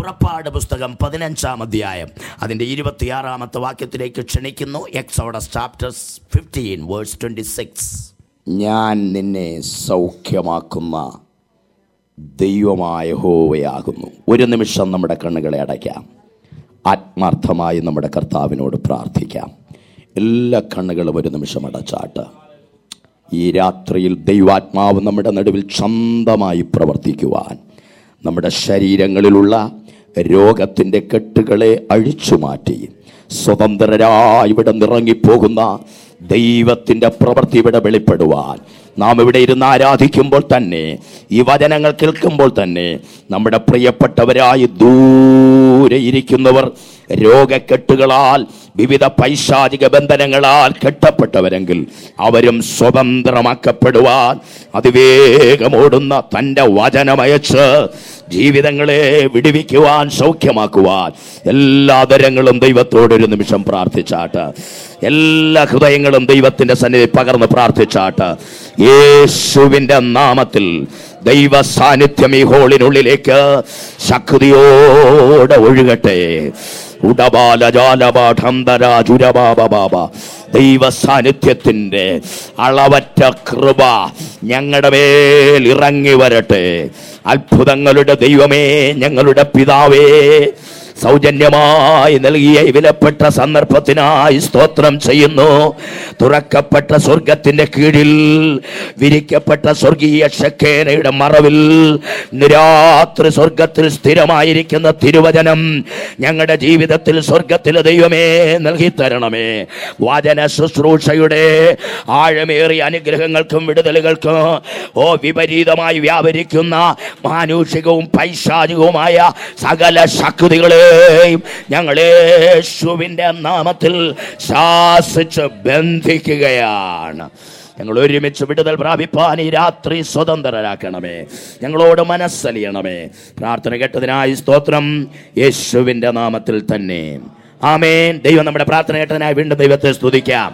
പുറപ്പാട് പുസ്തകം 15-ാം അധ്യായം അതിൻ്റെ 26-ാമത്തെ വാക്യത്തിലേക്ക് ക്ഷണിക്കുന്നു. Exodus chapter 15 verse 26. ഞാൻ നിന്നെ സൗഖ്യമാക്കുന്ന ദൈവമായ യഹോവയാകുന്നു. ഒരു നിമിഷം നമ്മുടെ കണ്ണുകളെ അടയ്ക്കാം. ആത്മാർത്ഥമായി നമ്മുടെ കർത്താവിനോട് പ്രാർത്ഥിക്കാം. എല്ലാ കണ്ണുകളും ഒരു നിമിഷം അടച്ചാട്ട്. ഈ രാത്രിയിൽ ദൈവാത്മാവ് നമ്മുടെ നടുവിൽ സ്വന്തമായി പ്രവർത്തിക്കുവാൻ, നമ്മുടെ ശരീരങ്ങളിലുള്ള രോഗത്തിൻ്റെ കെട്ടുകളെ അഴിച്ചു മാറ്റി സ്വതന്ത്രരായി ഇവിടെ നിറങ്ങിപ്പോകുന്ന ദൈവത്തിൻ്റെ പ്രവൃത്തി ഇവിടെ വെളിപ്പെടുവാൻ, നാം ഇവിടെ ഇരുന്ന് ആരാധിക്കുമ്പോൾ തന്നെ, ഈ വചനങ്ങൾ കേൾക്കുമ്പോൾ തന്നെ, നമ്മുടെ പ്രിയപ്പെട്ടവരായി ദൂരെ ഇരിക്കുന്നവർ രോഗക്കെട്ടുകളാൽ, വിവിധ പൈശാചിക ബന്ധനങ്ങളാൽ കെട്ടപ്പെട്ടവരെങ്കിൽ അവരും സ്വതന്ത്രമാക്കപ്പെടുവാൻ അതിവേഗമോടുന്ന തൻ്റെ വചനമയച്ച് ജീവിതങ്ങളെ വിടുവിക്കുവാൻ, സൗഖ്യമാക്കുവാൻ എല്ലാ തരങ്ങളും ദൈവത്തോടൊരു നിമിഷം പ്രാർത്ഥിച്ചാട്ട്. എല്ലാ ഹൃദയങ്ങളും ദൈവത്തിൻ്റെ സന്നിധി പകർന്ന് പ്രാർത്ഥിച്ചാട്ട്. യേശുവിൻ്റെ നാമത്തിൽ ദൈവ സാന്നിധ്യം ഈ ഹോളിനുള്ളിലേക്ക് ശക്തിയോടെ ഒഴുകട്ടെ. ദൈവ സാന്നിധ്യത്തിൻ്റെ അളവറ്റ കൃപ ഞങ്ങളുടെ മേൽ ഇറങ്ങി വരട്ടെ. അത്ഭുതങ്ങളുടെ ദൈവമേ, ഞങ്ങളുടെ പിതാവേ, സൗജന്യമായി നൽകിയ വിലപ്പെട്ട സന്ദർഭത്തിനായി സ്തോത്രം ചെയ്യുന്നു. തുറക്കപ്പെട്ട സ്വർഗത്തിന്റെ കീഴിൽ വിരിക്കപ്പെട്ട സ്വർഗീയ ശക്കേനയുടെ മറവിൽ രാത്രി സ്വർഗത്തിൽ സ്ഥിരമായിരിക്കുന്ന തിരുവചനം ഞങ്ങളുടെ ജീവിതത്തിൽ സ്വർഗത്തിലെ ദൈവമേ നൽകി തരണമേ. വചന ശുശ്രൂഷയുടെ ആഴമേറിയ അനുഗ്രഹങ്ങൾക്കും വിടുതലുകൾക്കും വിപരീതമായി വ്യാപരിക്കുന്ന മാനുഷികവും പൈശാചികവുമായ സകല ശക്തികളെ ഞങ്ങൾ യേശുവിൻ്റെ നാമത്തിൽ ശാസിച്ച് ബന്ധിക്കുകയാണ്. ഞങ്ങൾ ഒരുമിച്ച് വിടുതൽ പ്രാപിപ്പാൻ ഈ രാത്രി സ്വതന്ത്രരാക്കണമേ. ഞങ്ങളോട് മനസ്സലിയണമേ. പ്രാർത്ഥന കേട്ടതിനായി സ്തോത്രം, യേശുവിൻ്റെ നാമത്തിൽ തന്നെ ആമേൻ. ദൈവം നമ്മുടെ പ്രാർത്ഥന കേട്ടതിനായി വീണ്ടും ദൈവത്തെ സ്തുതിക്കാം.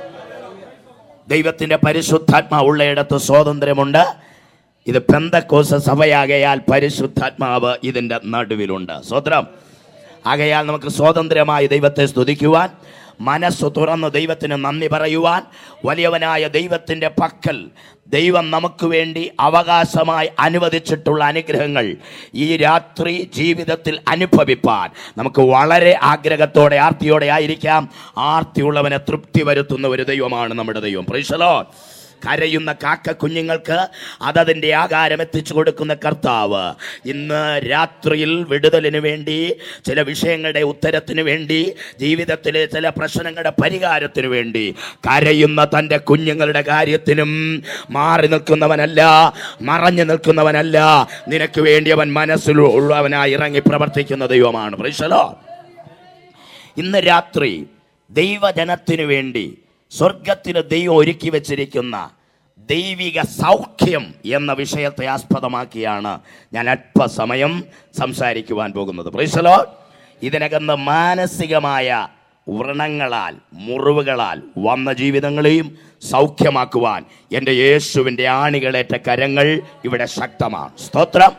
ദൈവത്തിൻ്റെ പരിശുദ്ധാത്മാവ് ഉള്ളയിടത്ത് സ്വാതന്ത്ര്യമുണ്ട്. ഇത് പെന്തക്കോസ്ത് സഭയാകയാൽ പരിശുദ്ധാത്മാവ് ഇതിൻ്റെ നടുവിലുണ്ട്. സ്തോത്രം. ആകയാൽ നമുക്ക് സ്വാതന്ത്ര്യമായി ദൈവത്തെ സ്തുതിക്കുവാൻ, മനസ്സ് തുറന്ന് ദൈവത്തിന് നന്ദി പറയുവാൻ, വലിയവനായ ദൈവത്തിൻ്റെ പക്കൽ ദൈവം നമുക്ക് വേണ്ടി അവകാശമായി അനുവദിച്ചിട്ടുള്ള അനുഗ്രഹങ്ങൾ ഈ രാത്രി ജീവിതത്തിൽ അനുഭവിപ്പാൻ നമുക്ക് വളരെ ആഗ്രഹത്തോടെ, ആർത്തിയോടെ ആയിരിക്കാം. ആർത്തിയുള്ളവനെ തൃപ്തി വരുത്തുന്ന ഒരു ദൈവമാണ് നമ്മുടെ ദൈവം. Praise the Lord. കരയുന്ന കാക്ക കുഞ്ഞുങ്ങൾക്ക് അതതിൻ്റെ ആകാരം എത്തിച്ചു കൊടുക്കുന്ന കർത്താവ് ഇന്ന് രാത്രിയിൽ വിടുതലിന് വേണ്ടി, ചില വിഷയങ്ങളുടെ ഉത്തരത്തിന് വേണ്ടി, ജീവിതത്തിലെ ചില പ്രശ്നങ്ങളുടെ പരിഹാരത്തിന് വേണ്ടി കരയുന്ന തൻ്റെ കുഞ്ഞുങ്ങളുടെ കാര്യത്തിനും മാറി നിൽക്കുന്നവനല്ല, മറഞ്ഞു നിൽക്കുന്നവനല്ല. നിനക്ക് വേണ്ടി അവൻ മനസ്സിലുള്ളവനായി ഇറങ്ങി പ്രവർത്തിക്കുന്ന ദൈവമാണ്. Praise the Lord. ഇന്ന് രാത്രി ദൈവജനത്തിനു വേണ്ടി സ്വർഗത്തിന് ദൈവം ഒരുക്കി വെച്ചിരിക്കുന്ന ദൈവിക സൗഖ്യം എന്ന വിഷയത്തെ ആസ്പദമാക്കിയാണ് ഞാൻ അല്പസമയം സംസാരിക്കുവാൻ പോകുന്നത്. Price the Lord. ഇതിനകന്ന് മാനസികമായ വ്രണങ്ങളാൽ, മുറിവുകളാൽ വന്ന ജീവിതങ്ങളെയും സൗഖ്യമാക്കുവാൻ എൻ്റെ യേശുവിൻ്റെ ആണികളേറ്റ കരങ്ങൾ ഇവിടെ ശക്തമാണ്. സ്തോത്രം.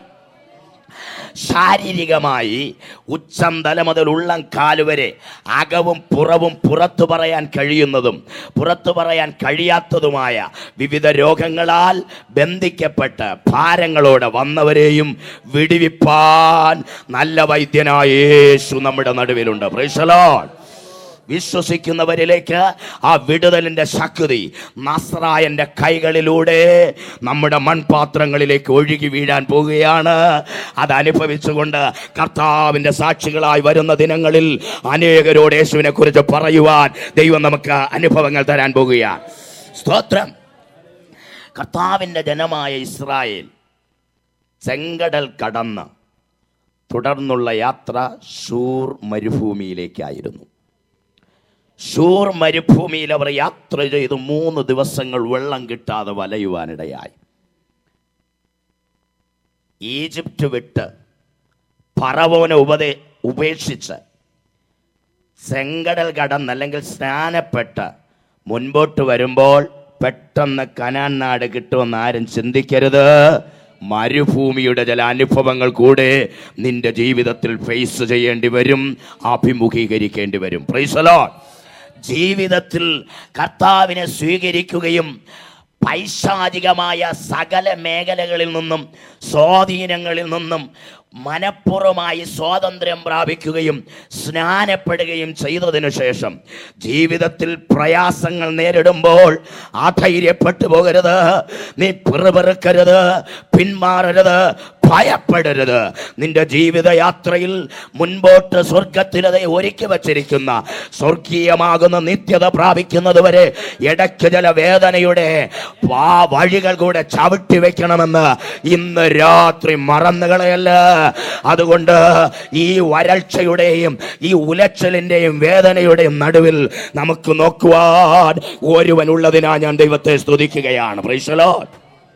ശാരീരികമായി ഉച്ചം തല മുതൽ ഉള്ളം കാലുവരെ അകവും പുറവും പുറത്തു പറയാൻ കഴിയുന്നതും പുറത്തു പറയാൻ കഴിയാത്തതുമായ വിവിധ രോഗങ്ങളാൽ ബന്ധിക്കപ്പെട്ട് ഭാരങ്ങളോടെ വന്നവരെയും വിടുവിപ്പാൻ നല്ല വൈദ്യനായ യേശു നമ്മുടെ നടുവിലുണ്ട്. Praise the Lord. വിശ്വസിക്കുന്നവരിലേക്ക് ആ വിടുതലിൻ്റെ ശക്തി നസ്രായൻ്റെ കൈകളിലൂടെ നമ്മുടെ മൺപാത്രങ്ങളിലേക്ക് ഒഴുകി വീഴാൻ പോവുകയാണ്. അത് അനുഭവിച്ചുകൊണ്ട് കർത്താവിൻ്റെ സാക്ഷികളായി വരുന്ന ദിനങ്ങളിൽ അനേകരോട് യേശുവിനെ കുറിച്ച് പറയുവാൻ ദൈവം നമുക്ക് അനുഭവങ്ങൾ തരാൻ പോകുകയാണ്. സ്തോത്രം. കർത്താവിൻ്റെ ജനമായ ഇസ്രായേൽ ചെങ്കടൽ കടന്ന് തുടർന്നുള്ള യാത്ര ശൂർ മരുഭൂമിയിലേക്കായിരുന്നു. ശൂർ മരുഭൂമിയിൽ അവർ യാത്ര ചെയ്ത് 3 ദിവസങ്ങൾ വെള്ളം കിട്ടാതെ വലയുവാനിടയായി. ഈജിപ്റ്റ് വിട്ട് ഫറവോനെ ഉപേക്ഷിച്ച് ചെങ്കടൽ കടന്ന് അല്ലെങ്കിൽ സ്നാനപ്പെട്ട് മുൻപോട്ട് വരുമ്പോൾ പെട്ടെന്ന് കനാൻ നാട് കിട്ടുമെന്ന് ആരും ചിന്തിക്കരുത്. മരുഭൂമിയുടെ ചില അനുഭവങ്ങൾ കൂടെ നിന്റെ ജീവിതത്തിൽ ഫേസ് ചെയ്യേണ്ടി വരും, അഭിമുഖീകരിക്കേണ്ടി വരും. Praise the Lord. ജീവിതത്തിൽ കർത്താവിനെ സ്വീകരിക്കുകയും പൈശാചികമായ സകല മേഖലകളിൽ നിന്നും സ്വാധീനങ്ങളിൽ നിന്നും മനഃപൂർവ്വമായി സ്വാതന്ത്ര്യം പ്രാപിക്കുകയും സ്നാനപ്പെടുകയും ചെയ്തതിനു ശേഷം ജീവിതത്തിൽ പ്രയാസങ്ങൾ നേരിടുമ്പോൾ അധൈര്യപ്പെട്ടു പോകരുത്, നീ പിറുപിറുക്കരുത്, പിന്മാറരുത്, ഭയപ്പെടരുത്. നിന്റെ ജീവിതയാത്രയിൽ മുൻപോട്ട് സ്വർഗത്തിലതെ ഒരുക്കി വച്ചിരിക്കുന്ന സ്വർഗീയമാകുന്ന നിത്യത പ്രാപിക്കുന്നത് വരെ ഇടയ്ക്ക് ചില വേദനയുടെ വഴികൾ കൂടെ ചവിട്ടി വെക്കണമെന്ന് ഇന്ന് രാത്രി മറന്നുകളയല്ല. അതുകൊണ്ട് ഈ വരൾച്ചയുടെയും ഈ ഉലച്ചിലിന്റെയും വേദനയുടെയും നടുവിൽ നമുക്ക് നോക്കുവാൻ ഒരുവനുള്ളതിനാ ഞാൻ ദൈവത്തെ സ്തുതിക്കുകയാണ്. Praise the Lord.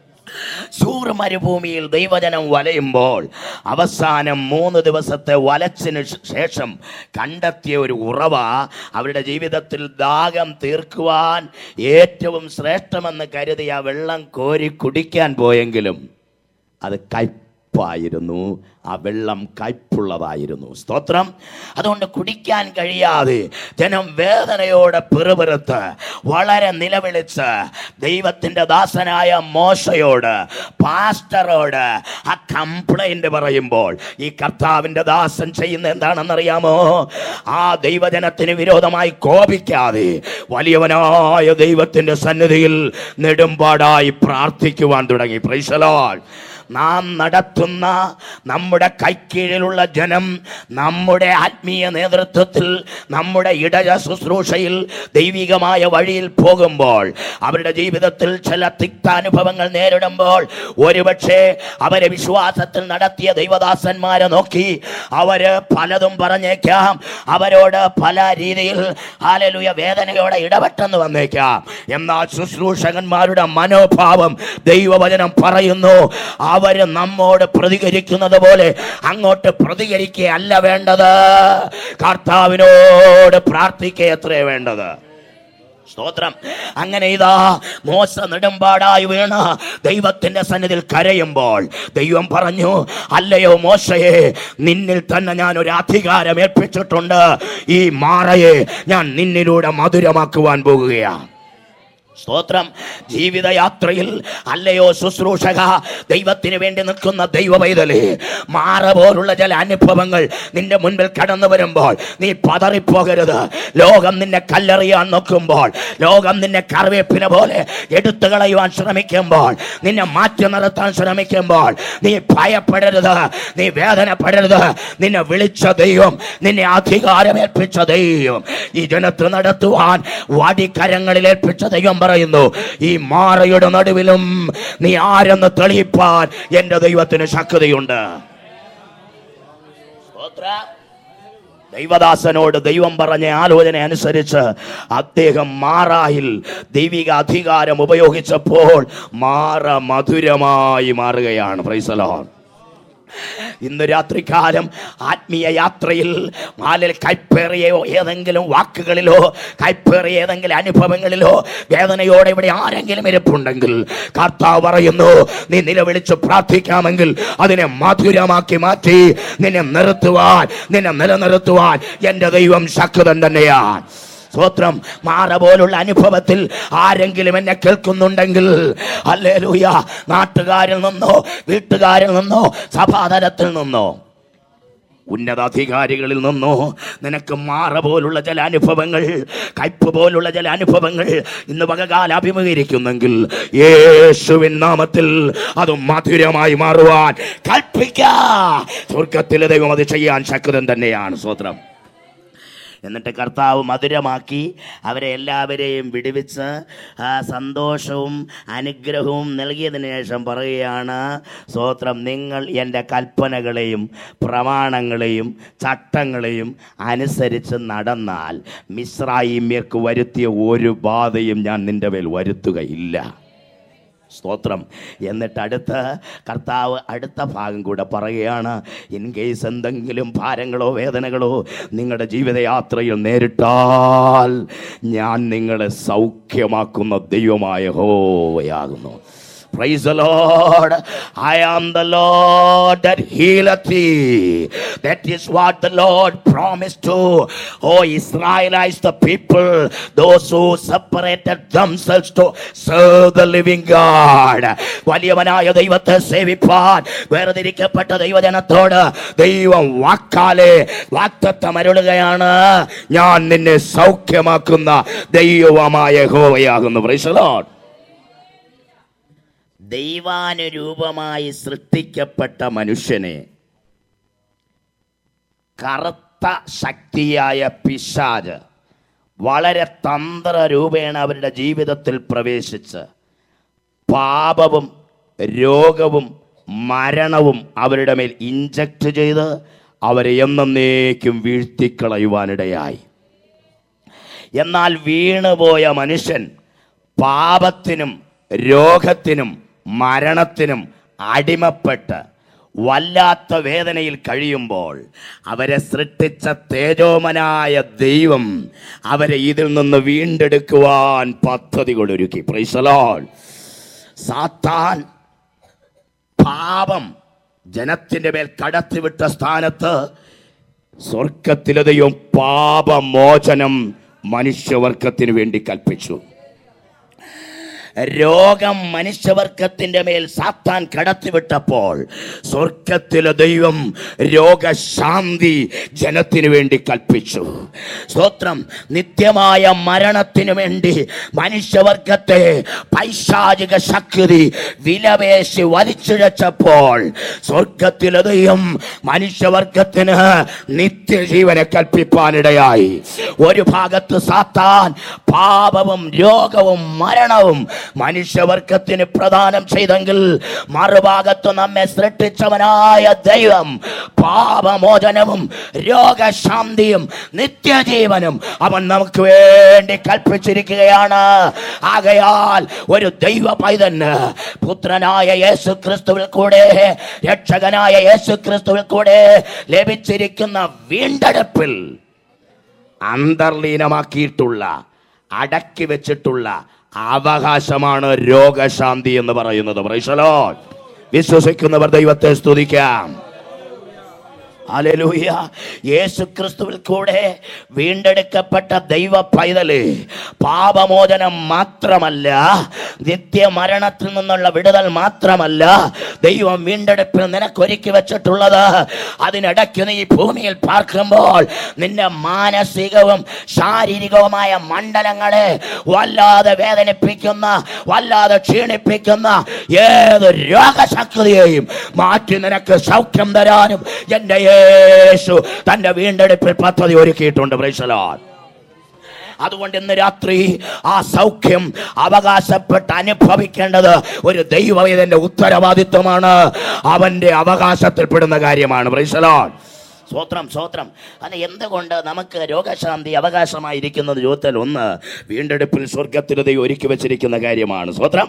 സൂർ മരുഭൂമിയിൽ ദൈവജനം വലയുമ്പോൾ അവസാനം 3 ദിവസത്തെ വലച്ചിന് ശേഷം കണ്ടെത്തിയ ഒരു ഉറവ അവരുടെ ജീവിതത്തിൽ ദാഹം തീർക്കുവാൻ ഏറ്റവും ശ്രേഷ്ഠമെന്ന് കരുതിയ വെള്ളം കോരി കുടിക്കാൻ പോയെങ്കിലും അത് കയ്പായിരുന്നു. ആ വെള്ളം കയ്പുള്ളതായിരുന്നു. സ്തോത്രം. അതുകൊണ്ട് കുടിക്കാൻ കഴിയാതെ ജനം വേദനയോടെ പിറുപിറുത്ത് വളരെ നിലവിളിച്ച് ദൈവത്തിൻ്റെ ദാസനായ മോശയോട്, പാസ്റ്ററോട് ആ കംപ്ലൈന്റ് പറയുമ്പോൾ ഈ കർത്താവിൻ്റെ ദാസൻ ചെയ്യുന്ന എന്താണെന്നറിയാമോ? ആ ദൈവജനത്തിന് വിരോധമായി കോപിക്കാതെ വലിയവനായ ദൈവത്തിൻ്റെ സന്നിധിയിൽ നെടുമ്പാടായി പ്രാർത്ഥിക്കുവാൻ തുടങ്ങി. Praise the Lord. നാം നടത്തുന്ന നമ്മുടെ കൈക്കീഴിലുള്ള ജനം നമ്മുടെ ആത്മീയ നേതൃത്വത്തിൽ, നമ്മുടെ ഇടയ ശുശ്രൂഷയിൽ ദൈവികമായ വഴിയിൽ പോകുമ്പോൾ അവരുടെ ജീവിതത്തിൽ ചില തിക്താനുഭവങ്ങൾ നേരിടുമ്പോൾ ഒരുപക്ഷെ അവരെ വിശ്വാസത്തിൽ നടത്തിയ ദൈവദാസന്മാരെ നോക്കി അവര് പലതും പറഞ്ഞേക്കാം, അവരോട് പല രീതിയിൽ ഹല്ലേലൂയ വേദനയോടെ ഇടപെട്ടെന്ന് വന്നേക്കാം. എന്നാൽ ശുശ്രൂഷകന്മാരുടെ മനോഭാവം ദൈവവചനം പറയുന്നു, അവര് നമ്മോട് പ്രതികരിക്കുന്നത് പോലെ അങ്ങോട്ട് പ്രതികരിക്കുകയല്ല വേണ്ടത്, കർത്താവിനോട് പ്രാർത്ഥിക്കുകയത്രേ വേണ്ടത്. സ്തോത്രം. അങ്ങനെ ഇതാ മോശ നെടുമ്പാടായി വീണ ദൈവത്തിന്റെ സന്നിധിയിൽ കരയുമ്പോൾ ദൈവം പറഞ്ഞു, അല്ലയോ മോശയെ, നിന്നിൽ തന്നെ ഞാൻ ഒരു അധികാരം ഏൽപ്പിച്ചിട്ടുണ്ട്. ഈ മാറയെ ഞാൻ നിന്നിലൂടെ മധുരമാക്കുവാൻ പോകുകയാണ്. സ്തോത്രം. ജീവിതയാത്രയിൽ അല്ലയോ ശുശ്രൂഷക, ദൈവത്തിന് വേണ്ടി നിൽക്കുന്ന ദൈവ പൈതലേ, മാറ പോലുള്ള ചില അനുഭവങ്ങൾ നിന്റെ മുൻപിൽ കടന്നു വരുമ്പോൾ നീ പതറിപ്പോകരുത്. ലോകം നിന്നെ കല്ലെറിയാൻ നോക്കുമ്പോൾ, ലോകം നിന്നെ കറിവേപ്പിന പോലെ എടുത്തു കളയുവാൻ ശ്രമിക്കുമ്പോൾ, നിന്നെ മാറ്റി നിർത്താൻ ശ്രമിക്കുമ്പോൾ നീ ഭയപ്പെടരുത്, നീ വേദനപ്പെടരുത്. നിന്നെ വിളിച്ച ദൈവം, നിന്നെ അധികാരമേൽപ്പിച്ച ദൈവം, ഈ ജനത്തെ നടത്തുവാൻ വടിക്കരങ്ങളിൽ ഏൽപ്പിച്ച ദൈവം പറയുന്നു, ഈ മാറയുടെ നടുവിലും നീ ആരെന്ന് തെളിയിപ്പാൻ എന്റെ ദൈവത്തിന് ശക്തിയുണ്ട്. ദൈവദാസനോട് ദൈവം പറഞ്ഞ ആലോചന അനുസരിച്ച് അദ്ദേഹം മാറായിൽ ദൈവിക അധികാരം ഉപയോഗിച്ചപ്പോൾ മാറ മധുരമായി മാറുകയാണ്. Praise the Lord. ഇന്ന് രാത്രികാലം ആത്മീയ യാത്രയിൽ കൈപ്പേറിയ ഏതെങ്കിലും വാക്കുകളിലോ കൈപ്പേറിയ ഏതെങ്കിലും അനുഭവങ്ങളിലോ വേദനയോടെ ഇവിടെ ആരെങ്കിലും ഇരിപ്പുണ്ടെങ്കിൽ കർത്താവ് പറയുന്നു, നീ നിലവിളിച്ച് പ്രാർത്ഥിക്കാമെങ്കിൽ അതിനെ മധുരമാക്കി മാറ്റി നിന്നെ നിലനിർത്തുവാൻ എന്റെ ദൈവം ശക്തൻ തന്നെയാണ്. സ്തോത്രം. മാറ പോലുള്ള അനുഭവത്തിൽ ആരെങ്കിലും എന്നെ കേൾക്കുന്നുണ്ടെങ്കിൽ ഹല്ലേലൂയ, നാട്ടുകാരിൽ നിന്നോ വീട്ടുകാരിൽ നിന്നോ സഭാതലത്തിൽ നിന്നോ ഉന്നതാധികാരികളിൽ നിന്നോ നിനക്ക് മാറ പോലുള്ള ചില അനുഭവങ്ങൾ, കയ്പ് പോലുള്ള ചില അനുഭവങ്ങൾ ഇന്ന് പകൽക്കാലം അഭിമുഖീകരിക്കുന്നെങ്കിൽ യേശുവിൻ നാമത്തിൽ അത് മധുരമായി മാറുവാൻ കൽപ്പിക്കാം. സ്വർഗത്തിലെ ദൈവം അത് ചെയ്യാൻ ശക്തൻ തന്നെയാണ്. സ്തോത്രം. എന്നിട്ട് കർത്താവ് മധുരമാക്കി അവരെ എല്ലാവരെയും വിടുവിച്ച് സന്തോഷവും അനുഗ്രഹവും നൽകിയതിനു ശേഷം പറയുകയാണ്, സ്തോത്രം, നിങ്ങൾ എൻ്റെ കൽപ്പനകളെയും പ്രമാണങ്ങളെയും ചട്ടങ്ങളെയും അനുസരിച്ച് നടന്നാൽ മിസ്രയീമ്യർക്ക് വരുത്തിയ ഒരു ബാധയും ഞാൻ നിൻ്റെ മേൽ വരുത്തുകയില്ല. സ്തോത്രം. എന്നിട്ട് കർത്താവ് അടുത്ത ഭാഗം കൂടെ പറയുകയാണ്, ഇൻ കേസ് എന്തെങ്കിലും ഭാരങ്ങളോ വേദനകളോ നിങ്ങളുടെ ജീവിതയാത്രയിൽ നേരിട്ടാൽ ഞാൻ നിങ്ങളെ സൗഖ്യമാക്കുന്ന ദൈവമായ യഹോവയാകുന്നു. Praise the Lord. I am the Lord that healeth thee. That is what the Lord promised to, oh Israelites, the people, those who separated themselves to serve the living God. വലിയവനായ ദൈവത്തെ സേവിപ്പാൻ വേർതിരിക്കപ്പെട്ട ദൈവജനത്തോട് ദൈവം വാക്കാലെ വാഗ്ദത്തം അരുളുകയാണ്. ഞാൻ നിന്നെ സൗഖ്യമാക്കുന്ന ദൈവമായ യഹോവയാകുന്നു. Praise the Lord. ദൈവാനുരൂപമായി സൃഷ്ടിക്കപ്പെട്ട മനുഷ്യനെ കറുത്ത ശക്തിയായ പിശാച് വളരെ തന്ത്രരൂപേണ അവരുടെ ജീവിതത്തിൽ പ്രവേശിച്ച് പാപവും രോഗവും മരണവും അവരുടെ മേൽ ഇഞ്ചക്ട് ചെയ്ത് അവരെ എന്നേക്കും വീഴ്ത്തിക്കളയുവാനിടയായി. എന്നാൽ വീണുപോയ മനുഷ്യൻ പാപത്തിനും രോഗത്തിനും മരണത്തിനും അടിമപ്പെട്ട് വല്ലാത്ത വേദനയിൽ കഴിയുമ്പോൾ അവരെ സൃഷ്ടിച്ച തേജോമനായ ദൈവം അവരെ ഇതിൽ നിന്ന് വീണ്ടെടുക്കുവാൻ പദ്ധതികളൊരുക്കി. Praise the Lord. സാത്താൻ പാപം ജനത്തിൻ്റെ മേൽ കടത്തിവിട്ട സ്ഥാനത്ത് സ്വർഗത്തിലെ ദൈവം പാപമോചനം മനുഷ്യവർഗത്തിന് വേണ്ടി കൽപ്പിച്ചു. രോഗം മനുഷ്യവർഗത്തിന്റെ മേൽ സാത്താൻ കടത്തിവിട്ടപ്പോൾ സ്വർഗത്തിലെ ദൈവം രോഗശാന്തി ജനത്തിനു വേണ്ടി കൽപ്പിച്ചു. സ്തോത്രം. നിത്യമായ മരണത്തിനു വേണ്ടി മനുഷ്യവർഗത്തെ പൈശാചിക ശക്തി വിലപേശി വലിച്ചിഴച്ചപ്പോൾ സ്വർഗത്തിലെ ദൈവം മനുഷ്യവർഗത്തിന് നിത്യജീവനെ കൽപ്പിപ്പാനിടയായി. ഒരു ഭാഗത്ത് സാത്താൻ പാപവും രോഗവും മരണവും മനുഷ്യവർഗത്തിന് പ്രദാനം ചെയ്തെങ്കിൽ മറുഭാഗത്ത് നമ്മെ സൃഷ്ടിച്ചവനായ ദൈവം പാപമോചനവും രോഗശാന്തിയും നിത്യജീവനും അവൻ നമുക്ക് വേണ്ടി കൽപ്പിച്ചിരിക്കുകയാണ്. ആകയാൽ ഒരു ദൈവ പൈതന് പുത്രനായ യേശു ക്രിസ്തുവിൽ കൂടെ രക്ഷകനായ യേശു ക്രിസ്തുവിൽ കൂടെ ലഭിച്ചിരിക്കുന്ന വീണ്ടെടുപ്പിൽ അന്തർലീനമാക്കിയിട്ടുള്ള അടക്കി വെച്ചിട്ടുള്ള അവകാശമാണ് രോഗശാന്തി എന്ന് പറയുന്നത്. Praise the Lord. വിശ്വസിക്കുന്നവർ ദൈവത്തെ സ്തുതിക്കാം. ഹല്ലേലൂയ. യേശുക്രിസ്തുവിൽ കൂടെ വീണ്ടെടുക്കപ്പെട്ട ദൈവ പൈതല് പാപമോചനം മാത്രമല്ല, നിത്യമരണത്തിൽ നിന്നുള്ള വിടുതൽ മാത്രമല്ല ദൈവം വീണ്ടെടുപ്പിൽ നിനക്കൊരുക്കി വെച്ചിട്ടുള്ളത്. അതിനിടയ്ക്ക് നീ ഭൂമിയിൽ പാർക്കുമ്പോൾ നിന്റെ മാനസികവും ശാരീരികവുമായ മണ്ഡലങ്ങളെ വല്ലാതെ വേദനിപ്പിക്കുന്ന, വല്ലാതെ ക്ഷീണിപ്പിക്കുന്ന ഏത് രോഗശക്തിയെയും മാറ്റി നിനക്ക് സൗഖ്യം തരാനും എൻ്റെ യേശു തന്റെ വീണ്ടെടുപ്പിൽ പദ്ധതി ഒരുക്കിയിട്ടുണ്ട്. Praise the Lord. അതുകൊണ്ട് ഇന്ന് രാത്രി ആ സൗഖ്യം അവകാശപ്പെട്ട് അനുഭവിക്കേണ്ടത് ഒരു ദൈവവേദന്റെ ഉത്തരവാദിത്വമാണ്. അവന്റെ അവകാശത്തിൽപ്പെടുന്ന കാര്യമാണ്. Praise the Lord. സ്തോത്രം, സ്തോത്രം. അത് എന്തുകൊണ്ട് നമുക്ക് രോഗശാന്തി അവകാശമായിരിക്കുന്നത് ചോദിച്ചാൽ, ഒന്ന്, വീണ്ടെടുപ്പിൽ സ്വർഗത്തിൽ ദൈവം ഒരുക്കി വെച്ചിരിക്കുന്ന കാര്യമാണ്. സ്തോത്രം.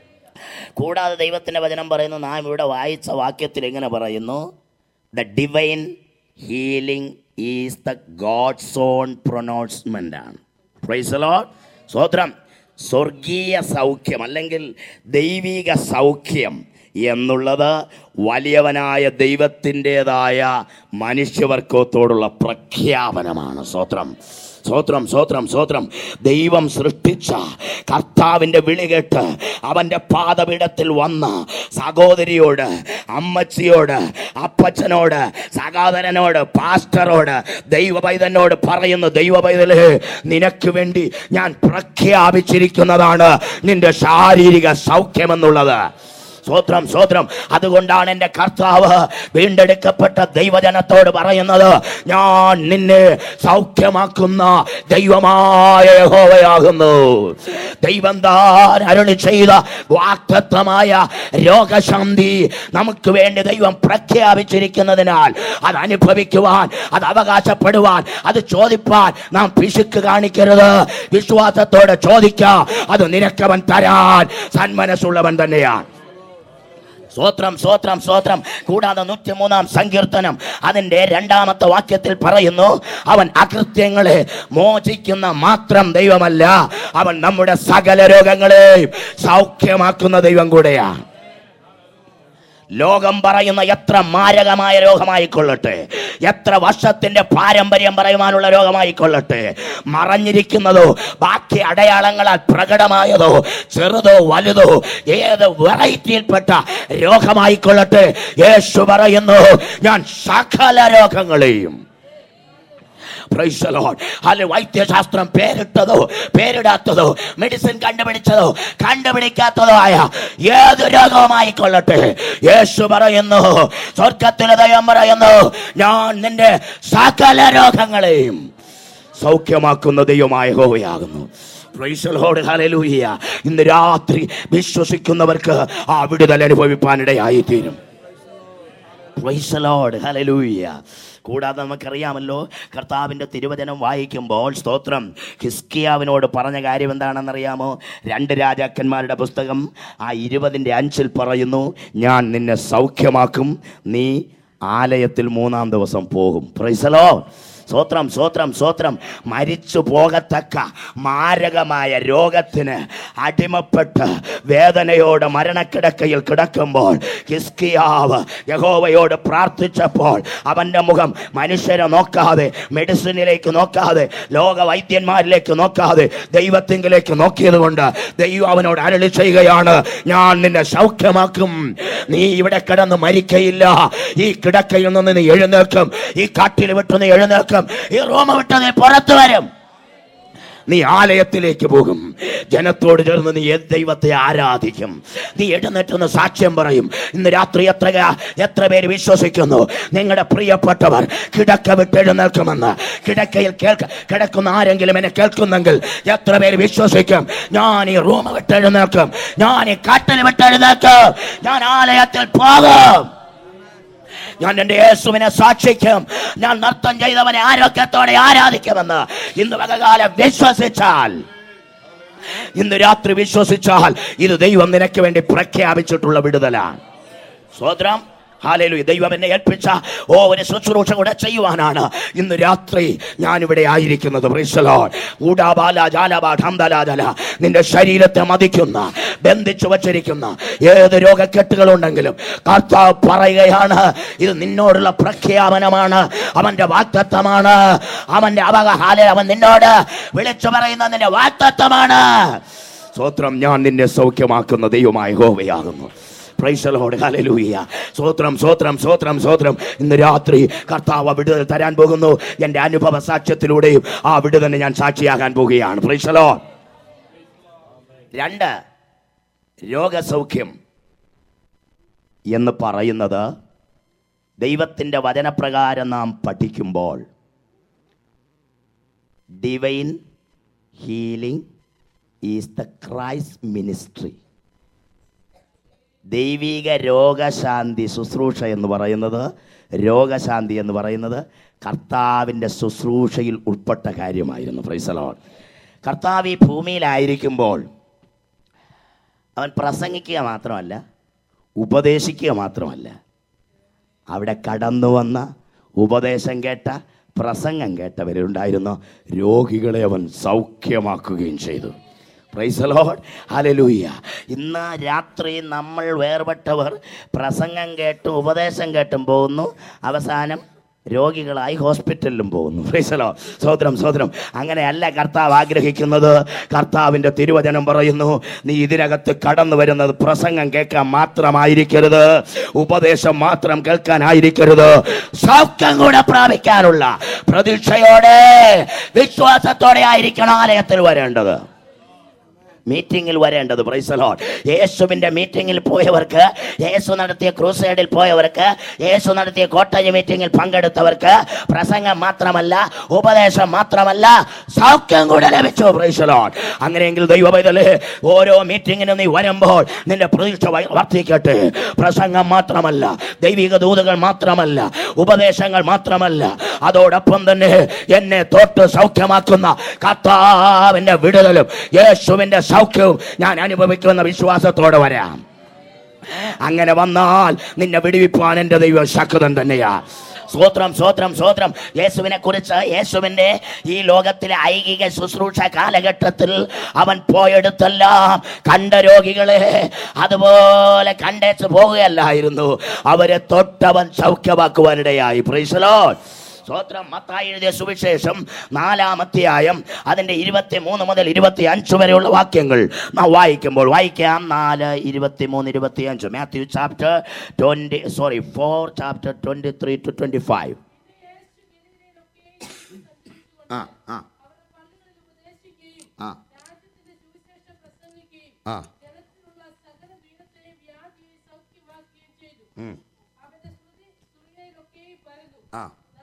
കൂടാതെ ദൈവത്തിന്റെ വചനം പറയുന്നു, നാം ഇവിടെ വായിച്ച വാക്യത്തിൽ എങ്ങനെ പറയുന്നു? The divine healing is the God's own pronouncement ആണ്. Praise the Lord. സ്തോത്രം. സ്വർഗീയ സൗഖ്യം അല്ലെങ്കിൽ ദൈവിക സൗഖ്യം എന്നുള്ളത് വലിയവനായ ദൈവത്തിൻ്റെതായ മനുഷ്യവർഗത്തോടുള്ള പ്രഖ്യാപനമാണ്. സ്തോത്രം, സ്തോത്രം, സ്തോത്രം, സ്തോത്രം. ദൈവം സൃഷ്ടിച്ച കർത്താവിൻ്റെ വിളി കേട്ട് അവൻ്റെ പാദപീഠത്തിൽ വന്ന് സഹോദരിയോട്, അമ്മച്ചിയോട്, അപ്പച്ചനോട്, സഹോദരനോട്, പാസ്റ്ററോട്, ദൈവപൈതനോട് പറയുന്നു, ദൈവപൈതലേ, നിനക്ക് വേണ്ടി ഞാൻ പ്രഖ്യാപിച്ചിരിക്കുന്നതാണ് നിന്റെ ശാരീരിക സൗഖ്യമെന്നുള്ളത്. സ്തോത്രം, സ്തോത്രം. അതുകൊണ്ടാണ് എൻ്റെ കർത്താവ് വീണ്ടെടുക്കപ്പെട്ട ദൈവജനത്തോട് പറയുന്നത്, ഞാൻ നിന്നെ സൗഖ്യമാക്കുന്ന ദൈവമായ യഹോവയാകുന്നു. ദൈവം താൻ അരുളി ചെയ്ത വാഗ്ദത്തമായ രോഗശാന്തി നമുക്ക് വേണ്ടി ദൈവം പ്രഖ്യാപിച്ചിരിക്കുന്നതിനാൽ അത് അനുഭവിക്കുവാൻ, അത് അവകാശപ്പെടുവാൻ, അത് ചോദിപ്പാൻ നാം പിശുക്ക് കാണിക്കരുത്. വിശ്വാസത്തോടെ ചോദിക്കുക, അത് നിനക്കവൻ തരാൻ സന്മനസ്സുള്ളവൻ തന്നെയാണ്. സ്തോത്രം, സ്തോത്രം, സ്തോത്രം. കൂടാതെ 103-ാം സങ്കീർത്തനം അതിന്റെ 2-ാമത്തെ വാക്യത്തിൽ പറയുന്നു, അവൻ അകൃത്യങ്ങളെ മോചിക്കുന്ന മാത്രം ദൈവമല്ല, അവൻ നമ്മുടെ സകല രോഗങ്ങളെയും സൗഖ്യമാക്കുന്ന ദൈവം കൂടെയാണ്. ലോകം പറയുന്ന എത്ര മാരകമായ രോഗമായിക്കൊള്ളട്ടെ, എത്ര വർഷത്തിന്റെ പാരമ്പര്യം പറയുവാനുള്ള രോഗമായിക്കൊള്ളട്ടെ, മറഞ്ഞിരിക്കുന്നതോ ബാക്കി അടയാളങ്ങളാൽ പ്രകടമായതോ ചെറുതോ വലുതോ ഏത് വെറൈറ്റിയിൽപ്പെട്ട രോഗമായിക്കൊള്ളട്ടെ, യേശു പറയുന്നു, ഞാൻ സകല രോഗങ്ങളെയും. Praise the Lord. ഹല്ലേലൂയ. വൈദ്യശാസ്ത്രം പേരിട്ടതോ പേരിടാത്തതോ മെഡിസിൻ കണ്ടുപിടിച്ചതോ കണ്ടുപിടിക്കാത്തതോ ആയ ഏത് രോഗവുമായിക്കൊള്ളട്ടെ, യേശു പറയുന്നു, സ്വർഗ്ഗത്തിലെ ദൈവം പറയുന്നു, ഞാൻ നിന്റെ സകല രോഗങ്ങളെയും സൗഖ്യമാക്കുന്ന ദൈവമായ യഹോവയാകുന്നു. Praise the Lord. ഹല്ലേലൂയ. ഇന്ന് രാത്രി വിശ്വസിക്കുന്നവർക്ക് ആ വിടുതൽ അനുഭവിപ്പാനിടയായി തീരും. Praise the Lord. ഹല്ലേലൂയ. കൂടാതെ നമുക്കറിയാമല്ലോ, കർത്താവിൻ്റെ തിരുവചനം വായിക്കുമ്പോൾ സ്തോത്രം, ഹിസ്കിയാവിനോട് പറഞ്ഞ കാര്യം എന്താണെന്നറിയാമോ? 2 രാജാക്കന്മാരുടെ പുസ്തകം 20:5 പറയുന്നു, ഞാൻ നിന്നെ സൗഖ്യമാക്കും, നീ ആലയത്തിൽ 3-ാം ദിവസം പോകും. Praise the Lord. സ്തോത്രം, സ്തോത്രം, സ്തോത്രം. മരിച്ചു പോകത്തക്ക മാരകമായ രോഗത്തിന് അടിമപ്പെട്ട് വേദനയോടെ മരണക്കിടക്കയിൽ കിടക്കുമ്പോൾ ഹിസ്കിയാവ് യഹോവയോട് പ്രാർത്ഥിച്ചപ്പോൾ അവൻ്റെ മുഖം മനുഷ്യരെ നോക്കാതെ, മെഡിസിനിലേക്ക് നോക്കാതെ, ലോക വൈദ്യന്മാരിലേക്ക് നോക്കാതെ ദൈവത്തിങ്കിലേക്ക് നോക്കിയത് കൊണ്ട് ദൈവം അവനോട് അരുളി ചെയ്യുകയാണ്, ഞാൻ നിന്നെ സൗഖ്യമാക്കും, നീ ഇവിടെ കിടന്ന് മരിക്കയില്ല, ഈ കിടക്കയിൽ നിന്ന് നീ എഴുന്നേൽക്കും, ഈ കാട്ടിൽ വിട്ട് നീ എഴുന്നേൽക്കും, ഈ റൂം വിട്ട് നീ പുറത്തു വരും, നീ ആലയത്തിലേക്ക് പോകും, ജനത്തോട് ചേർന്ന് നീ ദൈവത്തെ ആരാധിക്കും, നീ എഴുന്നേറ്റെന്ന് സാക്ഷ്യം പറയും. ഇന്ന് രാത്രി എത്ര പേര് വിശ്വസിക്കുന്നു നിങ്ങളുടെ പ്രിയപ്പെട്ടവർ കിടക്ക വിട്ട് എഴുന്നേൽക്കുമെന്ന്? കിടക്കയിൽ കിടക്കുന്ന ആരെങ്കിലും എന്നെ കേൾക്കുന്നെങ്കിൽ എത്ര പേര് വിശ്വസിക്കും, ഞാൻ ഈ റൂം വിട്ട് എഴുന്നേൽക്കും, ഞാൻ ഈ കാട്ടിൽ വിട്ട് എഴുന്നേൽക്കും, ഞാൻ ആലയത്തിൽ പോകും, ഞാൻ എൻ്റെ യേശുവിനെ സാക്ഷിക്കും, ഞാൻ നൃത്തം ചെയ്തവനെ ആരോഗ്യത്തോടെ ആരാധിക്കുമെന്ന് ഇന്ന് വകകാലം വിശ്വസിച്ചാൽ, ഇന്ന് രാത്രി വിശ്വസിച്ചാൽ, ഇത് ദൈവം നിനക്ക് വേണ്ടി പ്രഖ്യാപിച്ചിട്ടുള്ള വിടുതലാണ്. സ്തോത്രം. ഹല്ലേലൂയ. ദൈവം എന്നെ ഏൽപ്പിച്ച ഒരു ശുശ്രൂഷ കൂടെ ചെയ്യുവാനാണ് ഇന്ന് രാത്രി ഞാനിവിടെ ആയിരിക്കുന്നത്. Praise the Lord. നിന്റെ ശരീരത്തെ മതിക്കുന്ന, ബന്ധിച്ചു വച്ചിരിക്കുന്ന ഏത് രോഗക്കെട്ടുകളുണ്ടെങ്കിലും കർത്താവ് പറയുകയാണ്, ഇത് നിന്നോടുള്ള പ്രഖ്യാപനമാണ്, അവന്റെ വാഗ്ദത്തമാണ്, അവന്റെ അവൻ നിന്നോട് വിളിച്ചു പറയുന്ന നിന്റെ വാഗ്ദത്തമാണ്. സ്തോത്രം. ഞാൻ നിന്നെ സൗഖ്യമാക്കുന്ന ദൈവമായ യഹോവയാകുന്നു. Praise the Lord. ഹല്ലേലൂയ. സ്തോത്രം, സ്തോത്രം, സ്തോത്രം, സ്തോത്രം. ഇന്ന് രാത്രി കർത്താവ് വിടുതൽ തരാൻ പോകുന്നു. എൻ്റെ അനുഭവ സാക്ഷ്യത്തിലൂടെയും ആ വിടുതലിന് ഞാൻ സാക്ഷിയാകാൻ പോവുകയാണ്. Price the Lord. 2, രോഗസൗഖ്യം എന്ന് പറയുന്നത് ദൈവത്തിൻ്റെ വചനപ്രകാരം നാം പഠിക്കുമ്പോൾ divine healing is the Christ ministry. ദൈവിക രോഗശാന്തി ശുശ്രൂഷ എന്ന് പറയുന്നത്, രോഗശാന്തി എന്ന് പറയുന്നത് കർത്താവിൻ്റെ ശുശ്രൂഷയിൽ ഉൾപ്പെട്ട കാര്യമായിരുന്നു. Praise the Lord. കർത്താവ് ഈ ഭൂമിയിലായിരിക്കുമ്പോൾ അവൻ പ്രസംഗിക്കുക മാത്രമല്ല, ഉപദേശിക്കുക മാത്രമല്ല, അവിടെ കടന്നു വന്ന ഉപദേശം കേട്ട, പ്രസംഗം കേട്ടവരുണ്ടായിരുന്ന രോഗികളെ അവൻ സൗഖ്യമാക്കുകയും ചെയ്തു. Praise the Lord. ഹല്ലേലൂയ. ഇന്ന് രാത്രി നമ്മൾ വേർപെട്ടവർ പ്രസംഗം കേട്ടും ഉപദേശം കേട്ടും പോകുന്നു, അവസാനം രോഗികളായി ഹോസ്പിറ്റലിലും പോകുന്നു. Praise the Lord. സ്തോത്രം, സ്തോത്രം. അങ്ങനെയല്ല കർത്താവ് ആഗ്രഹിക്കുന്നത്. കർത്താവിൻ്റെ തിരുവചനം പറയുന്നു, നീ ഇതിനകത്ത് കടന്നു വരുന്നത് പ്രസംഗം കേൾക്കാൻ മാത്രമായിരിക്കരുത്, ഉപദേശം മാത്രം കേൾക്കാനായിരിക്കരുത്, സൗഖ്യം കൂടെ പ്രാപിക്കാനുള്ള പ്രതീക്ഷയോടെ, വിശ്വാസത്തോടെ ആയിരിക്കണം ആലയത്തിൽ വരേണ്ടത്, മീറ്റിങ്ങിൽ വരേണ്ടത്. Praise the Lord. യേശുവിൻ്റെ മീറ്റിങ്ങിൽ പോയവർക്ക്, യേശു നടത്തിയ ക്രൂസൈഡിൽ പോയവർക്ക്, യേശു നടത്തിയ കോട്ടയം മീറ്റിങ്ങിൽ പങ്കെടുത്തവർക്ക് പ്രസംഗം മാത്രമല്ല, ഉപദേശം മാത്രമല്ല, സൗഖ്യം കൂടെ ലഭിച്ചു. Praise the Lord. അങ്ങനെയെങ്കിൽ ദൈവപൈതലേ, ഓരോ മീറ്റിങ്ങിനും നീ വരുമ്പോൾ നിന്റെ പ്രതീക്ഷ വർദ്ധിക്കട്ടെ. പ്രസംഗം മാത്രമല്ല, ദൈവിക ദൂതുകൾ മാത്രമല്ല, ഉപദേശങ്ങൾ മാത്രമല്ല, അതോടൊപ്പം തന്നെ എന്നെ തൊട്ട് സൗഖ്യമാക്കുന്ന കർത്താവിൻ്റെ വിടുതലും യേശുവിൻ്റെ സൗഖ്യവും ഞാൻ അനുഭവിക്കുന്ന വിശ്വാസത്തോടെ വരാം. അങ്ങനെ വന്നാൽ നിന്നെ വിടുവിപ്പാൻ എൻ്റെ ദൈവം ശക്തൻ തന്നെയാ. സ്തോത്രം, സ്തോത്രം, സ്തോത്രം. യേശുവിനെ കുറിച്ച്, യേശുവിൻ്റെ ഈ ലോകത്തിലെ ഐഹിക ശുശ്രൂഷ കാലഘട്ടത്തിൽ അവൻ പോയെടുത്തെല്ലാം കണ്ട രോഗികളെ അതുപോലെ കണ്ടേച്ച് പോകുകയല്ലായിരുന്നു, അവരെ തൊട്ടവൻ സൗഖ്യമാക്കുവാനിടയായി. Praise the Lord. സ്തോത്രം. മത്തായി എഴുതിയ സുവിശേഷം 4-ാം അധ്യായം അതിൻ്റെ 23 മുതൽ 25 വരെയുള്ള വാക്യങ്ങൾ നാം വായിക്കുമ്പോൾ വായിക്കാം. 4, 23, 25. Matthew chapter 4 chapter 23 to 25. ആ ആ ആ ആ ആ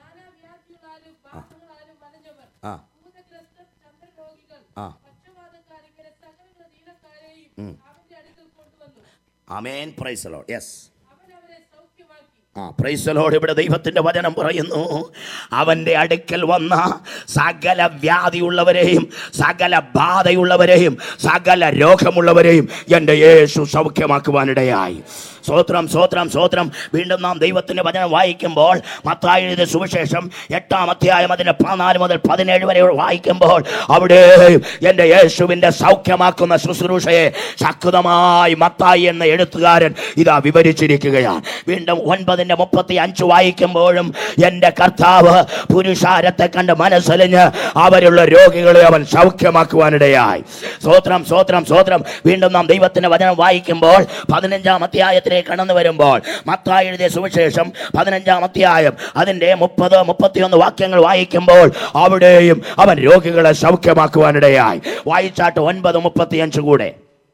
ആമേൻ. Praise the Lord. Yes. Praise the Lord. ഇവിടെ ദൈവത്തിൻ്റെ വചനം പറയുന്നു, അവൻ്റെ അടുക്കൽ വന്ന സകല വ്യാധിയുള്ളവരെയും സകല ബാധയുള്ളവരെയും സകല രോഗമുള്ളവരെയും എൻ്റെ യേശു സൗഖ്യമാക്കുവാനിടയായി. സ്തോത്രം, സ്തോത്രം, സ്തോത്രം. വീണ്ടും നാം ദൈവത്തിൻ്റെ വചനം വായിക്കുമ്പോൾ മത്തായി എഴുതിയ സുവിശേഷം 8-ാം അധ്യായം അതിൻ്റെ 14 മുതൽ 17 വരെ വായിക്കുമ്പോൾ അവിടെ എൻ്റെ യേശുവിൻ്റെ സൗഖ്യമാക്കുന്ന ശുശ്രൂഷയെ ശക്തമായി മത്തായി എന്ന എഴുത്തുകാരൻ ഇതാ വിവരിച്ചിരിക്കുകയാണ്. വീണ്ടും 9:35 വായിക്കുമ്പോഴും എൻ്റെ കർത്താവ് പുരുഷാരത്തെ കണ്ട് മനസ്സലിഞ്ഞ് അവരുള്ള രോഗികളെ അവൻ സൗഖ്യമാക്കുവാനിടയായി. സ്തോത്രം, സ്തോത്രം, സ്തോത്രം. വീണ്ടും നാം ദൈവത്തിൻ്റെ വചനം വായിക്കുമ്പോൾ 15-ാം അധ്യായത്തിൽ കടന്നു വരുമ്പോൾ മത്തായി എഴുതിയ സുവിശേഷം 15-ാം അധ്യായം അതിന്റെ 30, 31 വാക്യങ്ങൾ വായിക്കുമ്പോൾ അവിടെയും അവൻ രോഗികളെ സൗഖ്യമാക്കുവാനിടയായി. വായിച്ചാട്ട് 9:35 കൂടെ.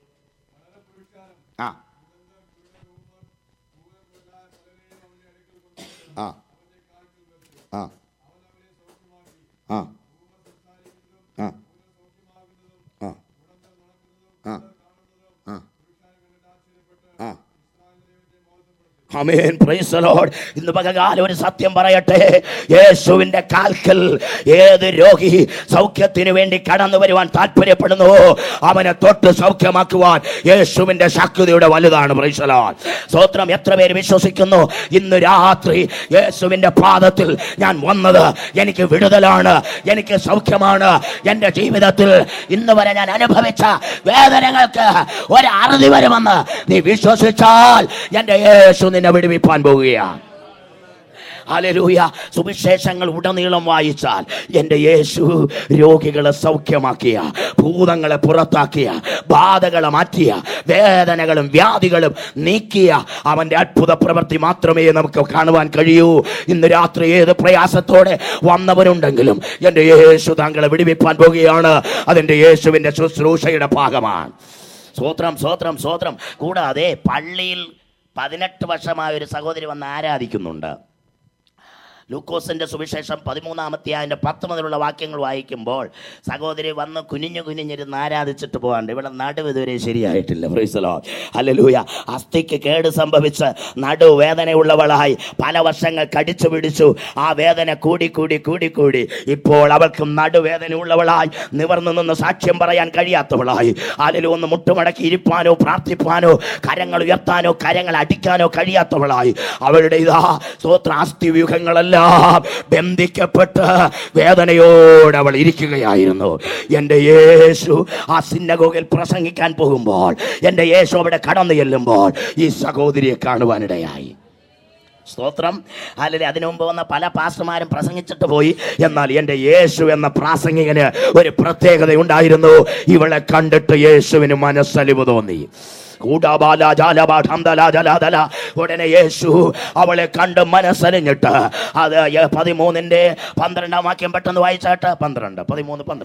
ആ ആ ആ ആ ആ ആ. ആമേൻ. Praise the Lord. ഇന്ന് പകൽക്കാലം ഒരു സത്യം പറയട്ടെ, യേശുവിൻ്റെ കാൽക്കൽ ഏത് രോഗി സൗഖ്യത്തിന് വേണ്ടി കടന്നു വരുവാൻ താല്പര്യപ്പെടുന്നു അവനെ തൊട്ട് സൗഖ്യമാക്കുവാൻ യേശുവിൻ്റെ ശക്തിയുടെ വലുതാണ്. Praise the Lord. സ്തോത്രം. എത്ര പേര് വിശ്വസിക്കുന്നു ഇന്ന് രാത്രി യേശുവിൻ്റെ പാദത്തിൽ ഞാൻ വന്നത് എനിക്ക് വിടുതലാണ്, എനിക്ക് സൗഖ്യമാണ്, എൻ്റെ ജീവിതത്തിൽ ഇന്ന് വരെ ഞാൻ അനുഭവിച്ച വേദനകൾക്ക് ഒരു അറുതി വരുമെന്ന് നീ വിശ്വസിച്ചാൽ എൻ്റെ യേശു നിന്നെ വിടുവിപ്പാൻ പോവുകയാണ്. ഹല്ലേലൂയ. സുവിശേഷങ്ങൾ ഉടനീളം വായിച്ചാൽ എൻ്റെ യേശു രോഗികളെ സൗഖ്യമാക്കിയ, ഭൂതങ്ങളെ പുറത്താക്കിയ, ബാധകളെ മാറ്റിയ, വേദനകളും വ്യാധികളും നീക്കിയ അവൻ്റെ അത്ഭുത പ്രവൃത്തി മാത്രമേ നമുക്ക് കാണുവാൻ കഴിയൂ. ഇന്ന് രാത്രി ഏത് പ്രയാസത്തോടെ വന്നവരുണ്ടെങ്കിലും എൻ്റെ യേശു താങ്കളെ വിടുവിപ്പാൻ പോകുകയാണ്. അതിൻ്റെ യേശുവിൻ്റെ ശുശ്രൂഷയുടെ ഭാഗമാണ്. സ്തോത്രം, സ്തോത്രം, സ്തോത്രം. കൂടാതെ പള്ളിയിൽ 18 വർഷമായ ഒരു സഹോദരി വന്ന് ആരാധിക്കുന്നുണ്ട്. ലൂക്കോസിൻ്റെ സുവിശേഷം 13-ാം അധ്യായത്തിൻ്റെ 10 മുതലുള്ള വാക്യങ്ങൾ വായിക്കുമ്പോൾ സഹോദരി വന്ന് കുനിഞ്ഞിരുന്ന് ആരാധിച്ചിട്ട് പോകാണ്ട് ഇവിടെ നടുവ് ഇതുവരെ ശരിയായിട്ടില്ല. Praise the Lord. ഹല്ലേലൂയ. അസ്ഥിക്ക് കേട് സംഭവിച്ച് നടുവേദനയുള്ളവളായി പല വർഷങ്ങൾ കടിച്ചു പിടിച്ചു. ആ വേദന കൂടി ഇപ്പോൾ അവൾക്ക് നടുവേദനയുള്ളവളായി നിവർന്നു നിന്ന് സാക്ഷ്യം പറയാൻ കഴിയാത്തവളായി. ഹല്ലേലൂയ. ഒന്ന് മുട്ടുമടക്കി ഇരിപ്പാനോ പ്രാർത്ഥിപ്പാനോ കരങ്ങൾ ഉയർത്താനോ കരങ്ങൾ അടിക്കാനോ കഴിയാത്തവളായി അവളുടെ ഇതാ സ്തോത്ര അസ്ഥിവ്യൂഹങ്ങളല്ല ബന്ധിക്കപ്പെട്ട് വേദനയോടെ അവൾ ഇരിക്കുകയായിരുന്നു. എൻ്റെ യേശു ആ സിനഗോഗിൽ പ്രസംഗിക്കാൻ പോകുമ്പോൾ, എൻ്റെ യേശു അവിടെ കടന്നു ചെല്ലുമ്പോൾ ഈ സഹോദരിയെ കാണുവാനിടയായി. സ്തോത്രം. അല്ലെങ്കിൽ അതിനു മുമ്പ് വന്ന പല പാസ്റ്റർമാരും പ്രസംഗിച്ചിട്ട് പോയി. എന്നാൽ എൻ്റെ യേശു എന്ന പ്രാസംഗികന് ഒരു പ്രത്യേകത ഉണ്ടായിരുന്നു. ഇവളെ കണ്ടിട്ട് യേശുവിന് മനസ്സലിവ് തോന്നി. ഉടനെ യേശു അവളെ കണ്ട് മനസ്സലിഞ്ഞിട്ട് അത് 13-ന്റെ 12-ാം വാക്യം പെട്ടെന്ന് വായിച്ചാട്ട് 12, 13, 12.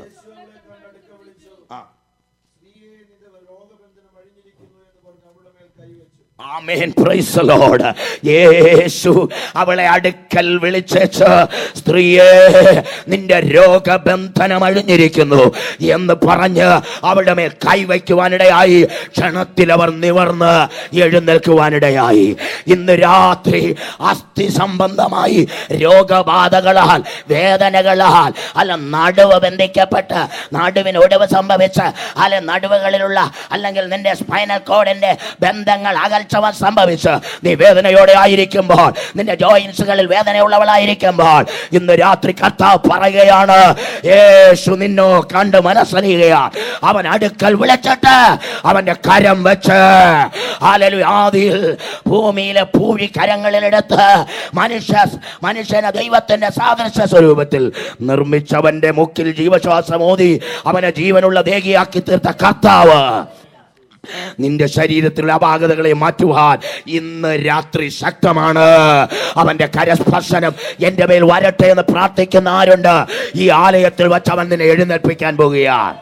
ആമേൻ. Praise the Lord. യേശു അവളെ അടുക്കൽ വിളിച്ചേച്ച്, സ്ത്രീയെ നിന്റെ രോഗബന്ധനം അഴിഞ്ഞിരിക്കുന്നു എന്ന് പറഞ്ഞ് അവളുടെ മേൽ കൈവയ്ക്കുവാനിടയായി. ക്ഷണത്തിൽ അവർ നിവർന്ന് എഴുന്നേൽക്കുവാനിടയായി. ഇന്ന് രാത്രി അസ്ഥി സംബന്ധമായി രോഗബാധകളാൽ, വേദനകളാൽ, അല്ല നടുവ് ബന്ധിക്കപ്പെട്ട് നടുവിന് ഒടിവ് സംഭവിച്ച്, അല്ല നടുവുകളിലുള്ള അല്ലെങ്കിൽ നിന്റെ സ്പൈനൽ കോഡിന്റെ ബന്ധങ്ങൾ അകൽ അരച്ചവൻ സംഭവിച്ച് നീ വേദനയോടെ ആയിരിക്കുമ്പോൾ, നിന്റെ ജോയിൻസുകളിൽ വേദനയുള്ളവളായിരിക്കുമ്പോൾ, ഇന്ന് രാത്രി കർത്താവ് പറയുകയാണ്, യേശു നിന്നോ കണ്ട് മനസ്സറിയുകയാണ്. അവൻ അടുക്കൽ വിളിച്ചിട്ട് അവന്റെ കരം വെച്ച്, ഹല്ലേലൂയ, ആദിയിൽ ഭൂമിയിലെ പൂഴി കരങ്ങളിലെടുത്ത് മനുഷ്യനെ ദൈവത്തിന്റെ സാദൃശ്യ സ്വരൂപത്തിൽ നിർമ്മിച്ചവന്റെ മുക്കിൽ ജീവശ്വാസമോതി അവനെ ജീവനുള്ള ദേഹിയാക്കി തീർത്ത കർത്താവ് നിന്റെ ശരീരത്തിലുള്ള അപാകതകളെ മാറ്റുവാൻ ഇന്ന് രാത്രി ശക്തമാണ്. അവന്റെ കരസ്പർശനം എന്റെ മേൽ വരട്ടെ എന്ന് പ്രാർത്ഥിക്കുന്ന ആരുണ്ട്? ഈ ആലയത്തിൽ വച്ച് അവൻ നിന്നെ എഴുന്നേൽപ്പിക്കാൻ പോകുകയാണ്.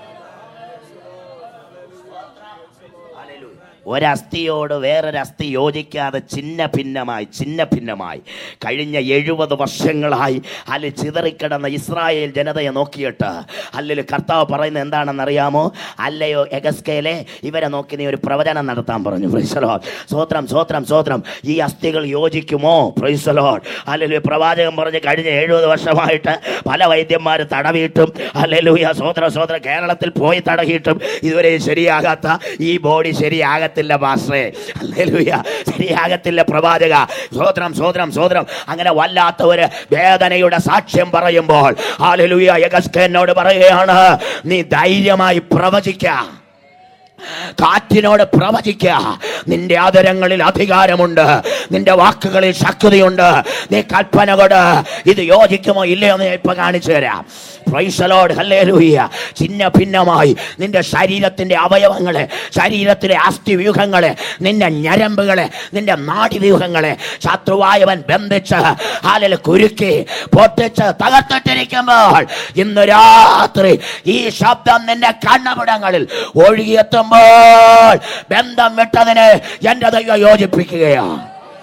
ഒരസ്ഥിയോട് വേറൊരസ്ഥി യോജിക്കാതെ ചിന്ന ഭിന്നമായി കഴിഞ്ഞ 70 വർഷങ്ങളായി അല്ലെങ്കിൽ ചിതറിക്കിടന്ന ഇസ്രായേൽ ജനതയെ നോക്കിയിട്ട് അല്ലെങ്കിൽ കർത്താവ് പറയുന്നത് എന്താണെന്നറിയാമോ? അല്ലയോ എഗസ്കേലെ, ഇവരെ നോക്കി നീ ഒരു പ്രവചനം നടത്താൻ പറഞ്ഞു. Praise the Lord. സ്വോത്രം സ്വോത്രം സ്വോത്രം. ഈ അസ്ഥികൾ യോജിക്കുമോ? Praise the Lord. അല്ലെങ്കിൽ പ്രവാചകൻ പറഞ്ഞ് കഴിഞ്ഞ 70 വർഷമായിട്ട് പല വൈദ്യന്മാർ തടവിയിട്ടും, ഹല്ലേലൂയ, സ്വോത്രം സ്വോത്രം, കേരളത്തിൽ പോയി തടവിയിട്ടും ഇതുവരെ ശരിയാകാത്ത ഈ ബോഡി ശരിയാകത്തില്ല പാസ്റ്ററേ, ഹല്ലേലൂയ, ശരിയാകത്തില്ല പ്രവാചക. സ്വോത്രം സ്വോത്രം സ്വോത്രം. അങ്ങനെ വല്ലാത്ത ഒരു വേദനയുടെ സാക്ഷ്യം പറയുമ്പോൾ, ഹല്ലേലൂയ, എഗസ്കേലിനോട് പറയുകയാണ്, നീ ധൈര്യമായി പ്രവചിക്ക, കാറ്റിനോട് പ്രവചിക്ക. നിന്റെ ആദരങ്ങളിൽ അധികാരമുണ്ട്, നിന്റെ വാക്കുകളിൽ ശക്തിയുണ്ട്. നീ കൽപ്പന കൊട്, ഇത് യോജിക്കുമോ ഇല്ലയോ എന്ന് ഇപ്പൊ കാണിച്ചു തരാം. പ്രൈസ് ദി ലോർഡ്, ഹല്ലേലൂയ. ചിന്ന ഭിന്നമായി നിന്റെ ശരീരത്തിന്റെ അവയവങ്ങളെ, ശരീരത്തിലെ അസ്ഥിവ്യൂഹങ്ങളെ, നിന്റെ ഞരമ്പുകളെ, നിന്റെ നാഡിവ്യൂഹങ്ങളെ ശത്രുവായവൻ ബന്ധിച്ച് ഹാലിൽ കുരുക്കി പൊട്ടിച്ച് തകർത്തിട്ടിരിക്കുമ്പോൾ, ഇന്ന് രാത്രി ഈ ശബ്ദം നിന്റെ കണ്ണപിടങ്ങളിൽ ഒഴുകിയെത്തുമ്പോൾ ബന്ധം വിട്ടതിനെ എന്റെ ദൈവം യോജിപ്പിക്കുകയാണ്.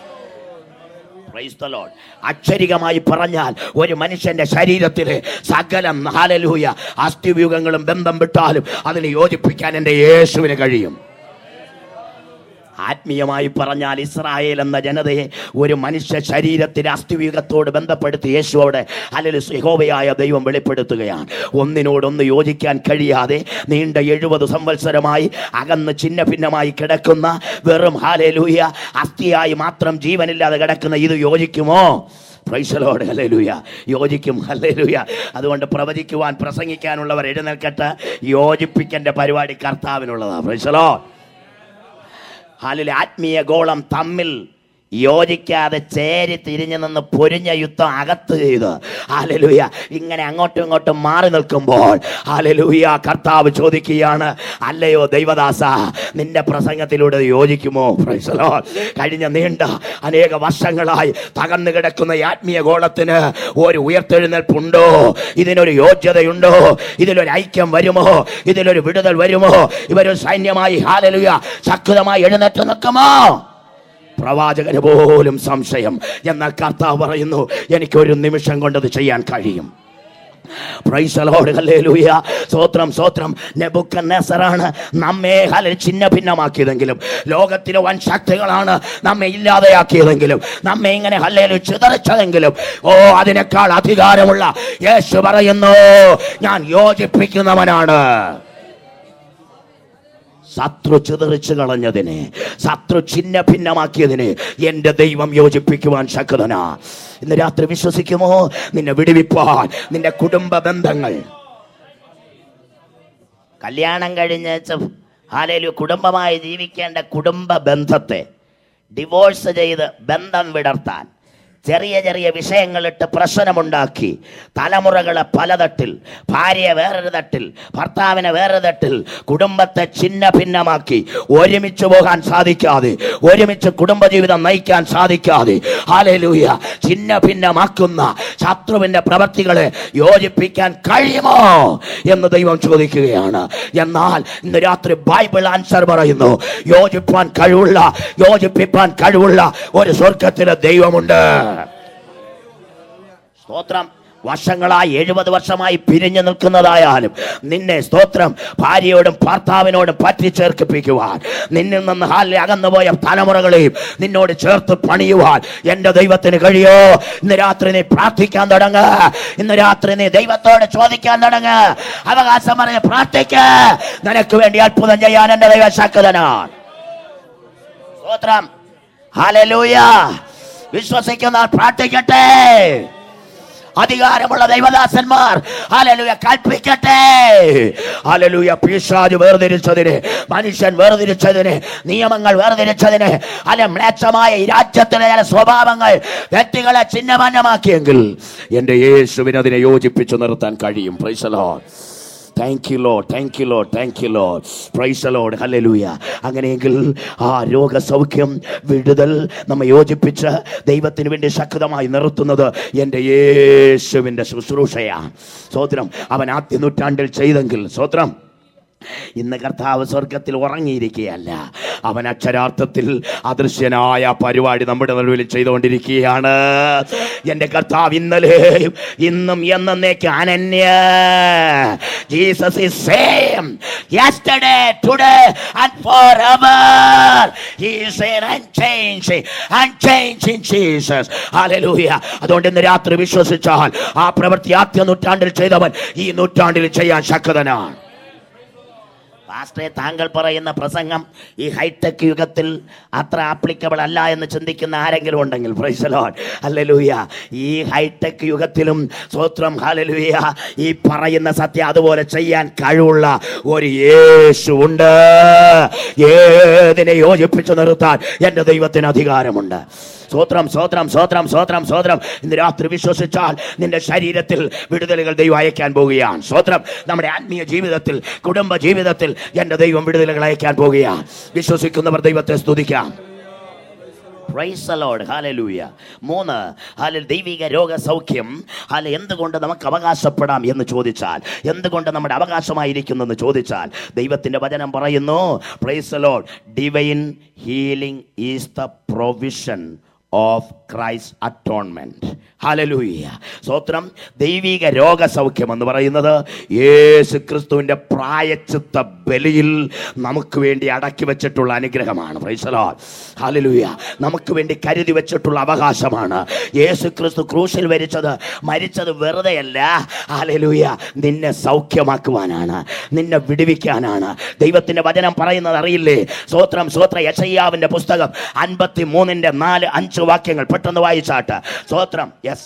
അക്ഷരികമായി പറഞ്ഞാൽ ഒരു മനുഷ്യന്റെ ശരീരത്തിലെ സകലം, ഹല്ലേലൂയ, അസ്ഥിവ്യൂഹങ്ങളും ബന്ധം വിട്ടാലും അതിനെ യോജിപ്പിക്കാൻ എൻ്റെ യേശുവിന് കഴിയും. ആത്മീയമായി പറഞ്ഞാൽ ഇസ്രായേൽ എന്ന ജനതയെ ഒരു മനുഷ്യ ശരീരത്തിലെ അസ്ഥിവ്യൂഹത്തോട് ബന്ധപ്പെടുത്തി യേശുവോടെ അല്ലെങ്കിൽ യഹോവയായ ദൈവം വെളിപ്പെടുത്തുകയാണ്. ഒന്നിനോടൊന്ന് യോജിക്കാൻ കഴിയാതെ നീണ്ട 70 സംവത്സരമായി അകന്ന് ചിന്ന ഭിന്നമായി കിടക്കുന്ന വെറും, ഹല്ലേലൂയ, അസ്ഥിയായി മാത്രം ജീവനില്ലാതെ കിടക്കുന്ന ഇത് യോജിക്കുമോ? പ്രൈസ് ദി ലോർഡ്, ഹല്ലേലൂയ, യോജിക്കും. ഹല്ലേലൂയ. അതുകൊണ്ട് പ്രവചിക്കുവാൻ, പ്രസംഗിക്കാനുള്ളവർ എഴുന്നേൽക്കട്ടെ. യോജിപ്പിക്കേണ്ട പരിപാടി കർത്താവിനുള്ളതാണ്. Praise the Lord. ഹാലിലെ ആത്മീയ ഗോളം തമ്മിൽ യോജിക്കാതെ ചേരി തിരിഞ്ഞു നിന്ന് പൊരിഞ്ഞ യുദ്ധം അകത്ത് ചെയ്ത്, ഹല്ലേലൂയ, ഇങ്ങനെ അങ്ങോട്ടും ഇങ്ങോട്ടും മാറി നിൽക്കുമ്പോൾ, ഹല്ലേലൂയ, കർത്താവ് ചോദിക്കുകയാണ്, അല്ലയോ ദൈവദാസ, നിന്റെ പ്രസംഗത്തിലൂടെ യോജിക്കുമോ? Praise the Lord. കഴിഞ്ഞ നീണ്ട അനേക വർഷങ്ങളായി തകർന്നു കിടക്കുന്ന ആത്മീയ ഗോളത്തിന് ഒരു ഉയർത്തെഴുന്നേൽപ്പുണ്ടോ? ഇതിനൊരു യോഗ്യതയുണ്ടോ? ഇതിലൊരു ഐക്യം വരുമോ? ഇതിലൊരു വിടുതൽ വരുമോ? ഇവരൊരു സൈന്യമായി, ഹല്ലേലൂയ, ശക്തമായി എഴുന്നേറ്റ് നിൽക്കുമോ? പ്രവാചകന് പോലും സംശയം. എന്നാൽ കർത്താവ് പറയുന്നു, എനിക്കൊരു നിമിഷം കൊണ്ടത് ചെയ്യാൻ കഴിയും. പ്രൈസ് ദി ലോർഡ്, ഹല്ലേലൂയ, സ്തോത്രം സ്തോത്രം. നെബൂഖദ്നേസറാണ് നമ്മെ ചിന്ന ഭിന്നമാക്കിയതെങ്കിലും, ലോകത്തിലെ വൻ ശക്തികളാണ് നമ്മെ ഇല്ലാതെയാക്കിയതെങ്കിലും, നമ്മെ ഇങ്ങനെ ഹല്ലേലൂയ ചിതറിച്ചതെങ്കിലും, അതിനേക്കാൾ അധികാരമുള്ള യേശു പറയുന്നു, ഞാൻ യോജിപ്പിക്കുന്നവനാണ്. ശത്രു ചിതറിച്ചു കളഞ്ഞതിനെ, ശത്രു ചിന്ന ഭിന്നമാക്കിയതിനെ എൻ്റെ ദൈവം യോജിപ്പിക്കുവാൻ ശക്തനാ. ഇന്ന് രാത്രി വിശ്വസിക്കുമോ? നിന്നെ വിടുവിപ്പാൻ നിന്റെ കുടുംബ ബന്ധങ്ങൾ, കല്യാണം കഴിഞ്ഞ് ഹല്ലേലൂയ കുടുംബമായി ജീവിക്കേണ്ട കുടുംബ ബന്ധത്തെ ഡിവോഴ്സ് ചെയ്ത് ബന്ധം വിടർത്താൻ ചെറിയ ചെറിയ വിഷയങ്ങളിട്ട് പ്രശ്നമുണ്ടാക്കി തലമുറകളെ പലതട്ടിൽ, ഭാര്യയെ വേറൊരു തട്ടിൽ, ഭർത്താവിനെ വേറൊരു തട്ടിൽ, കുടുംബത്തെ ചിന്ന ഭിന്നമാക്കി ഒരുമിച്ച് പോകാൻ സാധിക്കാതെ, ഒരുമിച്ച് കുടുംബജീവിതം നയിക്കാൻ സാധിക്കാതെ, ഹല്ലേലൂയ, ചിന്ന ഭിന്നമാക്കുന്ന ശത്രുവിൻ്റെ പ്രവർത്തികളെ യോജിപ്പിക്കാൻ കഴിയുമോ എന്ന് ദൈവം ചോദിക്കുകയാണ്. എന്നാൽ ഇന്ന് രാത്രി ബൈബിൾ ആൻസർ പറയുന്നു, യോജിപ്പിക്കാൻ കഴിവുള്ള ഒരു സ്വർഗത്തിലെ ദൈവമുണ്ട്. സ്തോത്രം. വർഷങ്ങളായി 70 വർഷമായി പിരിഞ്ഞു നിൽക്കുന്നതായാലും നിന്നെ, സ്തോത്രം, ഭാര്യയോടും ഭർത്താവിനോടും പറ്റിച്ചേർക്കിപ്പിക്കുവാൻ, നിന്നിൽ നിന്ന് അകന്നുപോയ തലമുറകളെയും നിന്നോട് ചേർത്ത് പണിയുവാൻ എൻ്റെ ദൈവത്തിന് കഴിയോ? ഇന്ന് രാത്രി നീ പ്രാർത്ഥിക്കാൻ തുടങ്ങ്. ഇന്ന് രാത്രി നീ ദൈവത്തോട് ചോദിക്കാൻ തുടങ്ങ്. അവകാശം പറഞ്ഞ് പ്രാർത്ഥിക്ക്. നിനക്ക് വേണ്ടി അത്ഭുതം ചെയ്യാൻ എൻ്റെ ദൈവം ശക്തനാണ്. സ്തോത്രം. ഹല്ലേലൂയ. വിശ്വസിക്കുന്നവർ പ്രാർത്ഥിക്കട്ടെ. അധികാരമുള്ള ദൈവദാസന്മാർ ഹല്ലേലൂയ കൽപ്പിക്കട്ടെ. ഹല്ലേലൂയ. പിശാച് വേർതിരിച്ചതിന്, മനുഷ്യൻ വേർതിരിച്ചതിന്, നിയമങ്ങൾ വേർതിരിച്ചതിന്, മ്ലേച്ഛമായ ഈ രാജ്യത്തിലെ ചില സ്വഭാവങ്ങൾ വ്യക്തികളെ ചിഹ്നമാന്യമാക്കിയെങ്കിൽ എൻ്റെ യേശുവിന് അതിനെ യോജിപ്പിച്ചു നിർത്താൻ കഴിയും. Praise the Lord. Thank you Lord, thank you Lord, thank you Lord. Praise the Lord. ഹല്ലേലൂയ. അങ്ങനെയെങ്കിൽ ആ രോഗസൗഖ്യം, വിടുതൽ നമ്മെ യോജിപ്പിച്ച് ദൈവത്തിന് വേണ്ടി ശക്തമായി നിർത്തുന്നത് എൻ്റെ യേശുവിൻ്റെ ശുശ്രൂഷയാണ്. സ്തോത്രം. അവൻ ആദ്യ നൂറ്റാണ്ടിൽ ചെയ്തെങ്കിൽ, സ്തോത്രം, ഇന്ന് കർത്താവ് സ്വർഗത്തിൽ ഉറങ്ങിയിരിക്കുകയല്ല. അവൻ അക്ഷരാർത്ഥത്തിൽ അദൃശ്യനായ പരിപാടി നമ്മുടെ നടുവിൽ ചെയ്തുകൊണ്ടിരിക്കുകയാണ്. എൻ്റെ കർത്താവ് ഇന്നലെയും ഇന്നും എന്നേക്ക് അനന്യ. Jesus is same yesterday, today and forever. He is unchanging Jesus. ഹല്ലേലൂയ. അതുകൊണ്ട് ഇന്ന് രാത്രി വിശ്വസിച്ചാൽ ആ പ്രവൃത്തി ആദ്യ നൂറ്റാണ്ടിൽ ചെയ്തവൻ ഈ നൂറ്റാണ്ടിൽ ചെയ്യാൻ ശക്തനാണ്. പാസ്റ്ററെ, താങ്കൾ പറയുന്ന പ്രസംഗം ഈ ഹൈടെക് യുഗത്തിൽ അത്ര ആപ്ലിക്കബിൾ അല്ല എന്ന് ചിന്തിക്കുന്ന ആരെങ്കിലും ഉണ്ടെങ്കിൽ പ്രൈസ് ദി ലോർഡ്. ഹല്ലേലൂയ. ഈ ഹൈടെക് യുഗത്തിലും സ്തോത്രം, ഹല്ലേലൂയ, ഈ പറയുന്ന സത്യം അതുപോലെ ചെയ്യാൻ കഴിവുള്ള ഒരു യേശു ഉണ്ട്. ഏതിനെ യോജിപ്പിച്ചു നിർത്താൻ എൻ്റെ ദൈവത്തിന് അധികാരമുണ്ട്. സ്തോത്രം, സ്തോത്രം, സ്തോത്രം, സ്തോത്രം, സ്തോത്രം. ഇന്ന് രാത്രി വിശ്വസിച്ചാൽ നിന്റെ ശരീരത്തിൽ വിടുതലുകൾ ദൈവം അയക്കാൻ പോവുകയാണ്. സ്തോത്രം. നമ്മുടെ ആത്മീയ ജീവിതത്തിൽ, കുടുംബ ജീവിതത്തിൽ എൻ്റെ ദൈവം വിടുതലുകൾ അയക്കാൻ പോവുകയാണ്. വിശ്വസിക്കുന്നവർ ദൈവത്തെ സ്തുതിക്കാം. Price the Lord. ഹല്ലേലൂയ. 3, ദൈവിക രോഗസൗഖ്യം എന്തുകൊണ്ട് നമുക്ക് അവകാശപ്പെടാം എന്ന് ചോദിച്ചാൽ, എന്തുകൊണ്ട് നമ്മുടെ അവകാശമായിരിക്കുന്നെന്ന് ചോദിച്ചാൽ, ദൈവത്തിൻ്റെ വചനം പറയുന്നു, praise the Lord, divine healing is the provision of Christ atonement. ഹല്ലേലൂയ. സ്തോത്രം. ദൈവിക രോഗസൗഖ്യം എന്ന് പറയുന്നത് യേശു ക്രിസ്തുവിൻ്റെ പ്രായശ്ചിത്ത ബലിയിൽ നമുക്ക് വേണ്ടി അടക്കി വെച്ചിട്ടുള്ള അനുഗ്രഹമാണ്. Praise the Lord. ഹല്ലേലൂയ. നമുക്ക് വേണ്ടി കരുതി വെച്ചിട്ടുള്ള അവകാശമാണ്. യേശു ക്രിസ്തു ക്രൂശിൽ മരിച്ചത് വെറുതെയല്ല. ഹല്ലേലൂയ. നിന്നെ സൗഖ്യമാക്കുവാനാണ്, നിന്നെ വിടുവിക്കാനാണ്. ദൈവത്തിൻ്റെ വചനം പറയുന്നത് അറിയില്ലേ? സ്തോത്രം, സ്തോത്രം. യെശയ്യാവിൻ്റെ പുസ്തകം 53:4-5 വാക്യങ്ങൾ പെട്ടെന്ന് വായിച്ചാട്ട്. സ്തോത്രം. യെസ്.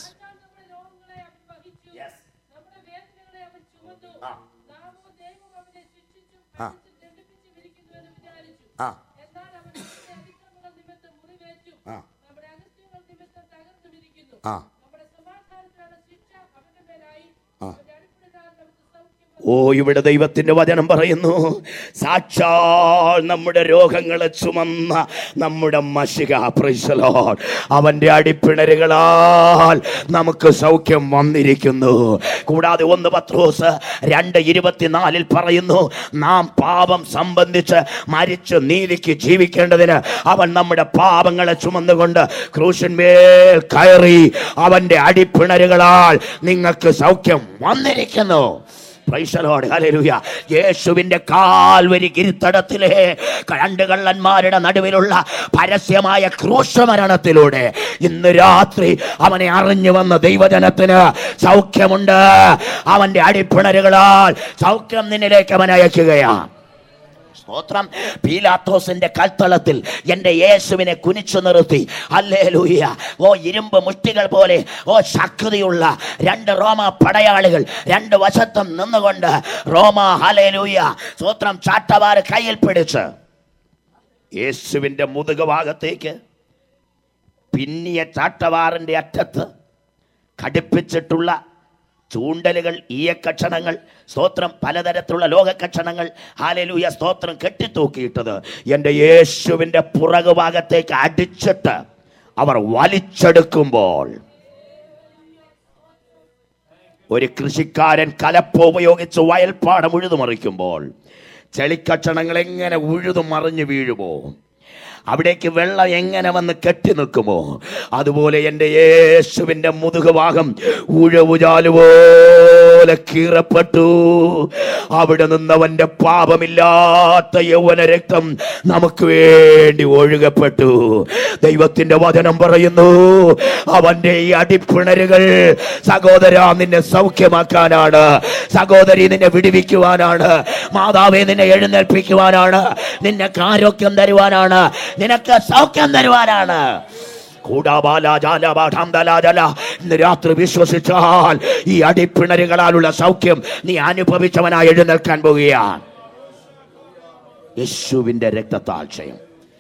ഓ, ഇവിടെ ദൈവത്തിന്റെ വചനം പറയുന്നു, സാക്ഷാൽ നമ്മുടെ രോഗങ്ങളെ ചുമന്ന നമ്മുടെ മശിഹ, പ്രൈസ് ദി ലോർഡ്, അവന്റെ അടിപ്പിണരുകളാൽ നമുക്ക് സൗഖ്യം വന്നിരിക്കുന്നു. കൂടാതെ 1 പത്രോസ് 2:24 പറയുന്നു, നാം പാപം സംബന്ധിച്ച് മരിച്ച് നീതിക്ക് ജീവിക്കേണ്ടതിന് അവൻ നമ്മുടെ പാപങ്ങളെ ചുമന്നുകൊണ്ട് ക്രൂശന്മേൽ കയറി അവന്റെ അടിപ്പിണരുകളാൽ നിങ്ങൾക്ക് സൗഖ്യം വന്നിരിക്കുന്നു. Praise the Lord. ഹല്ലേലൂയ. യേശുവിന്റെ കാൽവരി ഗിരിത്തടത്തിലെ 2 കള്ളന്മാരുടെ നടുവിലുള്ള പരസ്യമായ ക്രൂശമരണത്തിലൂടെ ഇന്ന് രാത്രി അവനെ അറിഞ്ഞു വന്ന ദൈവജനത്തിന് സൗഖ്യമുണ്ട്. അവന്റെ അടിപ്പിണരുകളാൽ സൗഖ്യം നിന്നിലേക്ക് അവൻ അയക്കുകയാണ്. സ്തോത്രം. പീലാത്തോസിന്റെ കൽത്തളത്തിൽ എൻ്റെ യേശുവിനെ കുനിച്ചു നിർത്തി, ഹല്ലേലൂയ, ഇരുമ്പ് മുഷ്ടികൾ പോലെ ശക്തിയുള്ള 2 റോമ പടയാളികൾ 2 വശത്തും നിന്നുകൊണ്ട് റോമ, ഹല്ലേലൂയ, സ്തോത്രം, ചാട്ടവാറ് കയ്യിൽ പിടിച്ച് യേശുവിൻ്റെ മുതുക ഭാഗത്തേക്ക് പിന്നിയ ചാട്ടവാറിൻ്റെ അറ്റത്ത് ഘടിപ്പിച്ചിട്ടുള്ള ചൂണ്ടലുകൾ, ഈയക്കഷണങ്ങൾ, സ്തോത്രം, പലതരത്തിലുള്ള ലോകക്കഷണങ്ങൾ, ഹല്ലേലൂയ, സ്തോത്രം, കെട്ടിത്തൂക്കിയിട്ടത് എൻ്റെ യേശുവിൻ്റെ പുറകുഭാഗത്തേക്ക് അടിച്ചിട്ട് അവർ വലിച്ചെടുക്കുമ്പോൾ, ഒരു കൃഷിക്കാരൻ കലപ്പ ഉപയോഗിച്ച് വയൽപ്പാടം ഉഴുതുമറിക്കുമ്പോൾ ചെളിക്കഷണങ്ങൾ എങ്ങനെ ഉഴുതുമറിഞ്ഞു വീഴുമോ, അവിടേക്ക് വെള്ളം എങ്ങനെ വന്ന് കെട്ടി നിൽക്കുമോ, അതുപോലെ എൻ്റെ യേശുവിൻ്റെ മുതുകുഭാഗം ഉഴവുചാലുപോലെ പോലെ കീറപ്പെട്ടു. അവിടെ നിന്നവന്റെ പാപമില്ലാത്ത യൗവന രക്തം നമുക്ക് വേണ്ടി ഒഴുകപ്പെട്ടു. ദൈവത്തിന്റെ വചനം പറയുന്നു, അവന്റെ ഈ അടിപ്പിണരുകൾ സഹോദര നിന്നെ സൗഖ്യമാക്കാനാണ്, സഹോദരി നിന്നെ വിടുവിക്കുവാനാണ്, മാതാവേ നിന്നെ എഴുന്നേൽപ്പിക്കുവാനാണ്, നിനക്ക് ആരോഗ്യം തരുവാനാണ്, നിനക്ക് സൗഖ്യം തരുവാനാണ്. ഇന്ന് രാത്രി വിശ്വസിച്ചാൽ ഈ അടിപ്പിണരുകളാലുള്ള സൗഖ്യം നീ അനുഭവിച്ചവനായി എഴുന്നേൽക്കാൻ പോകുകയാണ്. യേശുവിന്റെ രക്തത്താൽ ക്ഷയം.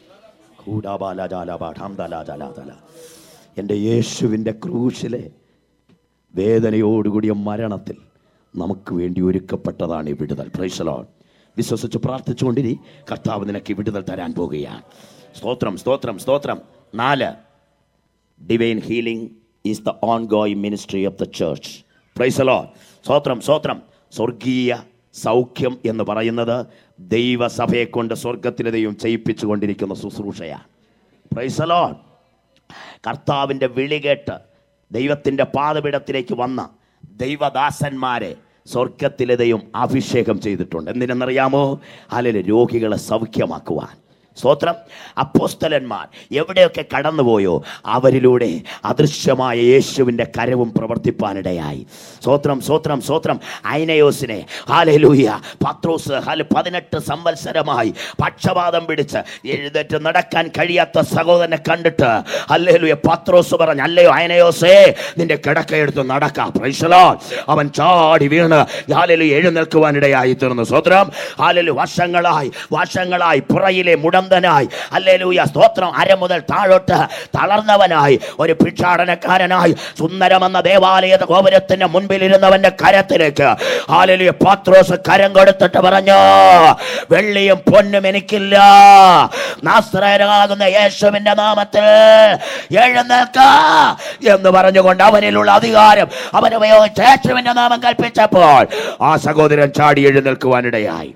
എൻ്റെ യേശുവിൻ്റെ ക്രൂശിലെ വേദനയോടുകൂടിയ മരണത്തിൽ നമുക്ക് വേണ്ടി ഒരുക്കപ്പെട്ടതാണ് ഈ വിടുതൽ. Praise the Lord. വിശ്വസിച്ച് പ്രാർത്ഥിച്ചുകൊണ്ടിരി. കർത്താവ് നിനക്ക് ഈ വിടുതൽ തരാൻ പോകുകയാണ്. സ്തോത്രം, സ്തോത്രം, സ്തോത്രം. 4, divine healing is the ongoing ministry of the church. Praise the Lord. സ്തോത്രം, സ്തോത്രം. സ്വർഗീയ സൗഖ്യം എന്ന് പറയുന്നത് ദൈവസഭയെ കൊണ്ട് സ്വർഗത്തിലെ ദൈവം ചെയ്യിപ്പിച്ചു കൊണ്ടിരിക്കുന്ന ശുശ്രൂഷയാണ്. Praise the Lord. കർത്താവിൻ്റെ വിളി കേട്ട് ദൈവത്തിൻ്റെ പാദപീഠത്തിലേക്ക് വന്ന ദൈവദാസന്മാരെ സ്വർഗത്തിലെ ദൈവം അഭിഷേകം ചെയ്തിട്ടുണ്ട്. എന്തിനെന്നറിയാമോ? അല്ലെങ്കിൽ രോഗികളെ സൗഖ്യമാക്കുവാൻ. സ്തോത്രം. അപ്പോസ്തലന്മാർ എവിടെയൊക്കെ കടന്നുപോയോ അവരിലൂടെ അദൃശ്യമായ യേശുവിൻ്റെ കരവും പ്രവർത്തിപ്പാനിടയായി. സ്തോത്രം, സ്തോത്രം, സ്തോത്രം. ഐനയോസിനെ ഹല്ലേലൂയ പത്രോസ് 18 സംവത്സരമായി പക്ഷപാതം പിടിച്ച് എഴുന്നേറ്റ് നടക്കാൻ കഴിയാത്ത സഹോദരനെ കണ്ടിട്ട് ഹല്ലേലൂയ പത്രോസ് പറഞ്ഞു, അല്ലയോ ഐനയോസേ നിന്റെ കിടക്കയെടുത്ത് നടക്കാം. Praise the Lord. അവൻ ചാടി വീണ് ഹല്ലേലൂയ എഴുന്നേൽക്കുവാനിടയായി തീർന്നു. സ്തോത്രം. ഹല്ലേലൂയ വർഷങ്ങളായി പുറയിലെ മുടന്തനായി ഹല്ലേലൂയ സ്തോത്രം അര മുതൽ താഴോട്ട് തളർന്നവനായി ഒരു ഭിക്ഷാടനക്കാരനായി സുന്ദരമെന്ന ദേവാലയ ഗോപുരത്തിന്റെ മുൻപിൽ ഇരുന്നവന്റെ കരത്തിലേക്ക് ഹല്ലേലൂയ പത്രോസ് കരം കൊടുത്തിട്ട് പറഞ്ഞു, വെള്ളിയും പൊന്നും എനിക്കില്ല, നാസറേയനാകുന്ന യേശുവിന്റെ നാമത്തിൽ എഴുന്നേൽക്ക എന്ന് പറഞ്ഞുകൊണ്ട് അവനിലുള്ള അധികാരം അവൻ ഉപയോഗിച്ച് യേശുവിന്റെ നാമം കൽപ്പിച്ചപ്പോൾ ആ സഹോദരൻ ചാടി എഴുന്നേൽക്കുവാനിടയായി.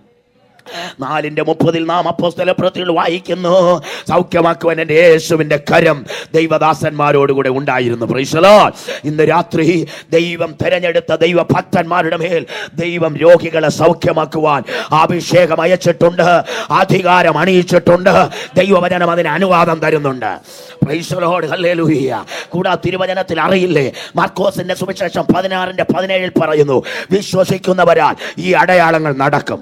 4:30 നാം അപ്പോസ്തല പ്രവൃത്തികൾ വായിക്കുന്നു, സൗഖ്യമാക്കുവാൻ എൻ്റെ യേശുവിൻ്റെ കരം ദൈവദാസന്മാരോടുകൂടെ ഉണ്ടായിരുന്നു. Praise the Lord. ഇന്ന് രാത്രി ദൈവം തെരഞ്ഞെടുത്ത ദൈവഭക്തന്മാരുടെ മേൽ ദൈവം രോഗികളെ സൗഖ്യമാക്കുവാൻ അഭിഷേകം അയച്ചിട്ടുണ്ട്, അധികാരം അണിയിച്ചിട്ടുണ്ട്. ദൈവവചനം അതിന് അനുവാദം തരുന്നുണ്ട്. Praise the Lord. ഹല്ലേലൂയ. കൂടാതെ തിരുവചനത്തിൽ അറിയില്ലേ, മാർക്കോസിന്റെ സുവിശേഷം 16:17 പറയുന്നു, വിശ്വസിക്കുന്നവരാൽ ഈ അടയാളങ്ങൾ നടക്കും.